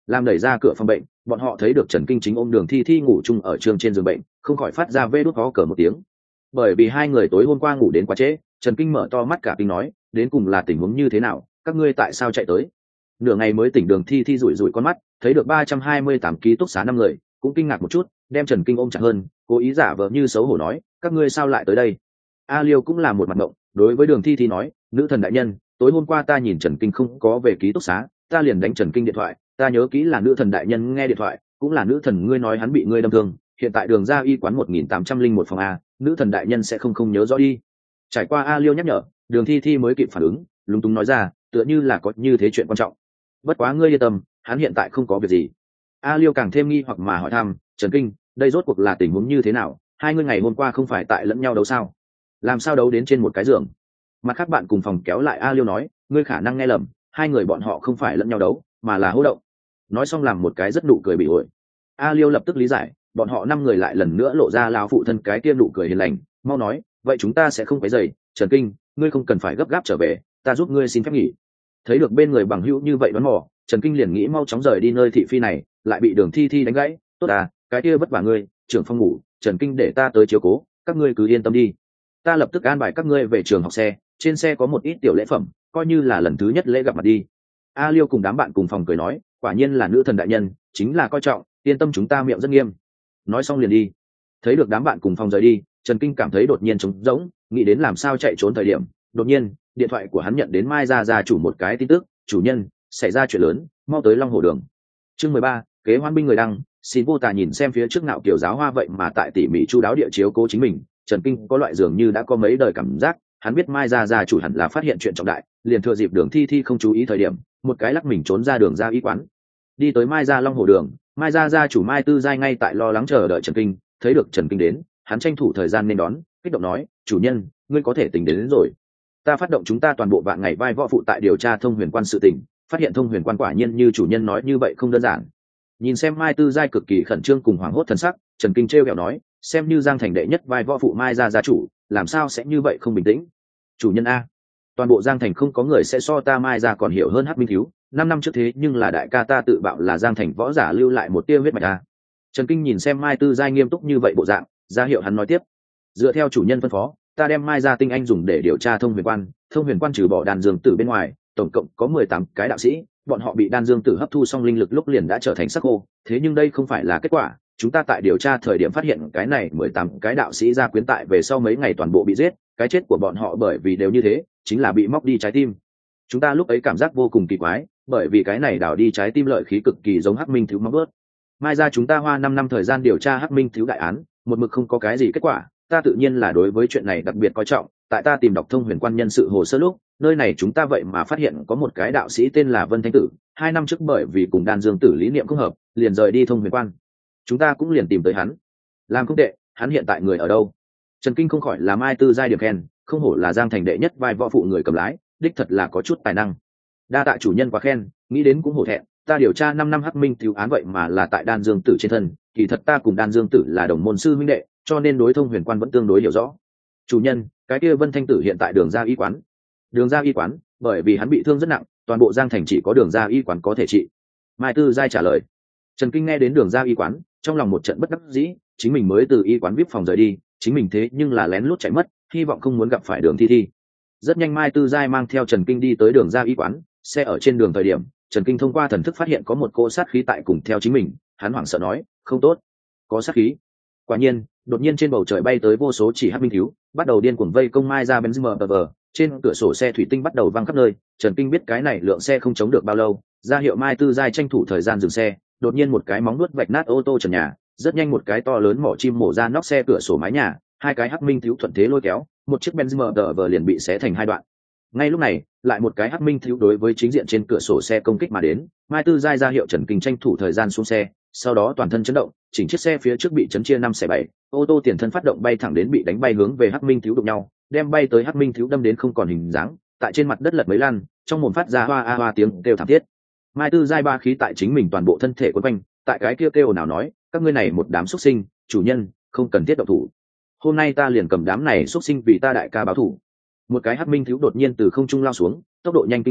làm đẩy ra cửa phòng bệnh, bọn họ thấy được Trần Kinh chính ôm Đường Thi Thi ngủ chung ở trường trên giường bệnh, không khỏi phát ra vê đốt khó cờ một tiếng. Bởi vì hai người tối hôm qua ngủ đến quá trễ, Trần Kinh mở to mắt cả kinh nói, đến cùng là tình huống như thế nào, các ngươi tại sao chạy tới? Nửa ngày mới tỉnh Đường Thi Thi rủi rủi con mắt, thấy được ba trăm hai mươi tám ký túc xá năm người, cũng kinh ngạc một chút, đem Trần Kinh ôm chặt hơn, cố ý giả vờ như xấu hổ nói, các ngươi sao lại tới đây? A Liêu cũng là một mặt ngộng, đối với Đường Thi Thi nói, nữ thần đại nhân, tối hôm qua ta nhìn Trần Kinh không có về ký túc xá, ta liền đánh Trần Kinh điện thoại, ta nhớ kỹ là nữ thần đại nhân nghe điện thoại, cũng là nữ thần ngươi nói hắn bị ngươi đâm thương, hiện tại Đường Gia Y quán một nghìn tám trăm linh một phòng A, nữ thần đại nhân sẽ không không nhớ rõ đi. Trải qua A Liêu nhắc nhở, Đường Thi Thi mới kịp phản ứng, lúng túng nói ra, tựa như là có như thế chuyện quan trọng. Bất quá ngươi yên tâm, hắn hiện tại không có việc gì. A Liêu càng thêm nghi hoặc mà hỏi thăm, Trần Kinh, đây rốt cuộc là tình huống như thế nào? Hai ngươi ngày hôm qua không phải tại lẫn nhau đấu sao? Làm sao đấu đến trên một cái giường? Mặt khác bạn cùng phòng kéo lại A Liêu nói, ngươi khả năng nghe lầm, hai người bọn họ không phải lẫn nhau đấu, mà là hô động. Nói xong làm một cái rất nụ cười bị ổi. A Liêu lập tức lý giải, bọn họ năm người lại lần nữa lộ ra lao phụ thân cái tiêm nụ cười hiền lành, mau nói, vậy chúng ta sẽ không phải dày, Trần Kinh, ngươi không cần phải gấp gáp trở về, ta giúp ngươi xin phép nghỉ. Thấy được bên người bằng hữu như vậy đoán mò, Trần Kinh liền nghĩ mau chóng rời đi nơi thị phi này, lại bị Đường Thi Thi đánh gãy, tốt à, cái kia vất vả ngươi, trưởng phòng ngủ, Trần Kinh để ta tới chiếu cố, các ngươi cứ yên tâm đi. Ta lập tức an bài các ngươi về trường học xe, trên xe có một ít tiểu lễ phẩm, coi như là lần thứ nhất lễ gặp mặt đi. A Liêu cùng đám bạn cùng phòng cười nói, quả nhiên là nữ thần đại nhân, chính là coi trọng, yên tâm chúng ta miệng rất nghiêm. Nói xong liền đi. Thấy được đám bạn cùng phòng rời đi, Trần Kinh cảm thấy đột nhiên trống rỗng, nghĩ đến làm sao chạy trốn thời điểm, đột nhiên điện thoại của hắn nhận đến Mai Gia gia chủ một cái tin tức, chủ nhân, xảy ra chuyện lớn, mau tới Long Hồ Đường. Chương mười ba, kế hoan binh người đăng, xin vô tà nhìn xem phía trước ngạo kiểu giáo hoa vậy mà tại tỉ mỉ chu đáo địa chiếu cố chính mình, Trần Kinh có loại dường như đã có mấy đời cảm giác, hắn biết Mai Gia gia chủ hẳn là phát hiện chuyện trọng đại, liền thừa dịp Đường Thi Thi không chú ý thời điểm, một cái lắc mình trốn ra Đường Gia y quán. Đi tới Mai Gia Long Hồ Đường, Mai Gia gia chủ Mai Tư Giai ngay tại lo lắng chờ đợi Trần Kinh, thấy được Trần Kinh đến, hắn tranh thủ thời gian nên đón, kích động nói, chủ nhân, ngươi có thể tính đến, đến rồi. Ta phát động chúng ta toàn bộ vạn ngày vai võ phụ tại điều tra Thông Huyền Quan sự tình, phát hiện Thông Huyền Quan quả nhiên như chủ nhân nói như vậy không đơn giản. Nhìn xem Mai Tư Giai cực kỳ khẩn trương cùng hoảng hốt thần sắc, Trần Kinh trêu ghẹo nói, xem như Giang Thành đệ nhất vai võ phụ Mai Gia gia chủ, làm sao sẽ như vậy không bình tĩnh? Chủ nhân a, toàn bộ Giang Thành không có người sẽ so ta Mai Gia còn hiểu hơn Hắc Minh Thiếu, năm năm trước thế nhưng là đại ca ta tự bạo là Giang Thành võ giả lưu lại một tia huyết mạch a. Trần Kinh nhìn xem Mai Tư Giai nghiêm túc như vậy bộ dạng, ra hiệu hắn nói tiếp, dựa theo chủ nhân phân phó, ta đem Mai Gia tinh anh dùng để điều tra Thông Huyền Quan, Thông Huyền Quan trừ bỏ Đan Dương Tử bên ngoài, tổng cộng có mười tám cái đạo sĩ, bọn họ bị Đan Dương Tử hấp thu xong linh lực lúc liền đã trở thành sắc khô, thế nhưng đây không phải là kết quả, chúng ta tại điều tra thời điểm phát hiện cái này mười tám cái đạo sĩ gia quyến tại về sau mấy ngày toàn bộ bị giết, cái chết của bọn họ bởi vì đều như thế, chính là bị móc đi trái tim. Chúng ta lúc ấy cảm giác vô cùng kỳ quái, bởi vì cái này đào đi trái tim lợi khí cực kỳ giống Hắc Minh Thiếu móc bớt. Mai Gia chúng ta hoa năm năm thời gian điều tra Hắc Minh Thiếu đại án, một mực không có cái gì kết quả, ta tự nhiên là đối với chuyện này đặc biệt coi trọng, tại ta tìm đọc Thông Huyền Quan nhân sự hồ sơ lúc, nơi này chúng ta vậy mà phát hiện có một cái đạo sĩ tên là Vân Thanh Tử, hai năm trước bởi vì cùng Đan Dương Tử lý niệm không hợp, liền rời đi Thông Huyền Quan. Chúng ta cũng liền tìm tới hắn. Làm không tệ, hắn hiện tại người ở đâu? Trần Kinh không khỏi là Mai Tư Giai điểm khen, không hổ là Giang Thành đệ nhất vai võ phụ người cầm lái, đích thật là có chút tài năng. Đa tạ chủ nhân quá khen, nghĩ đến cũng hổ thẹn, ta điều tra năm năm Hắc Minh Thiếu án vậy mà là tại Đan Dương Tử trên thân, kỳ thật ta cùng Đan Dương Tử là đồng môn sư huynh đệ, cho nên đối Thông Huyền Quan vẫn tương đối hiểu rõ. Chủ nhân, cái kia Vân Thanh Tử hiện tại Đường Gia y quán. Đường Gia y quán, bởi vì hắn bị thương rất nặng, toàn bộ Giang Thành chỉ có Đường Gia y quán có thể trị. Mai Tư Giai trả lời. Trần Kinh nghe đến Đường Gia y quán, trong lòng một trận bất đắc dĩ, chính mình mới từ y quán vê i pê phòng rời đi, chính mình thế nhưng là lén lút chạy mất, hy vọng không muốn gặp phải Đường Thi Thi. Rất nhanh Mai Tư Giai mang theo Trần Kinh đi tới Đường Gia y quán, xe ở trên đường thời điểm, Trần Kinh thông qua thần thức phát hiện có một cỗ sát khí tại cùng theo chính mình, hắn hoảng sợ nói, không tốt, có sát khí. Quả nhiên, đột nhiên trên bầu trời bay tới vô số chỉ Hắc Minh Thiếu, bắt đầu điên cuồng vây công Mai Gia Benzmer, trên cửa sổ xe thủy tinh bắt đầu văng khắp nơi, Trần Kinh biết cái này lượng xe không chống được bao lâu, ra hiệu Mai Tư Giai tranh thủ thời gian dừng xe, đột nhiên một cái móng nuốt vạch nát ô tô trần nhà, rất nhanh một cái to lớn mỏ chim mổ ra nóc xe cửa sổ mái nhà, hai cái Hắc Minh Thiếu thuận thế lôi kéo, một chiếc Benzmer liền bị xé thành hai đoạn. Ngay lúc này, lại một cái Hắc Minh Thiếu đối với chính diện trên cửa sổ xe công kích mà đến, Mai Tư Giai ra hiệu Trần Kinh tranh thủ thời gian xuống xe, sau đó toàn thân chấn động, chỉnh chiếc xe phía trước bị chấn chia năm xẻ bảy, ô tô tiền thân phát động bay thẳng đến bị đánh bay hướng về Hắc Minh Thiếu đụng nhau, đem bay tới Hắc Minh Thiếu đâm đến không còn hình dáng, tại trên mặt đất lật mấy lần, trong mồm phát ra hoa a hoa tiếng kêu thảm thiết. Mai Tư Giai ba khí tại chính mình toàn bộ thân thể quấn quanh, tại cái kia kêu nào nói, các ngươi này một đám xuất sinh, chủ nhân, không cần thiết động thủ. Hôm nay ta liền cầm đám này xuất sinh vì ta đại ca báo thủ. Một cái Hắc Minh Thiếu đột nhiên từ không trung lao xuống, tốc độ nhanh kinh người,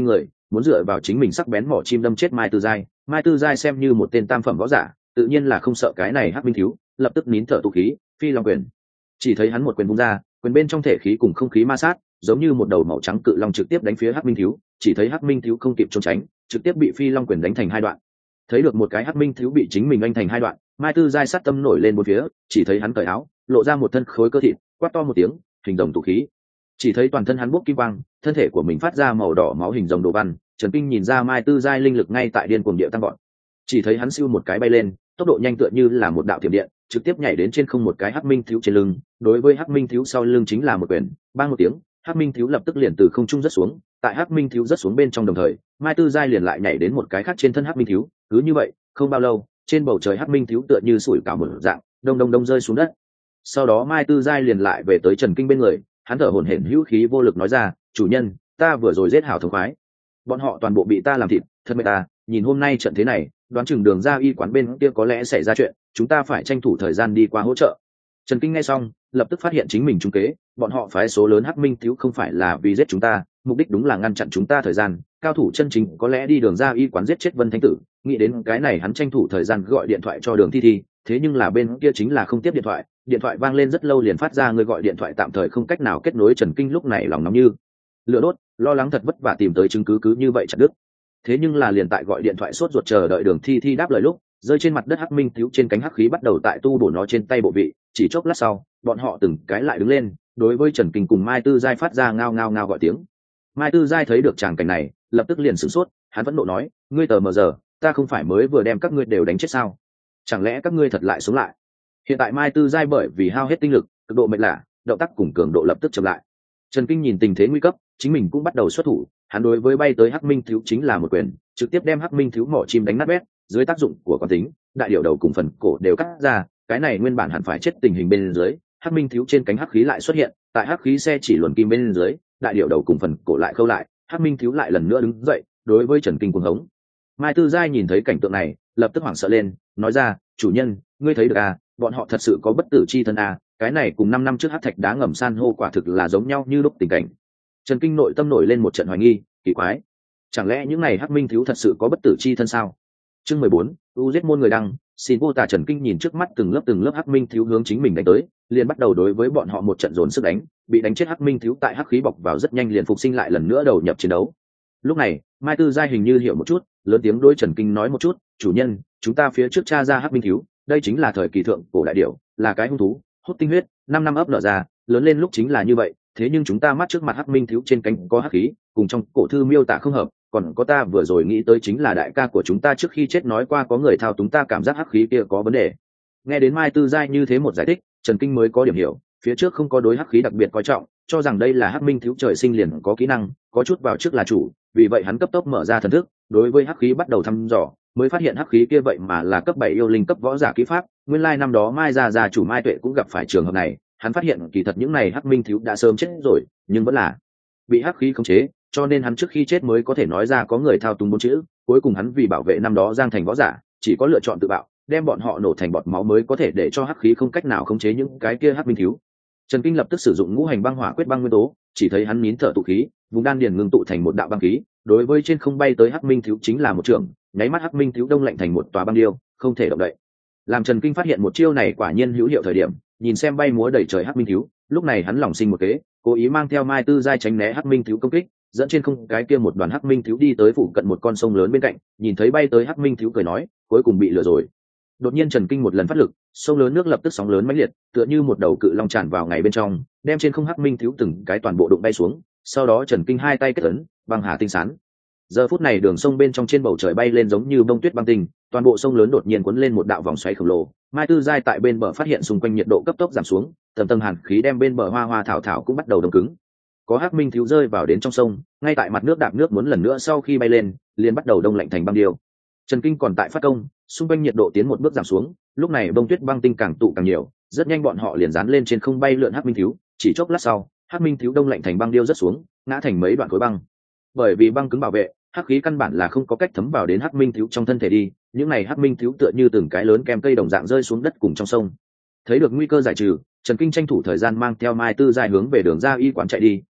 muốn dựa vào chính mình sắc bén mỏ chim đâm chết Mai Tư Giai. Mai Tư Giai xem như một tên tam phẩm võ giả, tự nhiên là không sợ cái này hắc minh thiếu, lập tức nín thở tụ khí, phi long quyền. Chỉ thấy hắn một quyền vung ra, quyền bên trong thể khí cùng không khí ma sát, giống như một đầu màu trắng cự long trực tiếp đánh phía hắc minh thiếu. Chỉ thấy hắc minh thiếu không kịp trốn tránh, trực tiếp bị phi long quyền đánh thành hai đoạn. Thấy được một cái hắc minh thiếu bị chính mình anh thành hai đoạn, Mai Tư Giai sát tâm nổi lên một phía, chỉ thấy hắn cởi áo, lộ ra một thân khối cơ thịt, quát to một tiếng, hình rồng tụ khí. Chỉ thấy toàn thân hắn bốc kim quang, thân thể của mình phát ra màu đỏ máu hình rồng đồ văn. Trần Kinh nhìn ra Mai Tư Giai linh lực ngay tại điên cuồng địa tăng vọt. Chỉ thấy hắn siêu một cái bay lên, tốc độ nhanh tựa như là một đạo thiểm điện, trực tiếp nhảy đến trên không một cái hắc minh thiếu trên lưng. Đối với hắc minh thiếu sau lưng chính là một quyền, bang một tiếng, hắc minh thiếu lập tức liền từ không trung rớt xuống. Tại hắc minh thiếu rớt xuống bên trong đồng thời, Mai Tư Giai liền lại nhảy đến một cái khác trên thân hắc minh thiếu. Cứ như vậy, không bao lâu, trên bầu trời hắc minh thiếu tựa như sủi cảo một dạng, đông đông đông rơi xuống đất. Sau đó Mai Tư Giai liền lại về tới Trần Kinh bên người, hắn thở hổn hển hữu khí vô lực nói ra, chủ nhân, ta vừa rồi giết hảo thống khoái, bọn họ toàn bộ bị ta làm thịt, thật mệt ta. Nhìn hôm nay trận thế này, đoán chừng đường ra y quán bên kia có lẽ xảy ra chuyện, chúng ta phải tranh thủ thời gian đi qua hỗ trợ. Trần Kinh nghe xong, lập tức phát hiện chính mình trúng kế, bọn họ phái số lớn hắc minh thiếu không phải là vì giết chúng ta, mục đích đúng là ngăn chặn chúng ta thời gian. Cao thủ chân chính có lẽ đi đường ra y quán giết chết Vân Thánh Tử, nghĩ đến cái này hắn tranh thủ thời gian gọi điện thoại cho Đường Thi Thi, thế nhưng là bên kia chính là không tiếp điện thoại, điện thoại vang lên rất lâu liền phát ra người gọi điện thoại tạm thời không cách nào kết nối. Trần Kinh lúc này lòng nóng như lửa đốt, lo lắng thật vất vả tìm tới chứng cứ cứ như vậy chặt đứt. Thế nhưng là liền tại gọi điện thoại sốt ruột chờ đợi Đường Thi Thi đáp lời lúc, rơi trên mặt đất hắc minh thiếu trên cánh hắc khí bắt đầu tại tu bổ nó trên tay bộ vị, chỉ chốc lát sau, bọn họ từng cái lại đứng lên, đối với Trần Kinh cùng Mai Tư Giai phát ra ngao ngao ngao gọi tiếng. Mai Tư Giai thấy được tràng cảnh này, lập tức liền sửng sốt, hắn vẫn nộ nói, ngươi tờ mờ giờ, ta không phải mới vừa đem các ngươi đều đánh chết sao? Chẳng lẽ các ngươi thật lại sống lại? Hiện tại Mai Tư Giai bởi vì hao hết tinh lực, cực độ mệt lả, động tác cùng cường độ lập tức chậm lại. Trần Kinh nhìn tình thế nguy cấp, chính mình cũng bắt đầu xuất thủ, hắn đối với bay tới hắc minh thiếu chính là một quyền, trực tiếp đem hắc minh thiếu mỏ chim đánh nát bét, dưới tác dụng của quán tính, đại điểu đầu cùng phần cổ đều cắt ra, cái này nguyên bản hẳn phải chết tình hình bên dưới, hắc minh thiếu trên cánh hắc khí lại xuất hiện, tại hắc khí xe chỉ luồn kim bên dưới, đại điểu đầu cùng phần cổ lại khâu lại, hắc minh thiếu lại lần nữa đứng dậy, đối với Trần Kinh cuồng hống. Mai Tư Giai nhìn thấy cảnh tượng này, lập tức hoảng sợ lên, nói ra, chủ nhân, ngươi thấy được à, bọn họ thật sự có bất tử chi thân à, cái này cùng năm năm trước hắc thạch đá ngầm san hô quả thực là giống nhau như lúc tình cảnh. Trần Kinh nội tâm nổi lên một trận hoài nghi, kỳ quái, chẳng lẽ những này hắc minh thiếu thật sự có bất tử chi thân sao? Chương mười bốn, u giết môn người đăng, xin vô tả. Trần Kinh nhìn trước mắt từng lớp từng lớp hắc minh thiếu hướng chính mình đánh tới, liền bắt đầu đối với bọn họ một trận dồn sức đánh, bị đánh chết hắc minh thiếu tại hắc khí bọc vào rất nhanh liền phục sinh lại lần nữa đầu nhập chiến đấu. Lúc này, Mai Tư Giai hình như hiểu một chút, lớn tiếng đối Trần Kinh nói một chút, chủ nhân, chúng ta phía trước tra ra hắc minh thiếu, đây chính là thời kỳ thượng cổ đại điểu, là cái hung thú, hút tinh huyết, năm năm ấp nở ra, lớn lên lúc chính là như vậy, thế nhưng chúng ta mắt trước mặt hắc minh thiếu trên cánh có hắc khí, cùng trong cổ thư miêu tả không hợp, còn có ta vừa rồi nghĩ tới chính là đại ca của chúng ta trước khi chết nói qua có người thao túng ta cảm giác hắc khí kia có vấn đề. Nghe đến Mai Tư Giai như thế một giải thích, Trần Kinh mới có điểm hiểu, phía trước không có đối hắc khí đặc biệt coi trọng, cho rằng đây là hắc minh thiếu trời sinh liền có kỹ năng, có chút vào trước là chủ, vì vậy hắn cấp tốc mở ra thần thức, đối với hắc khí bắt đầu thăm dò, mới phát hiện hắc khí kia vậy mà là cấp bảy yêu linh cấp võ giả kỹ pháp. Nguyên lai năm đó Mai gia gia chủ Mai Tuệ cũng gặp phải trường hợp này, hắn phát hiện kỳ thật những này hắc minh thiếu đã sớm chết rồi, nhưng vẫn là bị hắc khí khống chế, cho nên hắn trước khi chết mới có thể nói ra có người thao túng bốn chữ. Cuối cùng hắn vì bảo vệ năm đó Giang Thành võ giả, chỉ có lựa chọn tự bạo, đem bọn họ nổ thành bọt máu mới có thể để cho hắc khí không cách nào khống chế những cái kia hắc minh thiếu. Trần Kinh lập tức sử dụng ngũ hành băng hỏa quyết băng nguyên tố, chỉ thấy hắn nín thở tụ khí, vùng đan điền ngưng tụ thành một đạo băng khí, đối với trên không bay tới hắc minh thiếu chính là một trường, nháy mắt hắc minh thiếu đông lạnh thành một tòa băng điêu, không thể động đậy. Làm Trần Kinh phát hiện một chiêu này quả nhiên hữu hiệu thời điểm, nhìn xem bay múa đầy trời hắc minh thiếu, lúc này hắn lòng sinh một kế, cố ý mang theo Mai Tư Giai tránh né hắc minh thiếu công kích, dẫn trên không cái kia một đoàn hắc minh thiếu đi tới phụ cận một con sông lớn bên cạnh, nhìn thấy bay tới hắc minh thiếu cười nói, cuối cùng bị lừa rồi. Đột nhiên Trần Kinh một lần phát lực, sông lớn nước lập tức sóng lớn mãnh liệt, tựa như một đầu cự long tràn vào ngày bên trong, đem trên không hắc minh thiếu từng cái toàn bộ đụng bay xuống. Sau đó Trần Kinh hai tay kết ấn, băng hà tinh sán. Giờ phút này đường sông bên trong trên bầu trời bay lên giống như bông tuyết băng tinh, toàn bộ sông lớn đột nhiên cuốn lên một đạo vòng xoáy khổng lồ. Mai Tư Giai tại bên bờ phát hiện xung quanh nhiệt độ cấp tốc giảm xuống, tầng tầng hàn khí đem bên bờ hoa hoa thảo thảo cũng bắt đầu đông cứng. Có hắc minh thiếu rơi vào đến trong sông, ngay tại mặt nước đạp nước muốn lần nữa sau khi bay lên, liền bắt đầu đông lạnh thành băng điêu. Trần Kinh còn tại phát công, xung quanh nhiệt độ tiến một bước giảm xuống, lúc này bông tuyết băng tinh càng tụ càng nhiều, rất nhanh bọn họ liền dán lên trên không bay lượn hắc minh thiếu, chỉ chốc lát sau, hắc minh thiếu đông lạnh thành băng điêu rất xuống, ngã thành mấy đoạn khối băng. Bởi vì băng cứng bảo vệ, hắc khí căn bản là không có cách thấm vào đến hắc minh thiếu trong thân thể đi, những này hắc minh thiếu tựa như từng cái lớn kem cây đồng dạng rơi xuống đất cùng trong sông. Thấy được nguy cơ giải trừ, Trần Kinh tranh thủ thời gian mang theo Mai Tư Giai hướng về đường ra y quán chạy đi,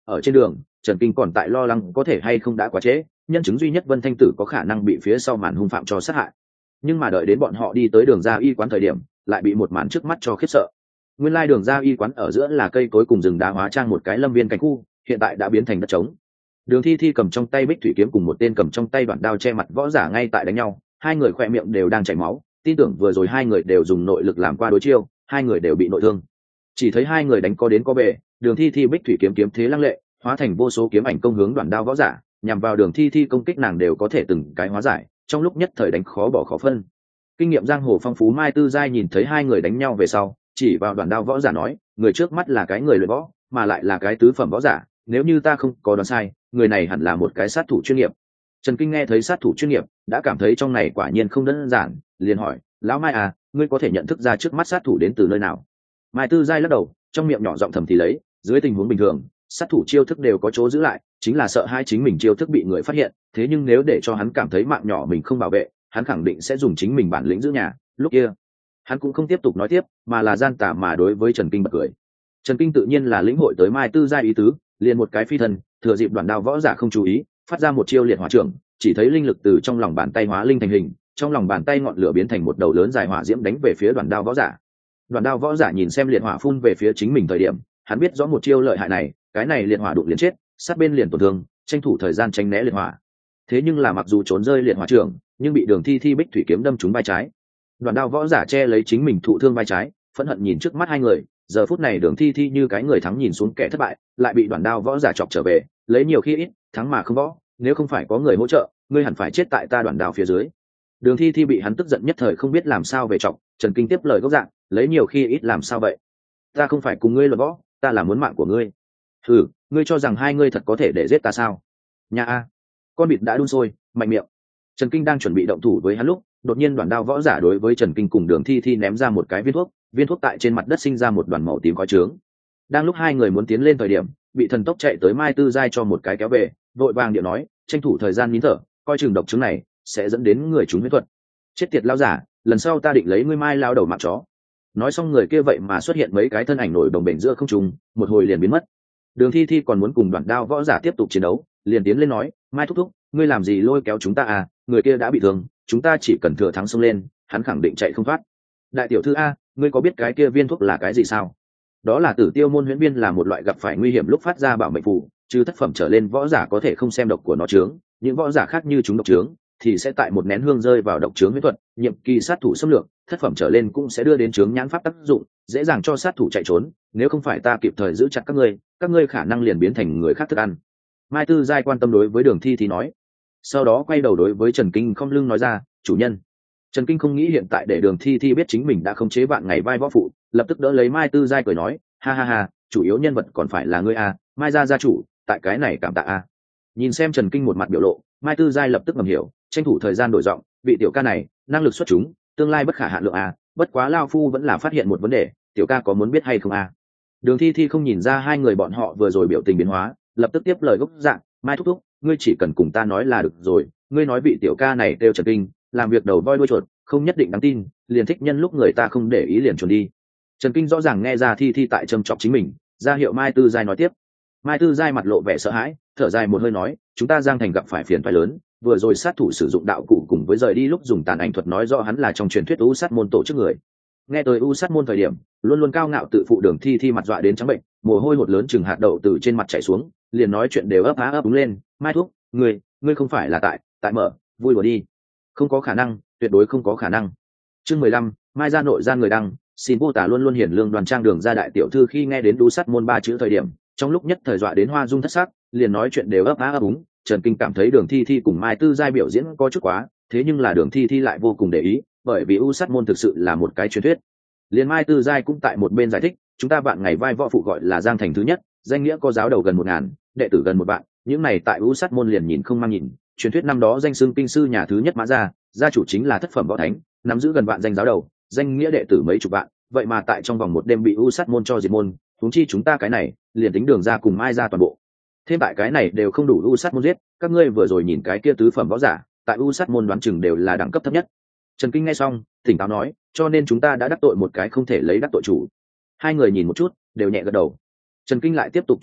ở trên đường Trần Kinh còn tại lo lắng có thể hay không đã quá trễ, nhân chứng duy nhất Vân Thanh Tử có khả năng bị phía sau màn hung phạm cho sát hại. Nhưng mà đợi đến bọn họ đi tới đường ra y quán thời điểm, lại bị một màn trước mắt cho khiếp sợ. Nguyên lai đường ra y quán ở giữa là cây cối cùng rừng đá hóa trang một cái lâm viên cảnh khu, hiện tại đã biến thành đất trống. Đường Thi Thi cầm trong tay bích thủy kiếm cùng một tên cầm trong tay đoạn đao che mặt võ giả ngay tại đánh nhau, hai người khỏe miệng đều đang chảy máu, tin tưởng vừa rồi hai người đều dùng nội lực làm qua đối chiêu, hai người đều bị nội thương. Chỉ thấy hai người đánh có đến có về, Đường Thi Thi bích thủy kiếm kiếm thế lăng lệ, hóa thành vô số kiếm ảnh công hướng đoạn đao võ giả, nhằm vào Đường Thi Thi công kích nàng đều có thể từng cái hóa giải, trong lúc nhất thời đánh khó bỏ khó phân. Kinh nghiệm giang hồ phong phú Mai Tư Giai nhìn thấy hai người đánh nhau về sau, chỉ vào đoạn đao võ giả nói, người trước mắt là cái người luyện võ, mà lại là cái tứ phẩm võ giả, nếu như ta không có đoán sai, người này hẳn là một cái sát thủ chuyên nghiệp. Trần Kinh nghe thấy sát thủ chuyên nghiệp, đã cảm thấy trong này quả nhiên không đơn giản, liền hỏi, lão Mai à, ngươi có thể nhận thức ra trước mắt sát thủ đến từ nơi nào? Mai Tư Giai lắc đầu, trong miệng nhỏ giọng thầm thì lấy, dưới tình huống bình thường, sát thủ chiêu thức đều có chỗ giữ lại, chính là sợ hai chính mình chiêu thức bị người phát hiện, thế nhưng nếu để cho hắn cảm thấy mạng nhỏ mình không bảo vệ, hắn khẳng định sẽ dùng chính mình bản lĩnh giữ nhà. Lúc kia, hắn cũng không tiếp tục nói tiếp, mà là gian tà mà đối với Trần Kinh bật cười. Trần Kinh tự nhiên là lĩnh hội tới Mai Tư Giai ý tứ, liền một cái phi thân, thừa dịp đoạn đao võ giả không chú ý, phát ra một chiêu liệt hỏa trưởng, chỉ thấy linh lực từ trong lòng bàn tay hóa linh thành hình, trong lòng bàn tay ngọn lửa biến thành một đầu lớn dài hỏa diễm đánh về phía đoạn đao võ giả. Đoạn đao võ giả nhìn xem liệt hỏa phun về phía chính mình thời điểm, hắn biết rõ một chiêu lợi hại này, cái này liệt hỏa đụng liền chết, sát bên liền tổn thương, tranh thủ thời gian tránh né liệt hỏa. Thế nhưng là mặc dù trốn rơi liệt hỏa trưởng, nhưng bị Đường Thi Thi bích thủy kiếm đâm trúng vai trái. Đoạn đao võ giả che lấy chính mình thụ thương vai trái, phẫn hận nhìn trước mắt hai người, giờ phút này Đường Thi Thi như cái người thắng nhìn xuống kẻ thất bại, lại bị đoạn đao võ giả chọc trở về, lấy nhiều khi ít, thắng mà không võ, nếu không phải có người hỗ trợ, ngươi hẳn phải chết tại ta đoạn đao phía dưới. Đường Thi Thi bị hắn tức giận nhất thời không biết làm sao về chọc, Trần Kinh tiếp lời gốc dạng, lấy nhiều khi ít làm sao vậy? Ta không phải cùng ngươi luận võ, ta là muốn mạng của ngươi. Ừ, ngươi cho rằng hai ngươi thật có thể để giết ta sao? Nhà a, con vịt đã đun sôi, mạnh miệng. Trần Kinh đang chuẩn bị động thủ với hắn lúc, đột nhiên đoạn đao võ giả đối với Trần Kinh cùng Đường Thi Thi ném ra một cái viên thuốc, viên thuốc tại trên mặt đất sinh ra một đoàn màu tím khói trướng. Đang lúc hai người muốn tiến lên thời điểm, bị thần tốc chạy tới Mai Tư Giai cho một cái kéo về, vội vàng điệu nói, tranh thủ thời gian nín thở, coi chừng độc chứng này sẽ dẫn đến người chúng huyết thuật. Chết tiệt lao giả, lần sau ta định lấy ngươi Mai lao đầu mạng chó. Nói xong người kia vậy mà xuất hiện mấy cái thân ảnh nổi đồng bền giữa không trung, một hồi liền biến mất. Đường Thi Thi còn muốn cùng đoạn đao võ giả tiếp tục chiến đấu, liền tiến lên nói, Mai thúc thúc, ngươi làm gì lôi kéo chúng ta à, người kia đã bị thương, chúng ta chỉ cần thừa thắng xông lên, hắn khẳng định chạy không thoát. Đại tiểu thư a, ngươi có biết cái kia viên thuốc là cái gì sao? Đó là Tử Tiêu môn huyễn viên, là một loại gặp phải nguy hiểm lúc phát ra bảo mệnh phù, trừ thất phẩm trở lên võ giả có thể không xem độc của nó chướng, những võ giả khác như chúng độc chướng thì sẽ tại một nén hương rơi vào độc chướng huyễn thuật, nhiệm kỳ sát thủ xâm lược, thất phẩm trở lên cũng sẽ đưa đến chướng nhãn pháp tác dụng, dễ dàng cho sát thủ chạy trốn, nếu không phải ta kịp thời giữ chặt các ngươi, các ngươi khả năng liền biến thành người khác thức ăn. Mai Tư Giai quan tâm đối với Đường Thi Thi nói, sau đó quay đầu đối với Trần Kinh không lưng nói ra, chủ nhân. Trần Kinh không nghĩ hiện tại để Đường Thi Thi biết chính mình đã khống chế vạn ngày vai võ phụ, lập tức đỡ lấy Mai Tư Giai cười nói, ha ha ha, chủ yếu nhân vật còn phải là ngươi a, Mai gia gia chủ, tại cái này cảm tạ a. Nhìn xem Trần Kinh một mặt biểu lộ, Mai Tư Giai lập tức ngầm hiểu, tranh thủ thời gian đổi giọng, vị tiểu ca này, năng lực xuất chúng, tương lai bất khả hạn lượng a, bất quá lao phu vẫn là phát hiện một vấn đề, tiểu ca có muốn biết hay không a? Đường Thi Thi không nhìn ra hai người bọn họ vừa rồi biểu tình biến hóa, lập tức tiếp lời gốc dạng, Mai thúc thúc, ngươi chỉ cần cùng ta nói là được rồi, ngươi nói vị tiểu ca này kêu Trần Kinh, làm việc đầu voi đuôi chuột, không nhất định đáng tin, liền thích nhân lúc người ta không để ý liền chuồn đi. Trần Kinh rõ ràng nghe ra Thi Thi tại châm chọc chính mình, ra hiệu Mai Tư Giai nói tiếp. Mai Tư Giai mặt lộ vẻ sợ hãi, thở dài một hơi nói, chúng ta Giang Thành gặp phải phiền toái lớn, vừa rồi sát thủ sử dụng đạo cụ cùng với rời đi lúc dùng tàn ảnh thuật nói rõ hắn là trong truyền thuyết U Sát môn tổ chức người. Nghe tới U Sát môn thời điểm, luôn luôn cao ngạo tự phụ Đường Thi Thi mặt dọa đến trắng bệnh, mồ hôi hột lớn chừng hạt đậu từ trên mặt chảy xuống, liền nói chuyện đều ấp á ấp úng lên, Mai thúc, ngươi, ngươi không phải là tại, tại mở, vui đùa đi. Không có khả năng, tuyệt đối không có khả năng. Chương mười lăm, Mai gia nội gian người đăng, xin vô tả luôn luôn hiển lương Đoàn Trang Đường gia đại tiểu thư khi nghe đến U Sát môn ba chữ thời điểm, trong lúc nhất thời dọa đến hoa dung thất sắc, liền nói chuyện đều ấp á ấp úng. Trần Kinh cảm thấy Đường Thi Thi cùng Mai Tư Giai biểu diễn có chút quá, thế nhưng là Đường Thi Thi lại vô cùng để ý, bởi vì U Sát môn thực sự là một cái truyền thuyết. Liền Mai Tư Giai cũng tại một bên giải thích, chúng ta bạn ngày vai võ phụ gọi là Giang Thành thứ nhất, danh nghĩa có giáo đầu gần một ngàn, đệ tử gần một vạn, những này tại U Sát môn liền nhìn không mang nhìn. Truyền thuyết năm đó danh xưng kinh sư nhà thứ nhất Mã gia, gia chủ chính là thất phẩm võ thánh, nắm giữ gần vạn danh giáo đầu, danh nghĩa đệ tử mấy chục vạn, vậy mà tại trong vòng một đêm bị U Sát môn cho diệt môn, huống chi chúng ta cái này, liền tính Đường gia cùng Mai gia toàn bộ. Thêm tại cái này đều không đủ U Sát môn giết, các ngươi vừa rồi nhìn cái kia tứ phẩm võ giả, tại U Sát môn đoán chừng đều là đẳng cấp thấp nhất. Trần Kinh nghe xong, tỉnh táo nói, cho nên chúng ta đã đắc tội một cái không thể lấy đắc tội chủ. Hai người nhìn một chút, đều nhẹ gật đầu. Trần Kinh lại tiếp tục truy vấn,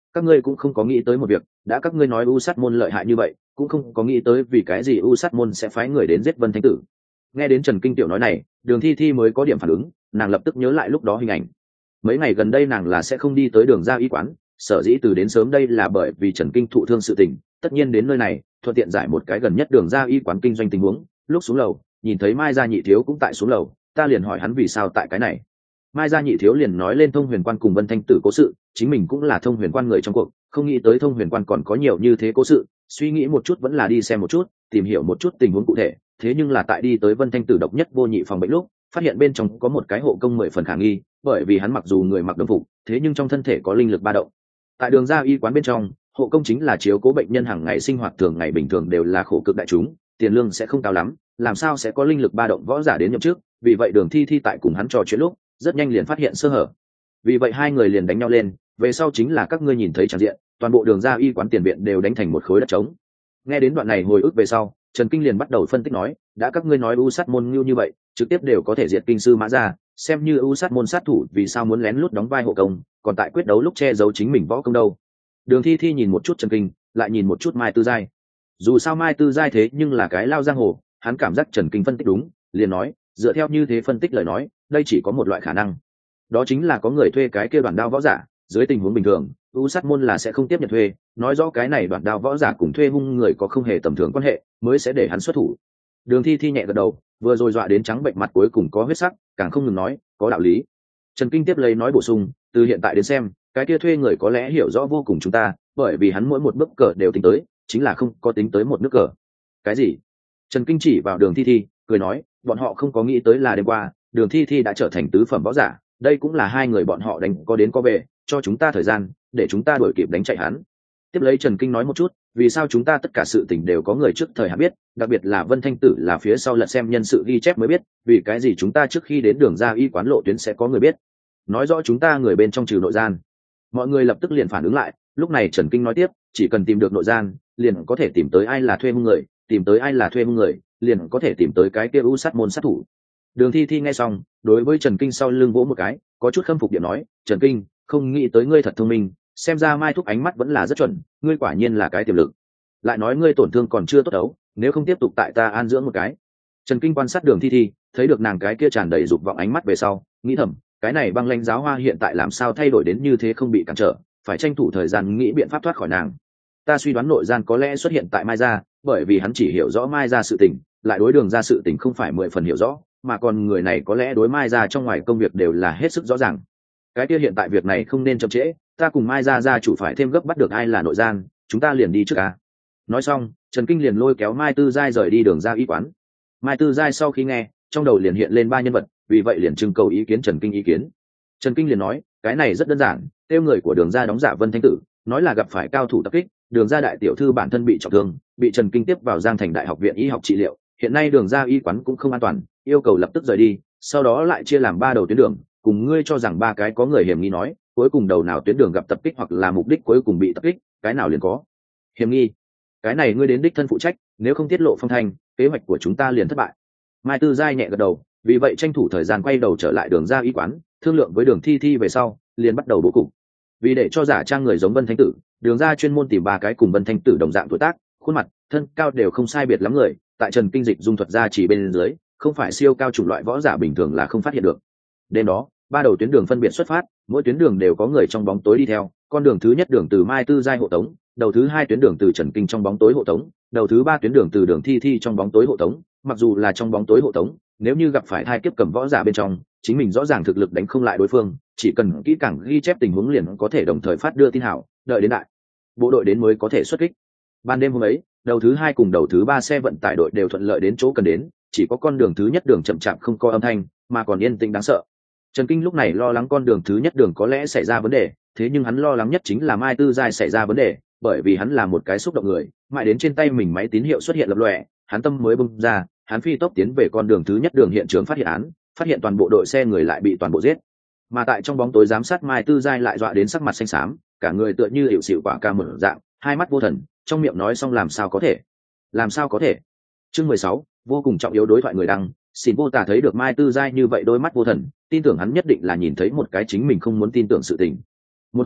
các ngươi cũng không có nghĩ tới một việc, đã các ngươi nói u sát môn lợi hại như vậy, cũng không có nghĩ tới vì cái gì u sát môn sẽ phái người đến giết Vân Thánh Tử. Nghe đến Trần Kinh tiểu nói này, Đường Thi Thi mới có điểm phản ứng, nàng lập tức nhớ lại lúc đó hình ảnh. Mấy ngày gần đây nàng là sẽ không đi tới Đường gia y quán, sở dĩ từ đến sớm đây là bởi vì Trần Kinh thụ thương sự tình, tất nhiên đến nơi này thuận tiện giải một cái gần nhất Đường gia y quán kinh doanh tình huống. Lúc xuống lầu nhìn thấy Mai gia nhị thiếu cũng tại xuống lầu, ta liền hỏi hắn vì sao tại cái này. Mai gia nhị thiếu liền nói lên Thông Huyền Quan cùng Vân Thanh Tử cố sự, chính mình cũng là Thông Huyền Quan người trong cuộc, không nghĩ tới Thông Huyền Quan còn có nhiều như thế cố sự, suy nghĩ một chút vẫn là đi xem một chút, tìm hiểu một chút tình huống cụ thể. Thế nhưng là tại đi tới Vân Thanh Tử độc nhất vô nhị phòng bệnh lúc, phát hiện bên trong có một cái hộ công mười phần khả nghi, bởi vì hắn mặc dù người mặc đồng phục, thế nhưng trong thân thể có linh lực ba động. Tại Đường gia y quán bên trong, hộ công chính là chiếu cố bệnh nhân hàng ngày sinh hoạt thường ngày bình thường đều là khổ cực đại chúng, tiền lương sẽ không cao lắm, làm sao sẽ có linh lực ba động võ giả đến nhậm chức, vì vậy Đường Thi Thi tại cùng hắn trò chuyện lúc, rất nhanh liền phát hiện sơ hở. Vì vậy hai người liền đánh nhau lên, về sau chính là các ngươi nhìn thấy tràn diện, toàn bộ Đường gia y quán tiền viện đều đánh thành một khối đất trống. Nghe đến đoạn này hồi ức về sau, Trần Kinh liền bắt đầu phân tích nói, đã các ngươi nói u sát môn ngưu như vậy, trực tiếp đều có thể diệt kinh sư Mã gia, xem như u sát môn sát thủ vì sao muốn lén lút đóng vai hộ công, còn tại quyết đấu lúc che giấu chính mình võ công đâu. Đường Thi Thi nhìn một chút Trần Kinh, lại nhìn một chút Mai Tư Giai. Dù sao Mai Tư Giai thế nhưng là cái lao giang hồ, hắn cảm giác Trần Kinh phân tích đúng, liền nói, dựa theo như thế phân tích lời nói, đây chỉ có một loại khả năng, đó chính là có người thuê cái kia đoạn đao võ giả, dưới tình huống bình thường u sát môn là sẽ không tiếp nhận thuê, nói rõ cái này đoạn đao võ giả cùng thuê hung người có không hề tầm thường quan hệ mới sẽ để hắn xuất thủ. Đường Thi Thi nhẹ gật đầu, vừa rồi dọa đến trắng bệnh mặt cuối cùng có huyết sắc, càng không ngừng nói có đạo lý. Trần Kinh tiếp lấy nói bổ sung, từ hiện tại đến xem, cái kia thuê người có lẽ hiểu rõ vô cùng chúng ta, bởi vì hắn mỗi một bước cờ đều tính tới, chính là không có tính tới một nước cờ. Cái gì? Trần Kinh chỉ vào Đường Thi Thi cười nói, bọn họ không có nghĩ tới là đêm qua Đường Thi Thi đã trở thành tứ phẩm võ giả, đây cũng là hai người bọn họ đánh có đến có về, cho chúng ta thời gian để chúng ta đuổi kịp đánh chạy hắn. Tiếp lấy Trần Kinh nói một chút, vì sao chúng ta tất cả sự tình đều có người trước thời hạn biết, đặc biệt là Vân Thanh Tử là phía sau lật xem nhân sự ghi chép mới biết, vì cái gì chúng ta trước khi đến Đường gia y quán lộ tuyến sẽ có người biết, nói rõ chúng ta người bên trong trừ nội gian. Mọi người lập tức liền phản ứng lại, lúc này Trần Kinh nói tiếp, chỉ cần tìm được nội gian, liền có thể tìm tới ai là thuê hung người, tìm tới ai là thuê hung người, liền có thể tìm tới cái kia u sát môn sát thủ. Đường Thi Thi nghe xong, đối với Trần Kinh sau lưng vỗ một cái, có chút khâm phục điểm nói, Trần Kinh, không nghĩ tới ngươi thật thông minh, xem ra Mai thúc ánh mắt vẫn là rất chuẩn, ngươi quả nhiên là cái tiềm lực. Lại nói ngươi tổn thương còn chưa tốt đấu, nếu không tiếp tục tại ta an dưỡng một cái. Trần Kinh quan sát Đường Thi Thi, thấy được nàng cái kia tràn đầy dục vọng ánh mắt về sau, nghĩ thầm, cái này băng lãnh giáo hoa hiện tại làm sao thay đổi đến như thế không bị cản trở, phải tranh thủ thời gian nghĩ biện pháp thoát khỏi nàng. Ta suy đoán nội gian có lẽ xuất hiện tại Mai gia, bởi vì hắn chỉ hiểu rõ Mai gia sự tình, lại đối Đường gia sự tình không phải mười phần hiểu rõ, mà còn người này có lẽ đối Mai gia trong ngoài công việc đều là hết sức rõ ràng. Cái kia hiện tại việc này không nên chậm trễ, ta cùng Mai gia gia chủ phải thêm gấp bắt được ai là nội gian, chúng ta liền đi trước à. Nói xong, Trần Kinh liền lôi kéo Mai Tư Giai rời đi Đường gia y quán. Mai Tư Giai sau khi nghe, trong đầu liền hiện lên ba nhân vật, vì vậy liền trưng cầu ý kiến Trần Kinh ý kiến. Trần Kinh liền nói, cái này rất đơn giản, tiêu người của Đường gia đóng giả Vân Thanh Tử, nói là gặp phải cao thủ tập kích, Đường gia đại tiểu thư bản thân bị trọng thương, bị Trần Kinh tiếp vào Giang Thành Đại học viện y học trị liệu, hiện nay Đường gia y quán cũng không an toàn, yêu cầu lập tức rời đi, sau đó lại chia làm ba đầu tuyến đường, cùng ngươi cho rằng ba cái có người hiểm nghi nói, cuối cùng đầu nào tuyến đường gặp tập kích hoặc là mục đích cuối cùng bị tập kích, cái nào liền có hiểm nghi. Cái này ngươi đến đích thân phụ trách, nếu không tiết lộ phong thanh, kế hoạch của chúng ta liền thất bại. Mai Tư Giai nhẹ gật đầu, vì vậy tranh thủ thời gian quay đầu trở lại Đường gia y quán, thương lượng với Đường Thi Thi về sau, liền bắt đầu bố cục. Vì để cho giả trang người giống Vân Thanh Tử, Đường gia chuyên môn tìm ba cái cùng Vân Thanh Tử đồng dạng tuổi tác, khuôn mặt, thân cao đều không sai biệt lắm người, tại Trần Kinh dịch dung thuật ra chỉ bên dưới, không phải siêu cao chủng loại võ giả bình thường là không phát hiện được. Đêm đó, ba đầu tuyến đường phân biệt xuất phát, mỗi tuyến đường đều có người trong bóng tối đi theo, con đường thứ nhất đường từ Mai Tư Giai hộ tống, đầu thứ hai tuyến đường từ Trần Kinh trong bóng tối hộ tống, đầu thứ ba tuyến đường từ Đường Thi Thi trong bóng tối hộ tống. Mặc dù là trong bóng tối hộ tống, nếu như gặp phải thai kiếp cầm võ giả bên trong, chính mình rõ ràng thực lực đánh không lại đối phương, chỉ cần kỹ càng ghi chép tình huống liền có thể đồng thời phát đưa tin hảo, đợi đến đại bộ đội đến mới có thể xuất kích. Ban đêm hôm ấy, đầu thứ hai cùng đầu thứ ba xe vận tải đội đều thuận lợi đến chỗ cần đến, chỉ có con đường thứ nhất đường chậm chạp không có âm thanh, mà còn yên tĩnh đáng sợ. Trần Kinh lúc này lo lắng con đường thứ nhất đường có lẽ xảy ra vấn đề, thế nhưng hắn lo lắng nhất chính là Mai Tư Giai xảy ra vấn đề, bởi vì hắn là một cái xúc động người, mãi đến trên tay mình máy tín hiệu xuất hiện lập lòe, hắn tâm mới bung ra, hắn phi tốc tiến về con đường thứ nhất đường hiện trường phát hiện án, phát hiện toàn bộ đội xe người lại bị toàn bộ giết. Mà tại trong bóng tối giám sát Mai Tư Giai lại dọa đến sắc mặt xanh xám, cả người tựa như hiệu xịu quả cà mở dạng, hai mắt vô thần, trong miệng nói xong làm sao có thể, làm sao có thể. Chương mười sáu, vô cùng trọng yếu đối thoại người đăng. Xin vô tả thấy được Mai Tư Giai như vậy đôi mắt vô thần, tin tưởng hắn nhất định là nhìn thấy một cái chính mình không muốn tin tưởng sự tình. Một hồi,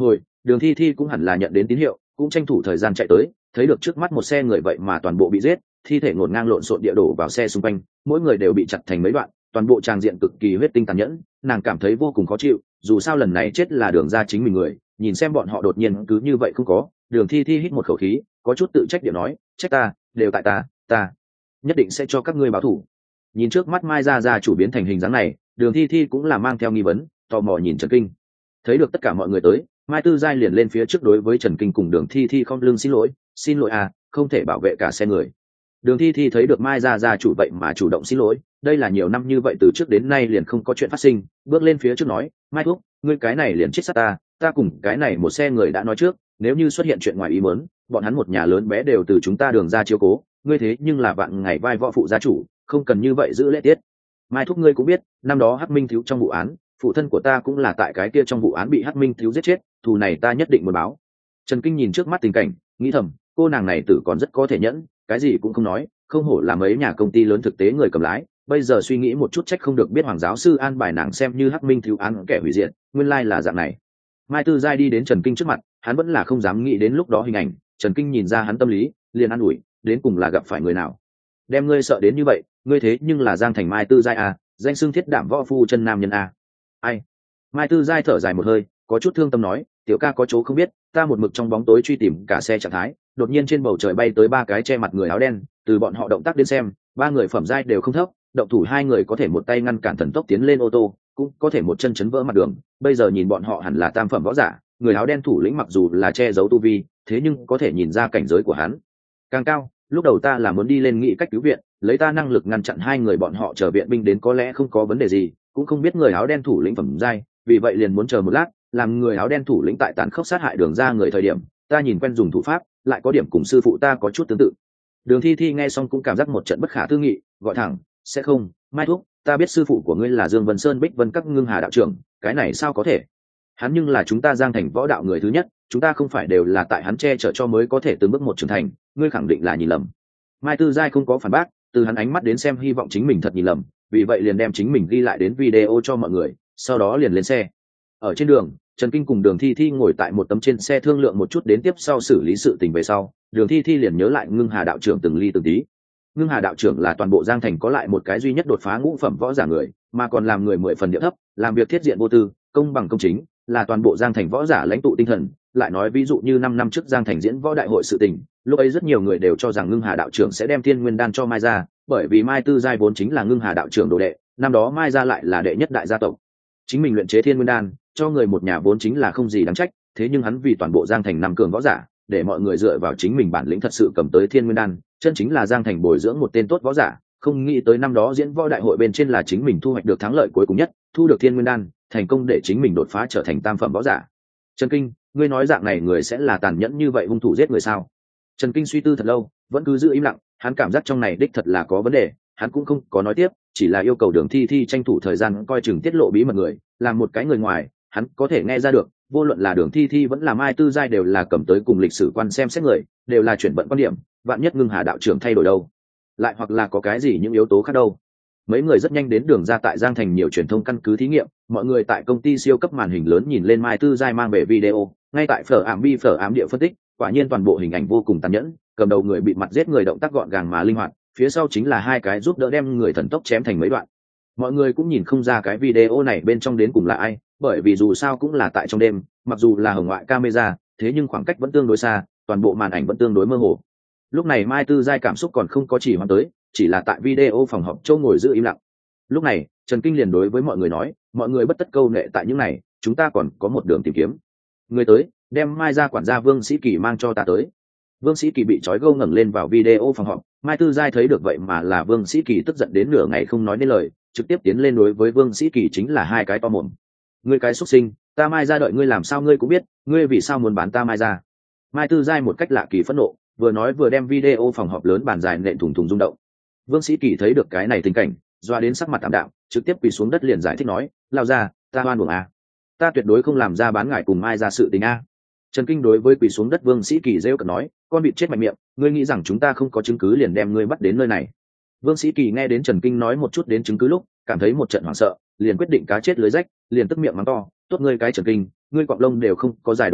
Đường Thi Thi cũng hẳn là nhận đến tín hiệu, cũng tranh thủ thời gian chạy tới, thấy được trước mắt một xe người vậy mà toàn bộ bị giết, thi thể ngổn ngang lộn xộn địa đổ vào xe xung quanh, mỗi người đều bị chặt thành mấy đoạn, toàn bộ tràng diện cực kỳ huyết tinh tàn nhẫn, nàng cảm thấy vô cùng khó chịu, dù sao lần này chết là Đường gia chính mình người, nhìn xem bọn họ đột nhiên cứ như vậy không có. Đường Thi Thi hít một khẩu khí, có chút tự trách điểm nói, trách ta, đều tại ta, ta nhất định sẽ cho các ngươi báo thù. Nhìn trước mắt Mai gia gia chủ biến thành hình dáng này, Đường Thi Thi cũng là mang theo nghi vấn, tò mò nhìn Trần Kinh. Thấy được tất cả mọi người tới, Mai Tư Giai liền lên phía trước đối với Trần Kinh cùng Đường Thi Thi không lưng xin lỗi, xin lỗi à, không thể bảo vệ cả xe người. Đường Thi Thi thấy được Mai gia gia chủ vậy mà chủ động xin lỗi, đây là nhiều năm như vậy từ trước đến nay liền không có chuyện phát sinh, bước lên phía trước nói, Mai thúc, ngươi cái này liền chết sát ta, ta cùng cái này một xe người đã nói trước, nếu như xuất hiện chuyện ngoài ý muốn, bọn hắn một nhà lớn bé đều từ chúng ta Đường ra chiếu cố, ngươi thế nhưng là vạn ngày vai võ phụ gia chủ, không cần như vậy giữ lễ tiết. Mai thúc ngươi cũng biết, năm đó Hắc Minh thiếu trong vụ án, phụ thân của ta cũng là tại cái kia trong vụ án bị Hắc Minh thiếu giết chết, thù này ta nhất định muốn báo. Trần Kinh nhìn trước mắt tình cảnh, nghĩ thầm, cô nàng này tử còn rất có thể nhẫn, cái gì cũng không nói, không hổ là mấy nhà công ty lớn thực tế người cầm lái, bây giờ suy nghĩ một chút trách không được biết Hoàng giáo sư an bài nàng xem như Hắc Minh thiếu án kẻ hủy diệt, nguyên lai là dạng này. Mai Tư Giai đi đến Trần Kinh trước mặt, hắn vẫn là không dám nghĩ đến lúc đó hình ảnh, Trần Kinh nhìn ra hắn tâm lý, liền an ủi, đến cùng là gặp phải người nào. Đem ngươi sợ đến như vậy, ngươi thế nhưng là Giang Thành Mai Tư Giai à, danh xưng thiết đảm võ phu chân nam nhân à. Ai? Mai Tư Giai thở dài một hơi, có chút thương tâm nói, tiểu ca có chỗ không biết, ta một mực trong bóng tối truy tìm cả xe trạng thái, đột nhiên trên bầu trời bay tới ba cái che mặt người áo đen, từ bọn họ động tác đến xem, ba người phẩm giai đều không thấp, động thủ hai người có thể một tay ngăn cản thần tốc tiến lên ô tô, cũng có thể một chân chấn vỡ mặt đường, bây giờ nhìn bọn họ hẳn là tam phẩm võ giả, người áo đen thủ lĩnh mặc dù là che giấu tu vi, thế nhưng có thể nhìn ra cảnh giới của hắn càng cao. Lúc đầu ta là muốn đi lên nghĩ cách cứu viện, lấy ta năng lực ngăn chặn hai người bọn họ chờ viện binh đến có lẽ không có vấn đề gì, cũng không biết người áo đen thủ lĩnh phẩm giai, vì vậy liền muốn chờ một lát, làm người áo đen thủ lĩnh tại tàn khốc sát hại Đường ra người thời điểm, ta nhìn quen dùng thủ pháp, lại có điểm cùng sư phụ ta có chút tương tự. Đường Thi Thi nghe xong cũng cảm giác một trận bất khả tư nghị, gọi thẳng, sẽ không, Mai thúc, ta biết sư phụ của ngươi là Dương Vân Sơn Bích Vân các Ngưng Hà đạo trưởng, cái này sao có thể? Hắn nhưng là chúng ta Giang Thành võ đạo người thứ nhất, chúng ta không phải đều là tại hắn che chở cho mới có thể từng bước một trưởng thành, ngươi khẳng định là nhìn lầm. Mai Tư Giai không có phản bác, từ hắn ánh mắt đến xem hy vọng chính mình thật nhìn lầm, vì vậy liền đem chính mình ghi lại đến video cho mọi người, sau đó liền lên xe. Ở trên đường, Trần Kinh cùng Đường Thi Thi ngồi tại một tấm trên xe thương lượng một chút đến tiếp sau xử lý sự tình về sau, Đường Thi Thi liền nhớ lại Ngưng Hà đạo trưởng từng ly từng tí. Ngưng Hà đạo trưởng là toàn bộ Giang Thành có lại một cái duy nhất đột phá ngũ phẩm võ giả người, mà còn làm người mười phần địa thấp, làm việc thiết diện vô tư, công bằng công chính, là toàn bộ Giang Thành võ giả lãnh tụ tinh thần. Lại nói ví dụ như năm năm trước Giang Thành diễn võ đại hội sự tình, lúc ấy rất nhiều người đều cho rằng Ngưng Hà đạo trưởng sẽ đem Thiên Nguyên đan cho Mai gia, bởi vì Mai Tư Giai vốn chính là Ngưng Hà đạo trưởng đồ đệ, năm đó Mai gia lại là đệ nhất đại gia tộc. Chính mình luyện chế Thiên Nguyên đan, cho người một nhà vốn chính là không gì đáng trách, thế nhưng hắn vì toàn bộ Giang Thành năm cường võ giả, để mọi người dựa vào chính mình bản lĩnh thật sự cầm tới Thiên Nguyên đan, chân chính là Giang Thành bồi dưỡng một tên tốt võ giả, không nghĩ tới năm đó diễn võ đại hội bên trên là chính mình thu hoạch được thắng lợi cuối cùng nhất, thu được Thiên Nguyên đan, thành công để chính mình đột phá trở thành tam phẩm võ giả. Trần Kinh, ngươi nói dạng này người sẽ là tàn nhẫn như vậy hung thủ giết người sao? Trần Kinh suy tư thật lâu, vẫn cứ giữ im lặng, hắn cảm giác trong này đích thật là có vấn đề, hắn cũng không có nói tiếp, chỉ là yêu cầu Đường Thi Thi tranh thủ thời gian coi chừng tiết lộ bí mật người, làm một cái người ngoài, hắn có thể nghe ra được, vô luận là Đường Thi Thi vẫn là Mai Tư Giai đều là cầm tới cùng lịch sử quan xem xét người, đều là chuyển vận quan điểm, vạn nhất Ngưng Hà đạo trưởng thay đổi đâu, lại hoặc là có cái gì những yếu tố khác đâu. Mấy người rất nhanh đến Đường ra tại Giang Thành nhiều truyền thông căn cứ thí nghiệm, mọi người tại công ty siêu cấp màn hình lớn nhìn lên Mai Tư Giai mang về video, ngay tại phở ảm bi phở ám địa phân tích, quả nhiên toàn bộ hình ảnh vô cùng tàn nhẫn, cầm đầu người bị mặt giết người động tác gọn gàng mà linh hoạt, phía sau chính là hai cái giúp đỡ đem người thần tốc chém thành mấy đoạn. Mọi người cũng nhìn không ra cái video này bên trong đến cùng là ai, bởi vì dù sao cũng là tại trong đêm, mặc dù là hồng ngoại camera, thế nhưng khoảng cách vẫn tương đối xa, toàn bộ màn ảnh vẫn tương đối mơ hồ. Lúc này Mai Tư Giai cảm xúc còn không có chỉ hoãn tới, chỉ là tại video phòng họp châu ngồi giữ im lặng. Lúc này Trần Kinh liền đối với mọi người nói, mọi người bất tất câu nệ tại những này, chúng ta còn có một đường tìm kiếm. Người tới, đem Mai gia quản gia Vương Sĩ Kỳ mang cho ta tới. Vương Sĩ Kỳ bị trói gâu ngẩng lên vào video phòng họp, Mai Tư Giai thấy được vậy mà là Vương Sĩ Kỳ, tức giận đến nửa ngày không nói nên lời, trực tiếp tiến lên đối với Vương Sĩ Kỳ chính là hai cái to mồm. Ngươi cái xuất sinh, ta Mai gia đợi ngươi làm sao ngươi cũng biết, ngươi vì sao muốn bán ta Mai gia? Mai Tư Giai một cách lạ kỳ phẫn nộ, vừa nói vừa đem video phòng họp lớn bàn dài nện thùng thùng rung động. Vương Sĩ Kỳ thấy được cái này tình cảnh, doa đến sắc mặt tạm đạm, trực tiếp quỳ xuống đất liền giải thích nói, lao ra, ta oan uổng à, ta tuyệt đối không làm ra bán ngải cùng Mai gia sự tình a. Trần Kinh đối với quỳ xuống đất Vương Sĩ Kỳ rêu cợt nói, con vịt chết mạnh miệng, ngươi nghĩ rằng chúng ta không có chứng cứ liền đem ngươi bắt đến nơi này? Vương Sĩ Kỳ nghe đến Trần Kinh nói một chút đến chứng cứ lúc, cảm thấy một trận hoảng sợ, liền quyết định cá chết lưới rách, liền tức miệng mắng to, tốt ngươi cái Trần Kinh, ngươi quặng lông đều không có giải đồ chơi,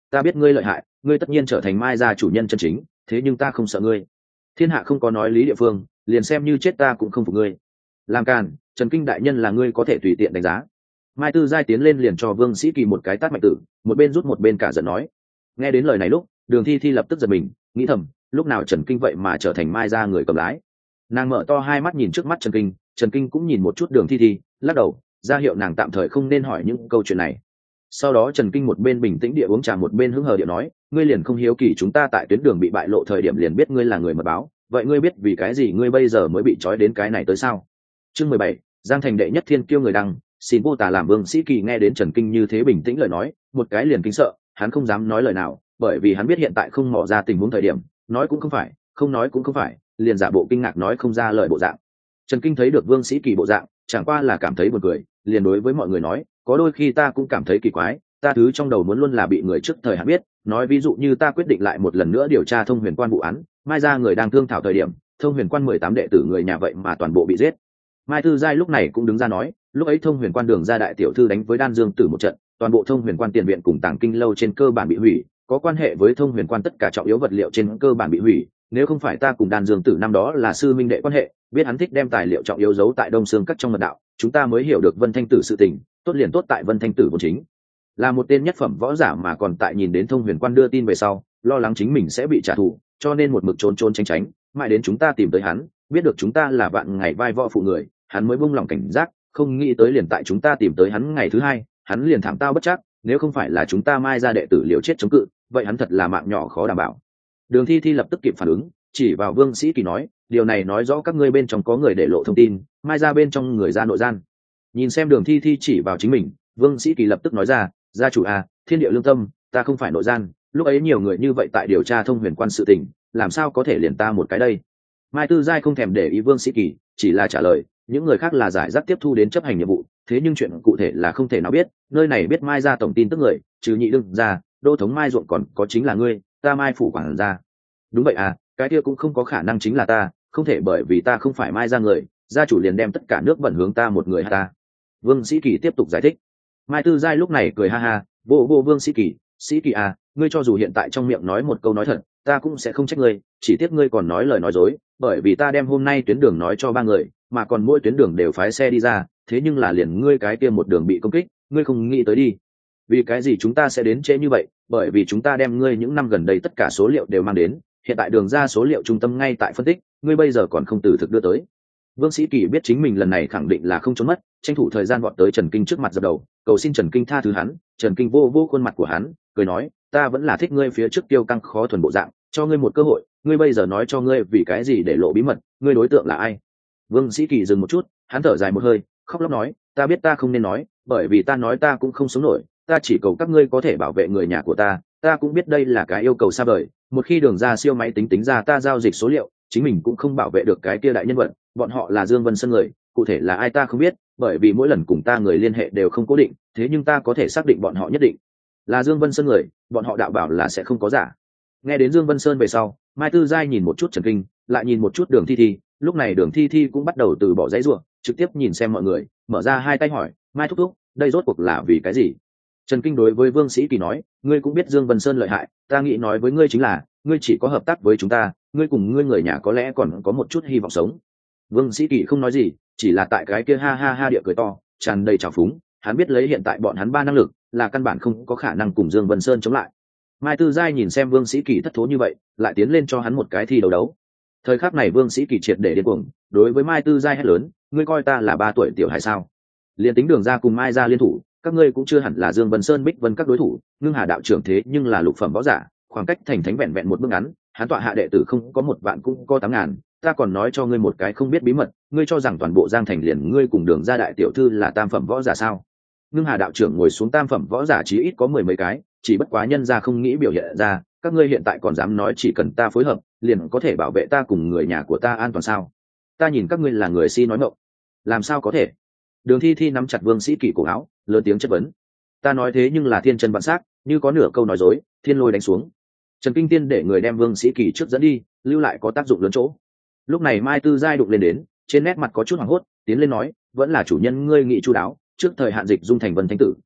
ta biết ngươi lợi hại, ngươi tất nhiên trở thành Mai gia chủ nhân chân chính, thế nhưng ta không sợ ngươi. Thiên hạ không có nói lý địa phương, liền xem như chết ta cũng không phục ngươi. Làm càn, Trần Kinh đại nhân là ngươi có thể tùy tiện đánh giá. Mai Tư Giai tiến lên liền cho Vương Sĩ Kỳ một cái tát mạnh tử, một bên rút một bên cả giận nói. Nghe đến lời này lúc, Đường Thi Thi lập tức giật mình, nghĩ thầm, lúc nào Trần Kinh vậy mà trở thành Mai gia người cầm lái. Nàng mở to hai mắt nhìn trước mắt Trần Kinh, Trần Kinh cũng nhìn một chút Đường Thi Thi, lắc đầu, ra hiệu nàng tạm thời không nên hỏi những câu chuyện này. Sau đó Trần Kinh một bên bình tĩnh địa uống trà một bên hứng hờ địa nói, ngươi liền không hiếu kỳ chúng ta tại tuyến đường bị bại lộ thời điểm liền biết ngươi là người mật báo, vậy ngươi biết vì cái gì ngươi bây giờ mới bị trói đến cái này tới sao? Chương mười bảy, Giang Thành đệ nhất thiên kiêu người đăng, xin vô tả làm Vương Sĩ Kỳ nghe đến Trần Kinh như thế bình tĩnh lời nói, một cái liền kinh sợ, hắn không dám nói lời nào, bởi vì hắn biết hiện tại không mò ra tình huống thời điểm, nói cũng không phải, không nói cũng không phải, liền giả bộ kinh ngạc nói không ra lời bộ dạng. Trần Kinh thấy được Vương Sĩ Kỳ bộ dạng, chẳng qua là cảm thấy buồn cười, liền đối với mọi người nói, có đôi khi ta cũng cảm thấy kỳ quái, ta thứ trong đầu muốn luôn là bị người trước thời hạn biết, nói ví dụ như ta quyết định lại một lần nữa điều tra Thông Huyền Quan vụ án, mai ra người đang thương thảo thời điểm, Thông Huyền Quan mười tám đệ tử người nhà vậy mà toàn bộ bị giết. Mai Tư Giai lúc này cũng đứng ra nói, lúc ấy Thông Huyền Quan Đường ra đại tiểu thư đánh với Đan Dương Tử một trận, toàn bộ Thông Huyền Quan tiền viện cùng Tàng Kinh lâu trên cơ bản bị hủy, có quan hệ với Thông Huyền Quan tất cả trọng yếu vật liệu trên cơ bản bị hủy, nếu không phải ta cùng Đan Dương Tử năm đó là sư minh đệ quan hệ, biết hắn thích đem tài liệu trọng yếu giấu tại Đông Xương Các trong mật đạo, chúng ta mới hiểu được Vân Thanh Tử sự tình, tốt liền tốt tại Vân Thanh Tử vốn chính là một tên nhất phẩm võ giả mà còn tại nhìn đến Thông Huyền Quan đưa tin về sau, lo lắng chính mình sẽ bị trả thù, cho nên một mực trốn trốn tránh tránh, mãi đến chúng ta tìm tới hắn, biết được chúng ta là vạn ngày vai võ phụ người, hắn mới buông lòng cảnh giác, không nghĩ tới liền tại chúng ta tìm tới hắn ngày thứ hai, hắn liền thảm tao bất trắc, nếu không phải là chúng ta Mai ra đệ tử liều chết chống cự, vậy hắn thật là mạng nhỏ khó đảm bảo. Đường Thi Thi lập tức kịp phản ứng, chỉ vào Vương Sĩ Kỳ nói, điều này nói rõ các ngươi bên trong có người để lộ thông tin, Mai ra bên trong người ra nội gian. Nhìn xem Đường Thi Thi chỉ vào chính mình, Vương Sĩ Kỳ lập tức nói ra, gia chủ à, thiên địa lương tâm, ta không phải nội gian, lúc ấy nhiều người như vậy tại điều tra Thông Huyền Quan sự tình, làm sao có thể liền ta một cái đây. Mai Tư Giai không thèm để ý Vương Sĩ Kỳ, chỉ là trả lời, những người khác là giải rác tiếp thu đến chấp hành nhiệm vụ, thế nhưng chuyện cụ thể là không thể nào biết, nơi này biết Mai ra tổng tin tức người, trừ nhị đương ra, đô thống Mai ruộng còn có chính là ngươi, ta Mai phủ quản gia. Đúng vậy à, cái kia cũng không có khả năng chính là ta, không thể bởi vì ta không phải Mai ra người, gia chủ liền đem tất cả nước bẩn hướng ta một người ta. Vương Sĩ Kỳ tiếp tục giải thích. Mai Tư Giai lúc này cười ha ha, vô vô Vương Sĩ Kỳ, Sĩ Kỳ à, ngươi cho dù hiện tại trong miệng nói một câu nói thật, ta cũng sẽ không trách ngươi, chỉ tiếc ngươi còn nói lời nói dối, bởi vì ta đem hôm nay tuyến đường nói cho ba người, mà còn mỗi tuyến đường đều phái xe đi ra, thế nhưng là liền ngươi cái kia một đường bị công kích, ngươi không nghĩ tới đi. Vì cái gì chúng ta sẽ đến trễ như vậy, bởi vì chúng ta đem ngươi những năm gần đây tất cả số liệu đều mang đến, hiện tại đường ra số liệu trung tâm ngay tại phân tích, ngươi bây giờ còn không từ thực đưa tới. Vương Sĩ Kỳ biết chính mình lần này khẳng định là không trốn mất, tranh thủ thời gian vọt tới Trần Kinh trước mặt dập đầu, cầu xin Trần Kinh tha thứ hắn. Trần Kinh vô vô khuôn mặt của hắn, cười nói, ta vẫn là thích ngươi phía trước tiêu căng khó thuần bộ dạng, cho ngươi một cơ hội, ngươi bây giờ nói cho ngươi vì cái gì để lộ bí mật, ngươi đối tượng là ai. Vương Sĩ Kỳ dừng một chút, hắn thở dài một hơi, khóc lóc nói, ta biết ta không nên nói, bởi vì ta nói ta cũng không sống nổi, ta chỉ cầu các ngươi có thể bảo vệ người nhà của ta, ta cũng biết đây là cái yêu cầu xa vời, một khi đường ra siêu máy tính tính ra ta giao dịch số liệu, chính mình cũng không bảo vệ được cái kia đại nhân vật, bọn họ là Dương Vân Sơn người, cụ thể là ai ta không biết, bởi vì mỗi lần cùng ta người liên hệ đều không cố định, thế nhưng ta có thể xác định bọn họ nhất định là Dương Vân Sơn người, bọn họ đạo bảo là sẽ không có giả. Nghe đến Dương Vân Sơn về sau, Mai Tư Giai nhìn một chút Trần Kinh, lại nhìn một chút Đường Thi Thi, lúc này Đường Thi Thi cũng bắt đầu từ bỏ dãy rủa, trực tiếp nhìn xem mọi người, mở ra hai tay hỏi, Mai thúc thúc, đây rốt cuộc là vì cái gì? Trần Kinh đối với Vương Sĩ Kỳ nói, ngươi cũng biết Dương Vân Sơn lợi hại, ta nghĩ nói với ngươi chính là, ngươi chỉ có hợp tác với chúng ta, ngươi cùng ngươi người nhà có lẽ còn có một chút hy vọng sống. Vương Sĩ Kỳ không nói gì, chỉ là tại cái kia ha ha ha địa cười to, tràn đầy trào phúng, hắn biết lấy hiện tại bọn hắn ba năng lực, là căn bản không có khả năng cùng Dương Vân Sơn chống lại. Mai Tư Giai nhìn xem Vương Sĩ Kỳ thất thố như vậy, lại tiến lên cho hắn một cái thi đấu đấu. Thời khắc này Vương Sĩ Kỳ triệt để điên cuồng, đối với Mai Tư Giai hét lớn, ngươi coi ta là ba tuổi tiểu hài sao? Liên tính đường ra cùng Mai ra liên thủ, các ngươi cũng chưa hẳn là Dương Vân Sơn Bích Vân các đối thủ, Ngưng Hà đạo trưởng thế nhưng là lục phẩm võ giả, khoảng cách thành thánh vẹn vẹn một bước ngắn, hắn tọa hạ đệ tử không có một vạn cũng có tám ngàn, ta còn nói cho ngươi một cái không biết bí mật, ngươi cho rằng toàn bộ Giang Thành liền ngươi cùng đường ra đại tiểu thư là tam phẩm võ giả sao? Ngưng Hà đạo trưởng ngồi xuống tam phẩm võ giả chí ít có mười mấy cái, chỉ bất quá nhân ra không nghĩ biểu hiện ra, các ngươi hiện tại còn dám nói chỉ cần ta phối hợp, liền có thể bảo vệ ta cùng người nhà của ta an toàn sao? Ta nhìn các ngươi là người si nói ngọng. Làm sao có thể? Đường Thi Thi nắm chặt Vương Sĩ Kỳ cổ áo, lớn tiếng chất vấn. Ta nói thế nhưng là thiên chân vạn sắc, như có nửa câu nói dối, thiên lôi đánh xuống. Trần Kinh Tiên để người đem Vương Sĩ Kỳ trước dẫn đi, lưu lại có tác dụng lớn chỗ. Lúc này Mai Tư Giai đụng lên đến, trên nét mặt có chút hoảng hốt, tiến lên nói, vẫn là chủ nhân ngươi nghị chu đáo, trước thời hạn dịch dung thành Vân Thanh Tử,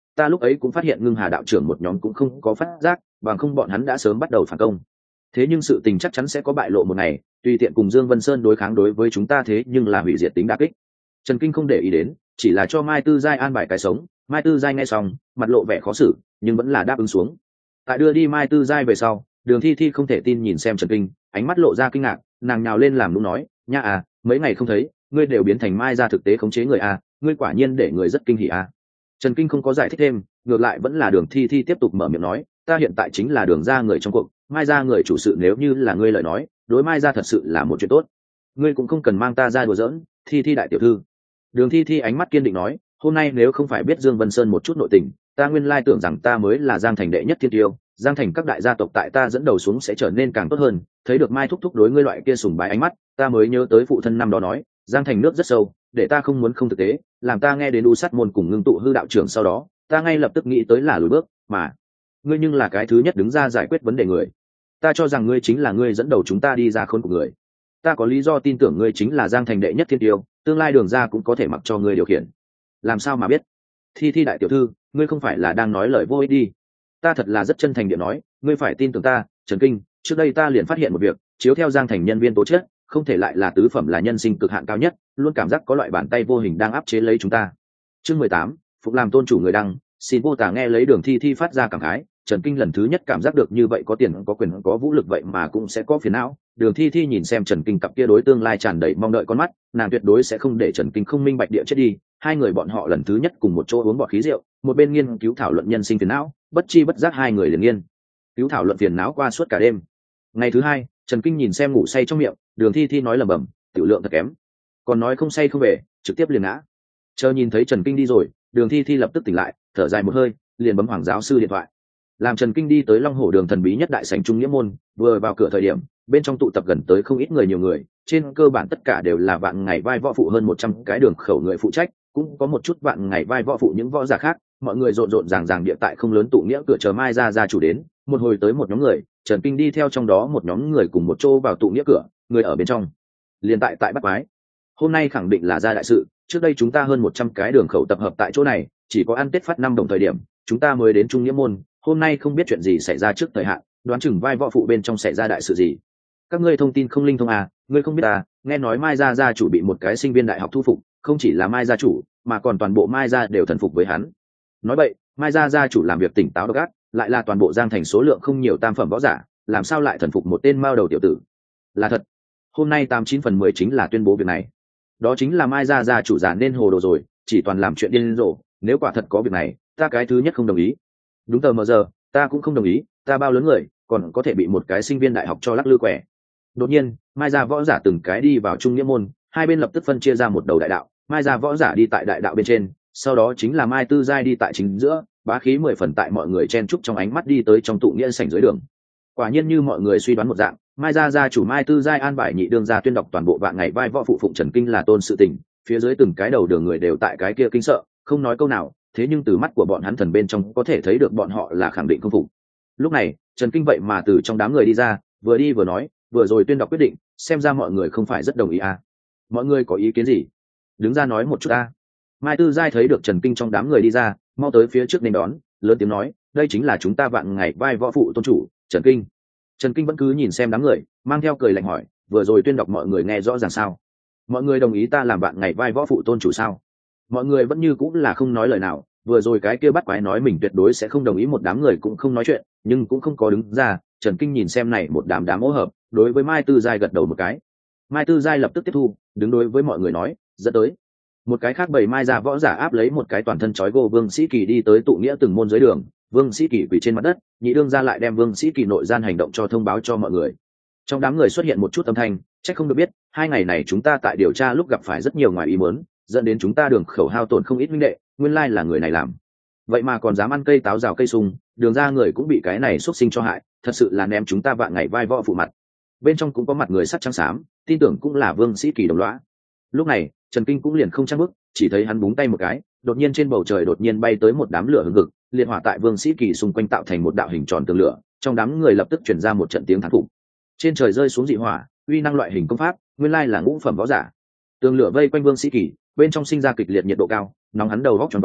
ta lúc ấy cũng phát hiện ngưng hà đạo trưởng một nhóm cũng không có phát giác, bằng không bọn hắn đã sớm bắt đầu phản công. Thế nhưng sự tình chắc chắn sẽ có bại lộ một ngày, tùy tiện cùng Dương Vân Sơn đối kháng đối với chúng ta thế nhưng là hủy diệt tính đả kích. Trần Kinh không để ý đến, chỉ là cho Mai Tư Giai an bài cái sống. Mai Tư Giai nghe xong, mặt lộ vẻ khó xử, nhưng vẫn là đáp ứng xuống. Tại đưa đi Mai Tư Giai về sau, Đường Thi Thi không thể tin nhìn xem Trần Kinh, ánh mắt lộ ra kinh ngạc, nàng nhào lên làm nũng nói, nha à, mấy ngày không thấy, ngươi đều biến thành Mai gia thực tế khống chế người à, ngươi quả nhiên để người rất kinh hỉ à. Trần Kinh không có giải thích thêm, ngược lại vẫn là Đường Thi Thi tiếp tục mở miệng nói, ta hiện tại chính là Đường gia người trong cuộc, Mai gia người chủ sự, nếu như là ngươi lời nói, đối Mai gia thật sự là một chuyện tốt. Ngươi cũng không cần mang ta ra đùa giỡn, Thi Thi đại tiểu thư. Đường Thi Thi ánh mắt kiên định nói, hôm nay nếu không phải biết Dương Vân Sơn một chút nội tình, ta nguyên lai tưởng rằng ta mới là Giang Thành đệ nhất thiên tiêu, Giang Thành các đại gia tộc tại ta dẫn đầu xuống sẽ trở nên càng tốt hơn. Thấy được Mai thúc thúc đối ngươi loại kia sùng bái ánh mắt, ta mới nhớ tới phụ thân năm đó nói, Giang Thành nước rất sâu, để ta không muốn không thực tế, làm ta nghe đến U Sát môn cùng Ngưng tụ hư đạo trưởng sau đó, ta ngay lập tức nghĩ tới là lùi bước, mà ngươi nhưng là cái thứ nhất đứng ra giải quyết vấn đề người. Ta cho rằng ngươi chính là ngươi dẫn đầu chúng ta đi ra khốn của người. Ta có lý do tin tưởng ngươi chính là Giang Thành đệ nhất thiên tiêu, tương lai Đường ra cũng có thể mặc cho ngươi điều khiển. Làm sao mà biết? Thi Thi đại tiểu thư, ngươi không phải là đang nói lời vô ích đi. Ta thật là rất chân thành địa nói, ngươi phải tin tưởng ta. Trần Kinh, trước đây ta liền phát hiện một việc, chiếu theo Giang Thành nhân viên tố chất, không thể lại là tứ phẩm là nhân sinh cực hạn cao nhất, luôn cảm giác có loại bàn tay vô hình đang áp chế lấy chúng ta. Chương mười tám, phục làm tôn chủ người đăng, xin vô tả nghe lấy Đường Thi Thi phát ra cảm khái. Trần Kinh lần thứ nhất cảm giác được như vậy có tiền có quyền có vũ lực vậy mà cũng sẽ có phiền não. Đường Thi Thi nhìn xem Trần Kinh cặp kia đối tương lai tràn đầy mong đợi con mắt, nàng tuyệt đối sẽ không để Trần Kinh không minh bạch địa chết đi. Hai người bọn họ lần thứ nhất cùng một chỗ uống bọt khí rượu, một bên nghiên cứu thảo luận nhân sinh phiền não, bất chi bất giác hai người liền nghiên cứu thảo luận phiền não qua suốt cả đêm. Ngày thứ hai, Trần Kinh nhìn xem ngủ say trong miệng, Đường Thi Thi nói lẩm bẩm, tiểu lượng thật kém, còn nói không say không về, trực tiếp liền ngã. Chờ nhìn thấy Trần Kinh đi rồi, Đường Thi Thi lập tức tỉnh lại, thở dài một hơi, liền bấm Hoàng giáo sư điện thoại. Làm Trần Kinh đi tới Long Hổ đường thần bí nhất đại sảnh Trung Nghĩa môn, vừa vào cửa thời điểm, bên trong tụ tập gần tới không ít người nhiều người, trên cơ bản tất cả đều là vạn ngày vai võ phụ hơn một trăm cái đường khẩu người phụ trách, cũng có một chút vạn ngày vai võ phụ những võ giả khác, mọi người rộn rộn ràng ràng địa tại không lớn tụ nghĩa cửa chờ Mai gia gia chủ đến. Một hồi tới một nhóm người, Trần Kinh đi theo trong đó một nhóm người cùng một chỗ vào tụ nghĩa cửa, người ở bên trong liền tại tại bắt quái. Hôm nay khẳng định là gia đại sự, trước đây chúng ta hơn một trăm cái đường khẩu tập hợp tại chỗ này, chỉ có ăn Tết phát năm đồng thời điểm, chúng ta mới đến Trung Nghĩa môn, hôm nay không biết chuyện gì xảy ra trước thời hạn, đoán chừng vai võ phụ bên trong xảy ra đại sự gì. Các ngươi thông tin không linh thông à, ngươi không biết à, nghe nói Mai gia gia chủ bị một cái sinh viên đại học thu phục, không chỉ là Mai gia chủ, mà còn toàn bộ Mai gia đều thần phục với hắn. Nói vậy, Mai gia gia chủ làm việc tỉnh táo độc ác, lại là toàn bộ Giang Thành số lượng không nhiều tam phẩm võ giả, làm sao lại thần phục một tên mao đầu tiểu tử? Là thật. Hôm nay tám chín phần mười chính là tuyên bố việc này. Đó chính là Mai gia gia chủ giả nên hồ đồ rồi, chỉ toàn làm chuyện điên rồ, nếu quả thật có việc này, ta cái thứ nhất không đồng ý. Đúng tờ mờ giờ, ta cũng không đồng ý, ta bao lớn người, còn có thể bị một cái sinh viên đại học cho lắc lư quẻ. Đột nhiên, Mai gia võ giả từng cái đi vào Trung Nghĩa môn, hai bên lập tức phân chia ra một đầu đại đạo, Mai gia võ giả đi tại đại đạo bên trên, sau đó chính là Mai Tư Giai đi tại chính giữa, bá khí mười phần tại mọi người chen chúc trong ánh mắt đi tới trong tụ nghĩa sảnh dưới đường. Quả nhiên như mọi người suy đoán một dạng, Mai gia gia chủ Mai Tư Giai an bài nhị đương gia tuyên đọc toàn bộ vạn ngày vai võ phụ phụng Trần Kinh là tôn sự tình, phía dưới từng cái đầu đường người đều tại cái kia kinh sợ, không nói câu nào, thế nhưng từ mắt của bọn hắn thần bên trong có thể thấy được bọn họ là khẳng định không phục. Lúc này, Trần Kinh vậy mà từ trong đám người đi ra, vừa đi vừa nói, vừa rồi tuyên đọc quyết định, xem ra mọi người không phải rất đồng ý à. Mọi người có ý kiến gì? Đứng ra nói một chút à. Mai Tư Giai thấy được Trần Kinh trong đám người đi ra, mau tới phía trước nên đón, lớn tiếng nói, đây chính là chúng ta vạn ngày vai võ phụ tôn chủ, Trần Kinh. Trần Kinh vẫn cứ nhìn xem đám người, mang theo cười lạnh hỏi, vừa rồi tuyên đọc mọi người nghe rõ ràng sao? Mọi người đồng ý ta làm vạn ngày vai võ phụ tôn chủ sao? Mọi người vẫn như cũng là không nói lời nào, vừa rồi cái kia bắt quái nói mình tuyệt đối sẽ không đồng ý, một đám người cũng không nói chuyện, nhưng cũng không có đứng ra. Trần Kinh nhìn xem này một đám đám hỗn hợp, đối với Mai Tư Giai gật đầu một cái. Mai Tư Giai lập tức tiếp thu, đứng đối với mọi người nói, dẫn tới. Một cái khác bảy Mai gia võ giả áp lấy một cái toàn thân trói gô Vương Sĩ Kỳ đi tới tụ nghĩa từng môn dưới đường, Vương Sĩ Kỳ quỳ trên mặt đất, nhị đương gia lại đem Vương Sĩ Kỳ nội gian hành động cho thông báo cho mọi người. Trong đám người xuất hiện một chút âm thanh, chắc không được biết, hai ngày này chúng ta tại điều tra lúc gặp phải rất nhiều ngoài ý muốn, dẫn đến chúng ta đường khẩu hao tổn không ít minh đệ, nguyên lai là người này làm. Vậy mà còn dám ăn cây táo rào cây sung, đường ra người cũng bị cái này xuất sinh cho hại, thật sự là ném chúng ta vạn ngày vai võ phụ mặt. Bên trong cũng có mặt người sắt trắng xám, tin tưởng cũng là Vương Sĩ Kỳ đồng lõa. Lúc này, Trần Kinh cũng liền không trang bức, chỉ thấy hắn búng tay một cái, đột nhiên trên bầu trời đột nhiên bay tới một đám lửa hừng hực, liệt hỏa tại Vương Sĩ Kỳ xung quanh tạo thành một đạo hình tròn tường lửa, trong đám người lập tức truyền ra một trận tiếng thán phục. Trên trời rơi xuống dị hỏa, uy năng loại hình công pháp, nguyên lai là ngũ phẩm võ giả. Tường lửa vây quanh Vương Sĩ Kỳ, bên trong sinh ra kịch liệt nhiệt độ cao, nóng hắn đầu góc choáng váng,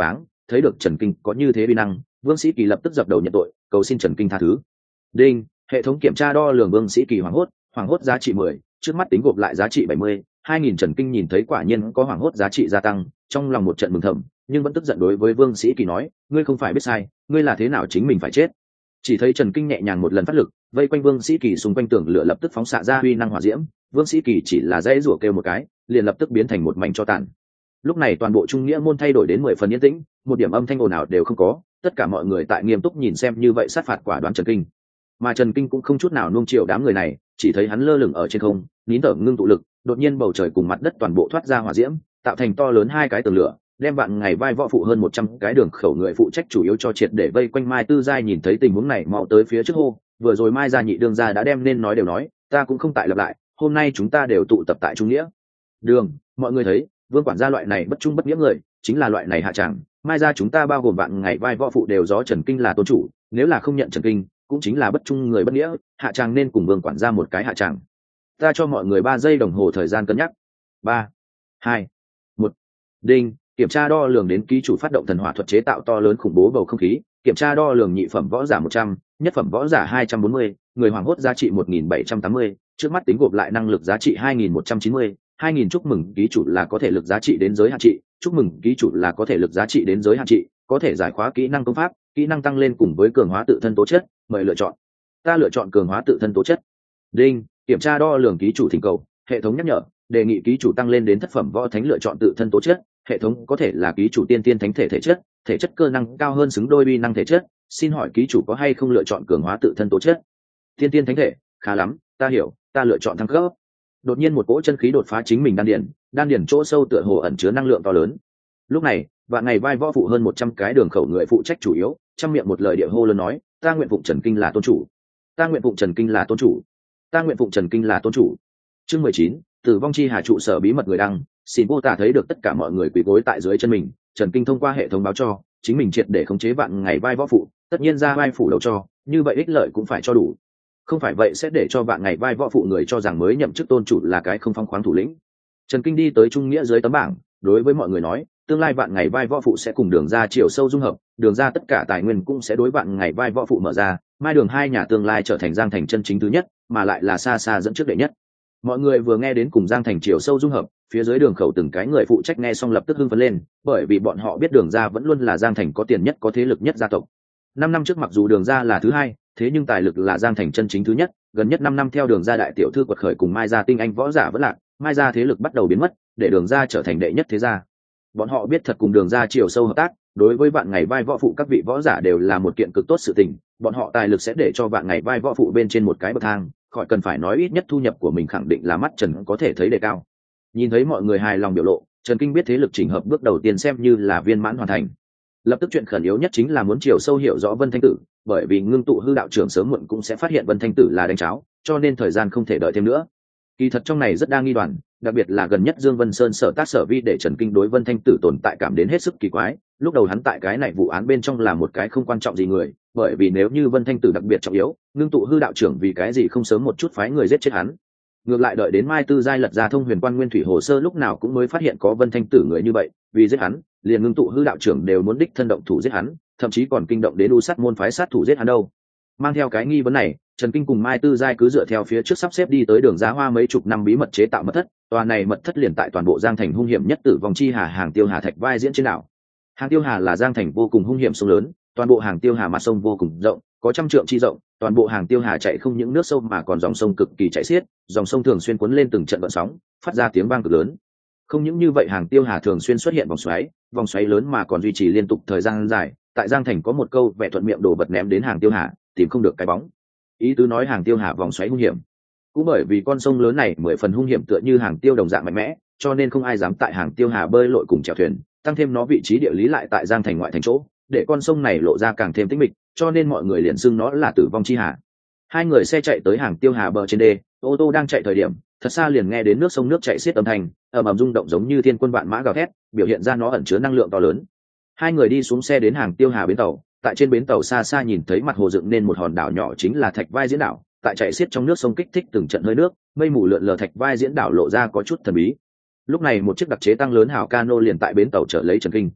thấy được Trần Kinh có như thế uy năng, Vương Sĩ Kỳ lập tức dập đầu nhận tội, cầu xin Trần Kinh tha thứ. Đinh, hệ thống kiểm tra đo lường Vương Sĩ Kỳ hoảng hốt, hoảng hốt giá trị mười, trước mắt tính gộp lại giá trị bảy mươi, hai nghìn. Trần Kinh nhìn thấy quả nhiên có hoảng hốt giá trị gia tăng, trong lòng một trận mừng thầm, nhưng vẫn tức giận đối với Vương Sĩ Kỳ nói, ngươi không phải biết sai, ngươi là thế nào chính mình phải chết. Chỉ thấy Trần Kinh nhẹ nhàng một lần phát lực, vây quanh Vương Sĩ Kỳ xung quanh tường lửa lập tức phóng xạ ra uy năng hỏa diễm, Vương Sĩ Kỳ chỉ là dãy rủa kêu một cái, liền lập tức biến thành một mảnh tro tàn. Lúc này toàn bộ trung nghĩa môn thay đổi đến mười phần yên tĩnh, một điểm âm thanh ồn ào đều không có, tất cả mọi người tại nghiêm túc nhìn xem như vậy sát phạt quả đoán Trần Kinh. Mà Trần Kinh cũng không chút nào nuông chiều đám người này, chỉ thấy hắn lơ lửng ở trên không, nín thở ngưng tụ lực, đột nhiên bầu trời cùng mặt đất toàn bộ thoát ra hỏa diễm, tạo thành to lớn hai cái tường lửa, đem vạn ngày vai võ phụ hơn một trăm cái đường khẩu người phụ trách chủ yếu cho triệt để vây quanh Mai Tư Giai. Nhìn thấy tình huống này mau tới phía trước hô, vừa rồi Mai gia nhị đương gia đã đem nên nói đều nói, ta cũng không tại lặp lại, hôm nay chúng ta đều tụ tập tại trung nghĩa đường, mọi người thấy Vương quản gia loại này bất trung bất nghĩa người chính là loại này hạ tràng. Mai gia chúng ta bao gồm vạn ngày vai võ phụ đều do Trần Kinh là tôn chủ, nếu là không nhận Trần Kinh cũng chính là bất trung người bất nghĩa, hạ tràng nên cùng Vương quản gia một cái hạ tràng. Ta cho mọi người ba giây đồng hồ thời gian cân nhắc. Ba, hai, một. Đinh, kiểm tra đo lường đến ký chủ phát động thần hỏa thuật chế tạo to lớn khủng bố bầu không khí, kiểm tra đo lường nhị phẩm võ giả một trăm, nhất phẩm võ giả hai trăm bốn mươi, người hoàng hốt giá trị một nghìn bảy trăm tám mươi, trước mắt tính gộp lại năng lực giá trị hai nghìn một trăm chín mươi, hai nghìn. Chúc mừng ký chủ là có thể lực giá trị đến giới hạn trị, chúc mừng ký chủ là có thể lực giá trị đến giới hạn trị, có thể giải khóa kỹ năng công pháp, kỹ năng tăng lên cùng với cường hóa tự thân tố chất, mời lựa chọn. Ta lựa chọn cường hóa tự thân tố chất. Đinh, kiểm tra đo lường ký chủ thỉnh cầu, hệ thống nhắc nhở, đề nghị ký chủ tăng lên đến thất phẩm võ thánh, lựa chọn tự thân tố chất, hệ thống có thể là ký chủ tiên tiên thánh thể thể chất, thể chất cơ năng cao hơn xứng đôi uy năng thể chất, xin hỏi ký chủ có hay không lựa chọn cường hóa tự thân tố chất. Tiên tiên thánh thể, khá lắm, ta hiểu, ta lựa chọn thăng cấp. Đột nhiên một cỗ chân khí đột phá chính mình đan điền, đan điền chỗ sâu tựa hồ ẩn chứa năng lượng to lớn. Lúc này, vạn ngày vai võ phụ hơn một trăm cái đường khẩu người phụ trách chủ yếu, trăm miệng một lời địa hô lớn nói, ta nguyện phụng Trần Kinh là tôn chủ, ta nguyện phụng Trần Kinh là tôn chủ, ta nguyện phụng Trần Kinh là tôn chủ. Chương mười chín, tử vong chi hà trụ sở bí mật người đăng. Xin vô tả thấy được tất cả mọi người quỳ gối tại dưới chân mình, Trần Kinh thông qua hệ thống báo cho chính mình triệt để khống chế vạn ngày vai võ phụ, tất nhiên ra vai phủ đầu cho, như vậy ích lợi cũng phải cho đủ, không phải vậy sẽ để cho vạn ngày vai võ phụ người cho rằng mới nhậm chức tôn chủ là cái không phong khoáng thủ lĩnh. Trần Kinh đi tới trung nghĩa dưới tấm bảng, đối với mọi người nói, tương lai vạn ngày vai võ phụ sẽ cùng đường ra chiều sâu dung hợp, đường ra tất cả tài nguyên cũng sẽ đối vạn ngày vai võ phụ mở ra, mai đường hai nhà tương lai trở thành Giang Thành chân chính thứ nhất, mà lại là xa xa dẫn trước đệ nhất. Mọi người vừa nghe đến cùng Giang Thành chiều sâu dung hợp, phía dưới đường khẩu từng cái người phụ trách nghe xong lập tức hưng phấn lên, bởi vì bọn họ biết đường ra vẫn luôn là Giang Thành có tiền nhất có thế lực nhất gia tộc. Năm năm trước mặc dù đường ra là thứ hai, thế nhưng tài lực là Giang Thành chân chính thứ nhất, gần nhất năm năm theo đường ra đại tiểu thư quật khởi cùng Mai gia tinh anh võ giả vẫn lạc, Mai gia thế lực bắt đầu biến mất, để đường ra trở thành đệ nhất thế gia. Bọn họ biết thật cùng đường ra chiều sâu hợp tác, đối với vạn ngày vai võ phụ các vị võ giả đều là một kiện cực tốt sự tình, bọn họ tài lực sẽ để cho vạn ngày vai võ phụ bên trên một cái bậc thang, khỏi cần phải nói ít nhất thu nhập của mình khẳng định là mắt Trần có thể thấy đề cao. Nhìn thấy mọi người hài lòng biểu lộ, Trần Kinh biết thế lực chỉnh hợp bước đầu tiên xem như là viên mãn hoàn thành. Lập tức chuyện khẩn yếu nhất chính là muốn chiều sâu hiểu rõ Vân Thanh Tử, bởi vì ngưng tụ hư đạo trưởng sớm muộn cũng sẽ phát hiện Vân Thanh Tử là đánh cháo, cho nên thời gian không thể đợi thêm nữa. Kỳ thật trong này rất đa nghi đoàn, đặc biệt là gần nhất Dương Vân Sơn sở tác sở vi để Trần Kinh đối Vân Thanh Tử tồn tại cảm đến hết sức kỳ quái. Lúc đầu hắn tại cái này vụ án bên trong là một cái không quan trọng gì người, bởi vì nếu như Vân Thanh Tử đặc biệt trọng yếu, ngưng tụ hư đạo trưởng vì cái gì không sớm một chút phái người giết chết hắn. Ngược lại đợi đến Mai Tư Giai lật ra thông huyền quan nguyên thủy hồ sơ lúc nào cũng mới phát hiện có Vân Thanh Tử người như vậy, vì giết hắn, liền ngưng tụ hư đạo trưởng đều muốn đích thân động thủ giết hắn, thậm chí còn kinh động đến U Sát môn phái sát thủ giết hắn đâu. Mang theo cái nghi vấn này, Trần Kinh cùng Mai Tư Giai cứ dựa theo phía trước sắp xếp đi tới đường Giá Hoa mấy chục năm bí mật chế tạo mật thất, tòa này mật thất liền tại toàn bộ Giang Thành hung hiểm nhất tử vong chi hà hàng Tiêu Hà Thạch vai diễn trên đảo. Hàng Tiêu Hà là Giang Thành vô cùng hung hiểm sông lớn, toàn bộ hàng Tiêu Hà mặt sông vô cùng rộng, có trăm trượng chi rộng, toàn bộ hàng Tiêu Hà chạy không những nước sâu mà còn dòng sông cực kỳ chảy xiết, dòng sông thường xuyên cuốn lên từng trận vận sóng, phát ra tiếng vang cực lớn. Không những như vậy, hàng Tiêu Hà thường xuyên xuất hiện vòng xoáy, vòng xoáy lớn mà còn duy trì liên tục thời gian dài. Tại Giang Thành có một câu vẻ thuận miệng đồ vật ném đến hàng Tiêu Hà, tìm không được cái bóng. Ý tứ nói hàng Tiêu Hà vòng xoáy hung hiểm. Cũng bởi vì con sông lớn này mười phần hung hiểm tựa như hàng tiêu đồng dạng mạnh mẽ, cho nên không ai dám tại hàng Tiêu Hà bơi lội cùng chèo thuyền, tăng thêm nó vị trí địa lý lại tại Giang Thành ngoại thành chỗ, để con sông này lộ ra càng thêm tĩnh mịch, cho nên mọi người liền xưng nó là tử vong chi hà. Hai người xe chạy tới hàng Tiêu Hà bờ trên đê, ô tô đang chạy thời điểm, thật xa liền nghe đến nước sông nước chảy xiết âm thanh, ầm ầm rung động giống như thiên quân vạn mã gào thét, biểu hiện ra nó ẩn chứa năng lượng to lớn. Hai người đi xuống xe đến hàng Tiêu Hà bến tàu, tại trên bến tàu xa xa nhìn thấy mặt hồ dựng nên một hòn đảo nhỏ chính là Thạch Vai Diễn đảo, tại chạy xiết trong nước sông kích thích từng trận hơi nước, mây mù lượn lờ Thạch Vai Diễn đảo lộ ra có chút thần bí. Lúc này một chiếc đặc chế tăng lớn hào cano liền tại bến tàu chở lấy Trần Kinh.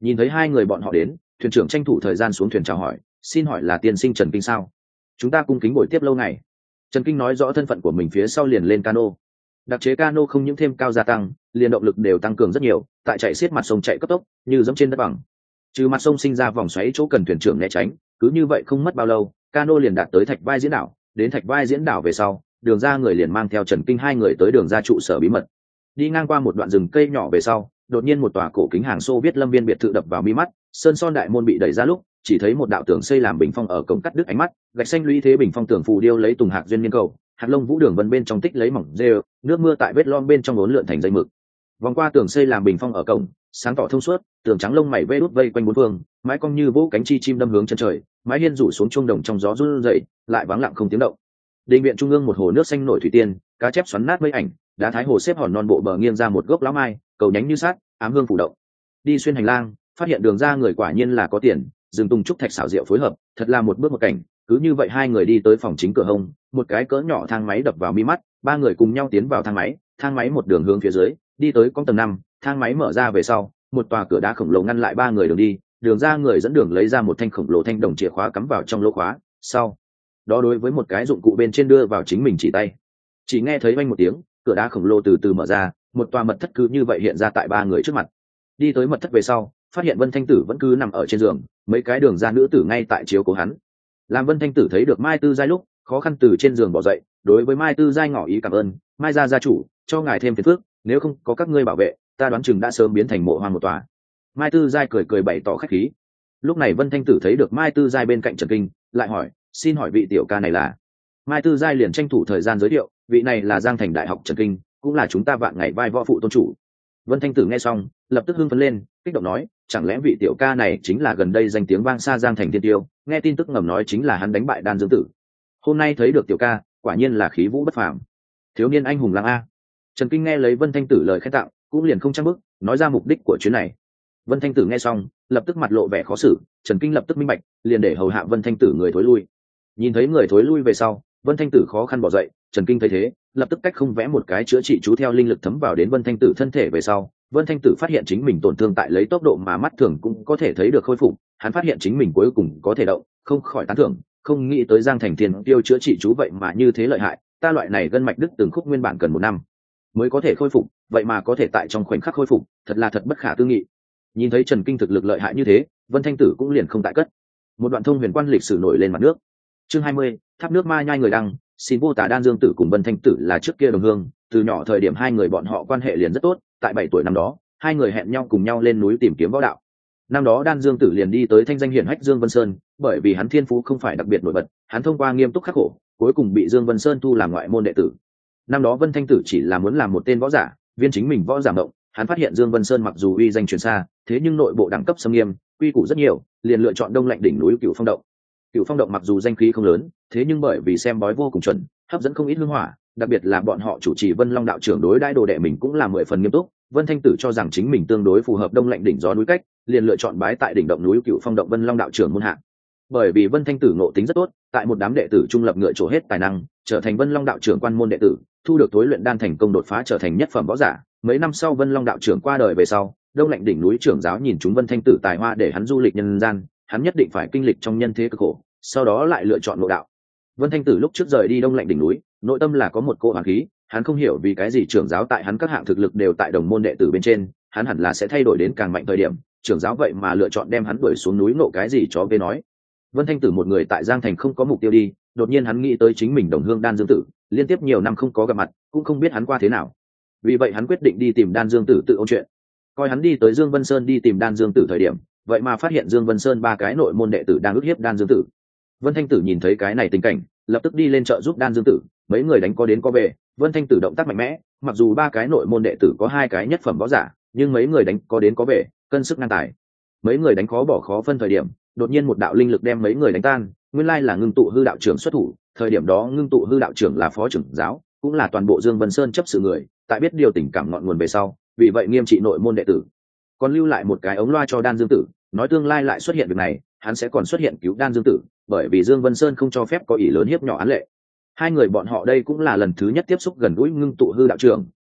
Nhìn thấy hai người bọn họ đến, thuyền trưởng tranh thủ thời gian xuống thuyền chào hỏi, xin hỏi là tiên sinh Trần Kinh sao? Chúng ta cung kính buổi tiếp lâu ngày. Trần Kinh nói rõ thân phận của mình phía sau liền lên cano. Đặc chế cano không những thêm cao gia tăng, liền động lực đều tăng cường rất nhiều, tại chạy xiết mặt sông chạy cấp tốc, như dẫm trên đất bằng. Trừ mặt sông sinh ra vòng xoáy chỗ cần thuyền trưởng né tránh, cứ như vậy không mất bao lâu, cano liền đạt tới Thạch Vai Diễn đảo, đến Thạch Vai Diễn đảo về sau, Đường Ra người liền mang theo Trần Kinh hai người tới Đường Ra trụ sở bí mật. Đi ngang qua một đoạn rừng cây nhỏ về sau, đột nhiên một tòa cổ kính hàng xô viết lâm viên biệt thự đập vào mi mắt, sơn son đại môn bị đẩy ra lúc, chỉ thấy một đạo tường xây làm bình phong ở cổng cắt đứt ánh mắt, gạch xanh lũy thế bình phong tường phù điêu lấy tùng hạc duyên niên cầu, hạt lông vũ đường vân bên trong tích lấy mỏng rêu, nước mưa tại vết lom bên trong uốn lượn thành dây mực. Vòng qua tường xây làm bình phong ở cổng, sáng tỏ thông suốt, tường trắng lông mày vây đút vây quanh bốn phương, mái cong như vỗ cánh chi chim đâm hướng chân trời, mái hiên rủ xuống trung đồng trong gió run rẩy, lại vắng lặng không tiếng động. Đình viện trung ương một hồ nước xanh nổi thủy tiên, cá chép xoắn nát mây ảnh, đá thái hồ xếp hòn non bộ bờ nghiêng ra một gốc lão mai, cầu nhánh như sát, ám hương phủ động. Đi xuyên hành lang, phát hiện Đường Ra người quả nhiên là có tiền, rừng tùng trúc thạch xảo diệu phối hợp, thật là một bước một cảnh. Cứ như vậy hai người đi tới phòng chính cửa hông, một cái cỡ nhỏ thang máy đập vào mi mắt, ba người cùng nhau tiến vào thang máy, thang máy một đường hướng phía dưới, đi tới con tầng năm, thang máy mở ra về sau, một tòa cửa đá khổng lồ ngăn lại ba người đường đi. Đường Ra người dẫn đường lấy ra một thanh khổng lồ thanh đồng chìa khóa cắm vào trong lỗ khóa, sau đó đối với một cái dụng cụ bên trên đưa vào chính mình chỉ tay. Chỉ nghe thấy vang một tiếng, cửa đá khổng lồ từ từ mở ra, một tòa mật thất cứ như vậy hiện ra tại ba người trước mặt. Đi tới mật thất về sau, phát hiện Vân Thanh Tử vẫn cứ nằm ở trên giường, mấy cái Đường Ra nữ tử ngay tại chiếu cố hắn. Làm Vân Thanh Tử thấy được Mai Tư Giai lúc, khó khăn từ trên giường bỏ dậy, đối với Mai Tư Giai ngỏ ý cảm ơn, Mai gia gia chủ, cho ngài thêm phiền phước, nếu không có các ngươi bảo vệ, ta đoán chừng đã sớm biến thành mộ hoang một tòa. Mai Tư Giai cười cười bày tỏ khách khí. Lúc này Vân Thanh Tử thấy được Mai Tư Giai bên cạnh Trần Kinh, lại hỏi, xin hỏi vị tiểu ca này là? Mai Tư Giai liền tranh thủ thời gian giới thiệu, vị này là Giang Thành Đại học Trần Kinh, cũng là chúng ta Vạn Ngày vai võ phụ tôn chủ. Vân Thanh Tử nghe xong, lập tức hưng phấn lên, kích động nói, chẳng lẽ vị tiểu ca này chính là gần đây danh tiếng vang xa Giang Thành Thiên Tiêu, nghe tin tức ngầm nói chính là hắn đánh bại Đan Dương Tử. Hôm nay thấy được tiểu ca, quả nhiên là khí vũ bất phàm. Thiếu niên anh hùng lang a. Trần Kinh nghe lấy Vân Thanh Tử lời khen tặng, cũng liền không trang bức, nói ra mục đích của chuyến này. Vân Thanh Tử nghe xong, lập tức mặt lộ vẻ khó xử, Trần Kinh lập tức minh bạch, liền để hầu hạ Vân Thanh Tử người thối lui. Nhìn thấy người thối lui về sau, Vân Thanh Tử khó khăn bỏ dậy, Trần Kinh thấy thế, lập tức cách không vẽ một cái chữa trị chú theo linh lực thấm vào đến Vân Thanh Tử thân thể về sau, Vân Thanh Tử phát hiện chính mình tổn thương tại lấy tốc độ mà mắt thường cũng có thể thấy được khôi phục, hắn phát hiện chính mình cuối cùng có thể động, không khỏi tán thưởng, không nghĩ tới Giang Thành Thiên Tiêu chữa trị chú vậy mà như thế lợi hại, ta loại này gân mạch đứt từng khúc nguyên bản cần một năm mới có thể khôi phục, vậy mà có thể tại trong khoảnh khắc khôi phục, thật là thật bất khả tư nghị. Nhìn thấy Trần Kinh thực lực lợi hại như thế, Vân Thanh Tử cũng liền không tại cất. Một đoạn thông huyền quan lịch sử nổi lên mặt nước. Chương hai mươi, tháp nước ma nhai người đăng, xin vô tả Đan Dương Tử cùng Vân Thanh Tử là trước kia đồng hương, từ nhỏ thời điểm hai người bọn họ quan hệ liền rất tốt, tại bảy tuổi năm đó, hai người hẹn nhau cùng nhau lên núi tìm kiếm võ đạo. Năm đó Đan Dương Tử liền đi tới thanh danh hiển hách Dương Vân Sơn, bởi vì hắn thiên phú không phải đặc biệt nổi bật, hắn thông qua nghiêm túc khắc khổ, cuối cùng bị Dương Vân Sơn thu làm ngoại môn đệ tử. Năm đó Vân Thanh Tử chỉ là muốn làm một tên võ giả, viên chính mình võ giả mộng, hắn phát hiện Dương Vân Sơn mặc dù uy danh truyền xa, thế nhưng nội bộ đẳng cấp xâm nghiêm, quy củ rất nhiều, liền lựa chọn đông lạnh đỉnh núi Cửu Phong động. Cửu Phong động mặc dù danh khí không lớn, thế nhưng bởi vì xem bói vô cùng chuẩn, hấp dẫn không ít hương hỏa, đặc biệt là bọn họ chủ trì Vân Long đạo trưởng đối đãi đồ đệ mình cũng là mười phần nghiêm túc. Vân Thanh Tử cho rằng chính mình tương đối phù hợp đông lạnh đỉnh gió núi cách, liền lựa chọn bái tại đỉnh động núi Cửu Phong động Vân Long đạo trưởng môn hạ. Bởi vì Vân Thanh Tử ngộ tính rất tốt, tại một đám đệ tử trung lập ngựa trổ hết tài năng, trở thành Vân Long đạo trưởng quan môn đệ tử, thu được tối luyện đan thành công đột phá trở thành nhất phẩm võ giả. Mấy năm sau Vân Long đạo trưởng qua đời về sau, đông lạnh đỉnh núi trưởng giáo nhìn chúng Vân Thanh Tử tài hoa để hắn du lịch nhân gian, hắn nhất định phải kinh lịch trong nhân thế cực khổ, sau đó lại lựa chọn ngộ đạo. Vân Thanh Tử lúc trước rời đi đông lạnh đỉnh núi, nội tâm là có một cỗ hoàn khí, hắn không hiểu vì cái gì trưởng giáo tại hắn các hạng thực lực đều tại đồng môn đệ tử bên trên, hắn hẳn là sẽ thay đổi đến càng mạnh thời điểm, trưởng giáo vậy mà lựa chọn đem hắn đuổi xuống núi nộ cái gì chó ghê nói. Vân Thanh Tử một người tại Giang Thành không có mục tiêu đi, đột nhiên hắn nghĩ tới chính mình đồng hương Đan Dương Tử, liên tiếp nhiều năm không có gặp mặt, cũng không biết hắn qua thế nào. Vì vậy hắn quyết định đi tìm Đan Dương Tử tự ôn chuyện. Coi hắn đi tới Dương Vân Sơn đi tìm Đan Dương Tử thời điểm, vậy mà phát hiện Dương Vân Sơn ba cái nội môn đệ tử đang ức hiếp Đan Dương Tử. Vân Thanh Tử nhìn thấy cái này tình cảnh, lập tức đi lên trợ giúp Đan Dương Tử, mấy người đánh có đến có về, Vân Thanh Tử động tác mạnh mẽ, mặc dù ba cái nội môn đệ tử có hai cái nhất phẩm võ giả, nhưng mấy người đánh có đến có về, cân sức ngang tài. Mấy người đánh khó bỏ khó phân thời điểm, đột nhiên một đạo linh lực đem mấy người đánh tan, nguyên lai là Ngưng Tụ Hư đạo trưởng xuất thủ, thời điểm đó Ngưng Tụ Hư đạo trưởng là phó trưởng giáo, cũng là toàn bộ Dương Vân Sơn chấp sự người, tại biết điều tình cảm ngọn nguồn về sau, vì vậy nghiêm trị nội môn đệ tử. Còn lưu lại một cái ống loa cho Đan Dương Tử, nói tương lai lại xuất hiện việc này, hắn sẽ còn xuất hiện cứu Đan Dương Tử, bởi vì Dương Vân Sơn không cho phép có ý lớn hiếp nhỏ án lệ. Hai người bọn họ đây cũng là lần thứ nhất tiếp xúc gần gũi Ngưng Tụ Hư đạo trưởng,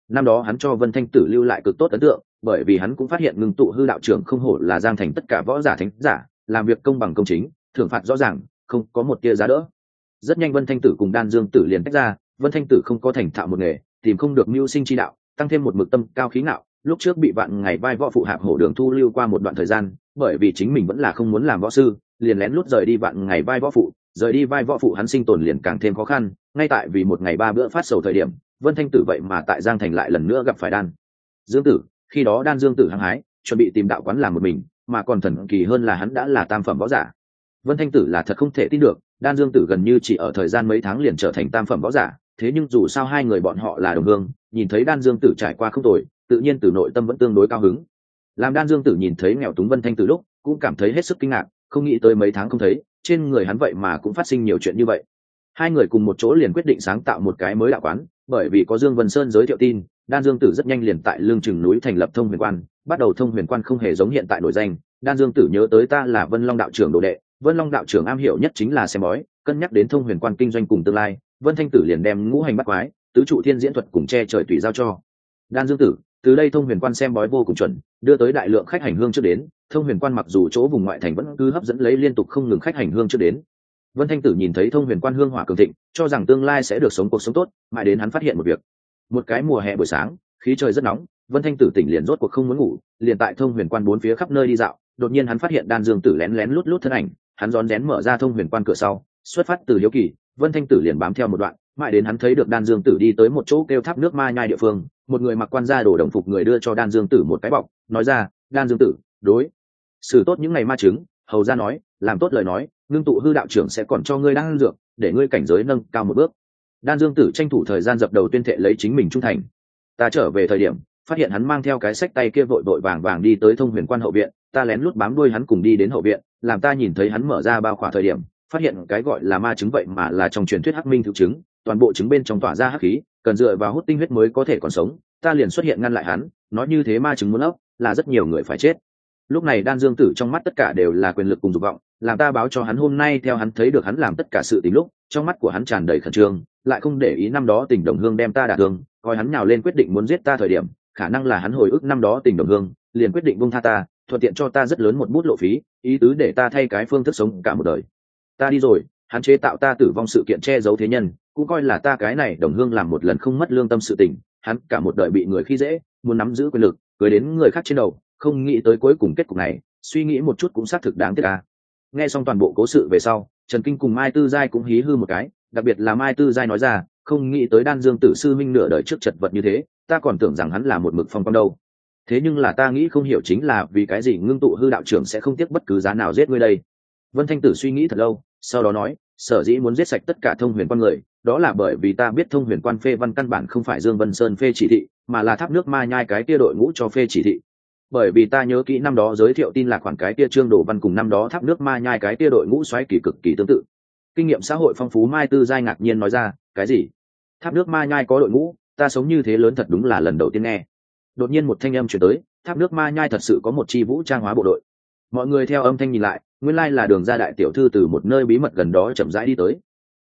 năm đó hắn cho Vân Thanh Tử lưu lại cực tốt ấn tượng, bởi vì hắn cũng phát hiện ngưng tụ hư đạo trưởng không hổ là Giang Thành tất cả võ giả thánh giả, làm việc công bằng công chính, thưởng phạt rõ ràng, không có một tia giá đỡ. Rất nhanh Vân Thanh Tử cùng Đan Dương Tử liền tách ra. Vân Thanh Tử không có thành thạo một nghề, tìm không được mưu sinh chi đạo, tăng thêm một mực tâm cao khí ngạo, lúc trước bị vạn ngày vai võ phụ hạp hổ đường thu lưu qua một đoạn thời gian, bởi vì chính mình vẫn là không muốn làm võ sư, liền lén lút rời đi vạn ngày vai võ phụ, rời đi vai võ phụ hắn sinh tồn liền càng thêm khó khăn, ngay tại vì một ngày ba bữa phát sầu thời điểm, Vân Thanh Tử vậy mà tại Giang Thành lại lần nữa gặp phải Đan Dương Tử, khi đó Đan Dương Tử hăng hái, chuẩn bị tìm đạo quán làm một mình, mà còn thần kỳ hơn là hắn đã là tam phẩm võ giả. Vân Thanh Tử là thật không thể tin được, Đan Dương Tử gần như chỉ ở thời gian mấy tháng liền trở thành tam phẩm võ giả, thế nhưng dù sao hai người bọn họ là đồng hương, nhìn thấy Đan Dương Tử trải qua không tồi, tự nhiên từ nội tâm vẫn tương đối cao hứng. Làm Đan Dương Tử nhìn thấy nghèo túng Vân Thanh Tử lúc, cũng cảm thấy hết sức kinh ngạc, không nghĩ tới mấy tháng không thấy, trên người hắn vậy mà cũng phát sinh nhiều chuyện như vậy. Hai người cùng một chỗ liền quyết định sáng tạo một cái mới đạo quán, bởi vì có Dương Vân Sơn giới thiệu tin, Đan Dương Tử rất nhanh liền tại lương chừng núi thành lập Thông Huyền Quan, bắt đầu Thông Huyền Quan không hề giống hiện tại nổi danh. Đan Dương Tử nhớ tới ta là Vân Long đạo trưởng đồ đệ, Vân Long đạo trưởng am hiểu nhất chính là xem bói, cân nhắc đến Thông Huyền Quan kinh doanh cùng tương lai, Vân Thanh Tử liền đem ngũ hành bắt quái, tứ trụ thiên diễn thuật cùng che trời tùy giao cho Đan Dương Tử. Từ đây Thông Huyền Quan xem bói vô cùng chuẩn, đưa tới đại lượng khách hành hương trước đến. Thông Huyền Quan mặc dù chỗ vùng ngoại thành vẫn cứ hấp dẫn lấy liên tục không ngừng khách hành hương trước đến. Vân Thanh Tử nhìn thấy Thông Huyền Quan hương hỏa cường thịnh, cho rằng tương lai sẽ được sống cuộc sống tốt, mãi đến hắn phát hiện một việc. Một cái mùa hè buổi sáng, khí trời rất nóng, Vân Thanh Tử tỉnh liền rốt cuộc không muốn ngủ, liền tại Thông Huyền Quan bốn phía khắp nơi đi dạo, đột nhiên hắn phát hiện Đan Dương Tử lén lén lút lút thân ảnh, hắn rón rén mở ra Thông Huyền Quan cửa sau, xuất phát từ hiếu kỳ, Vân Thanh Tử liền bám theo một đoạn, mãi đến hắn thấy được Đan Dương Tử đi tới một chỗ kêu tháp nước ma nhai địa phương, một người mặc quan gia đồ đồng phục người đưa cho Đan Dương Tử một cái bọc, nói ra, Đan Dương Tử, đối xử tốt những ngày ma chứng, hầu ra nói, làm tốt lời nói, ngưng tụ hư đạo trưởng sẽ còn cho ngươi đan dược, để ngươi cảnh giới nâng cao một bước. Đan Dương Tử tranh thủ thời gian dập đầu tuyên thệ lấy chính mình trung thành. Ta trở về thời điểm, phát hiện hắn mang theo cái sách tay kia vội vội vàng vàng đi tới Thông Huyền Quan hậu viện, ta lén lút bám đuôi hắn cùng đi đến hậu viện, làm ta nhìn thấy hắn mở ra bao khỏa thời điểm, phát hiện cái gọi là ma chứng vậy mà là trong truyền thuyết hắc minh thực chứng, toàn bộ chứng bên trong tỏa ra hắc khí, cần dựa vào hút tinh huyết mới có thể còn sống, ta liền xuất hiện ngăn lại hắn, nói như thế ma chứng muốn ấp, là rất nhiều người phải chết. Lúc này Đan Dương Tử trong mắt tất cả đều là quyền lực cùng dục vọng, làm ta báo cho hắn hôm nay theo hắn thấy được hắn làm tất cả sự tình lúc, trong mắt của hắn tràn đầy khẩn trương, lại không để ý năm đó tình đồng hương đem ta đả thương, coi hắn nhào lên quyết định muốn giết ta thời điểm, khả năng là hắn hồi ức năm đó tình đồng hương, liền quyết định buông tha ta, thuận tiện cho ta rất lớn một bút lộ phí, ý tứ để ta thay cái phương thức sống cả một đời. Ta đi rồi, hắn chế tạo ta tử vong sự kiện che giấu thế nhân, cũng coi là ta cái này đồng hương làm một lần không mất lương tâm sự tình, hắn cả một đời bị người khi dễ, muốn nắm giữ quyền lực, cưới đến người khác trên đầu, không nghĩ tới cuối cùng kết cục này, suy nghĩ một chút cũng xác thực đáng tiếc à. Nghe xong toàn bộ cố sự về sau, Trần Kinh cùng Mai Tư Giai cũng hí hư một cái, đặc biệt là Mai Tư Giai nói ra, không nghĩ tới Đan Dương Tử sư minh nửa đời trước chật vật như thế, ta còn tưởng rằng hắn là một mực phong quang đâu. Thế nhưng là ta nghĩ không hiểu chính là vì cái gì ngưng tụ hư đạo trưởng sẽ không tiếc bất cứ giá nào giết ngươi đây. Vân Thanh Tử suy nghĩ thật lâu, sau đó nói, sở dĩ muốn giết sạch tất cả Thông Huyền Quan người, đó là bởi vì ta biết Thông Huyền Quan phê văn căn bản không phải Dương Vân Sơn phê chỉ thị, mà là tháp nước ma nhai cái kia đội ngũ cho phê chỉ thị. Bởi vì ta nhớ kỹ năm đó giới thiệu tin là khoản cái kia Trương Đồ Văn cùng năm đó tháp nước ma nhai cái kia đội ngũ xoáy kỳ cực kỳ tương tự. Kinh nghiệm xã hội phong phú Mai Tư Giai ngạc nhiên nói ra, cái gì? Tháp nước ma nhai có đội ngũ, ta sống như thế lớn thật đúng là lần đầu tiên nghe. Đột nhiên một thanh âm truyền tới, tháp nước ma nhai thật sự có một chi vũ trang hóa bộ đội. Mọi người theo âm thanh nhìn lại, nguyên lai là Đường Gia đại tiểu thư từ một nơi bí mật gần đó chậm rãi đi tới.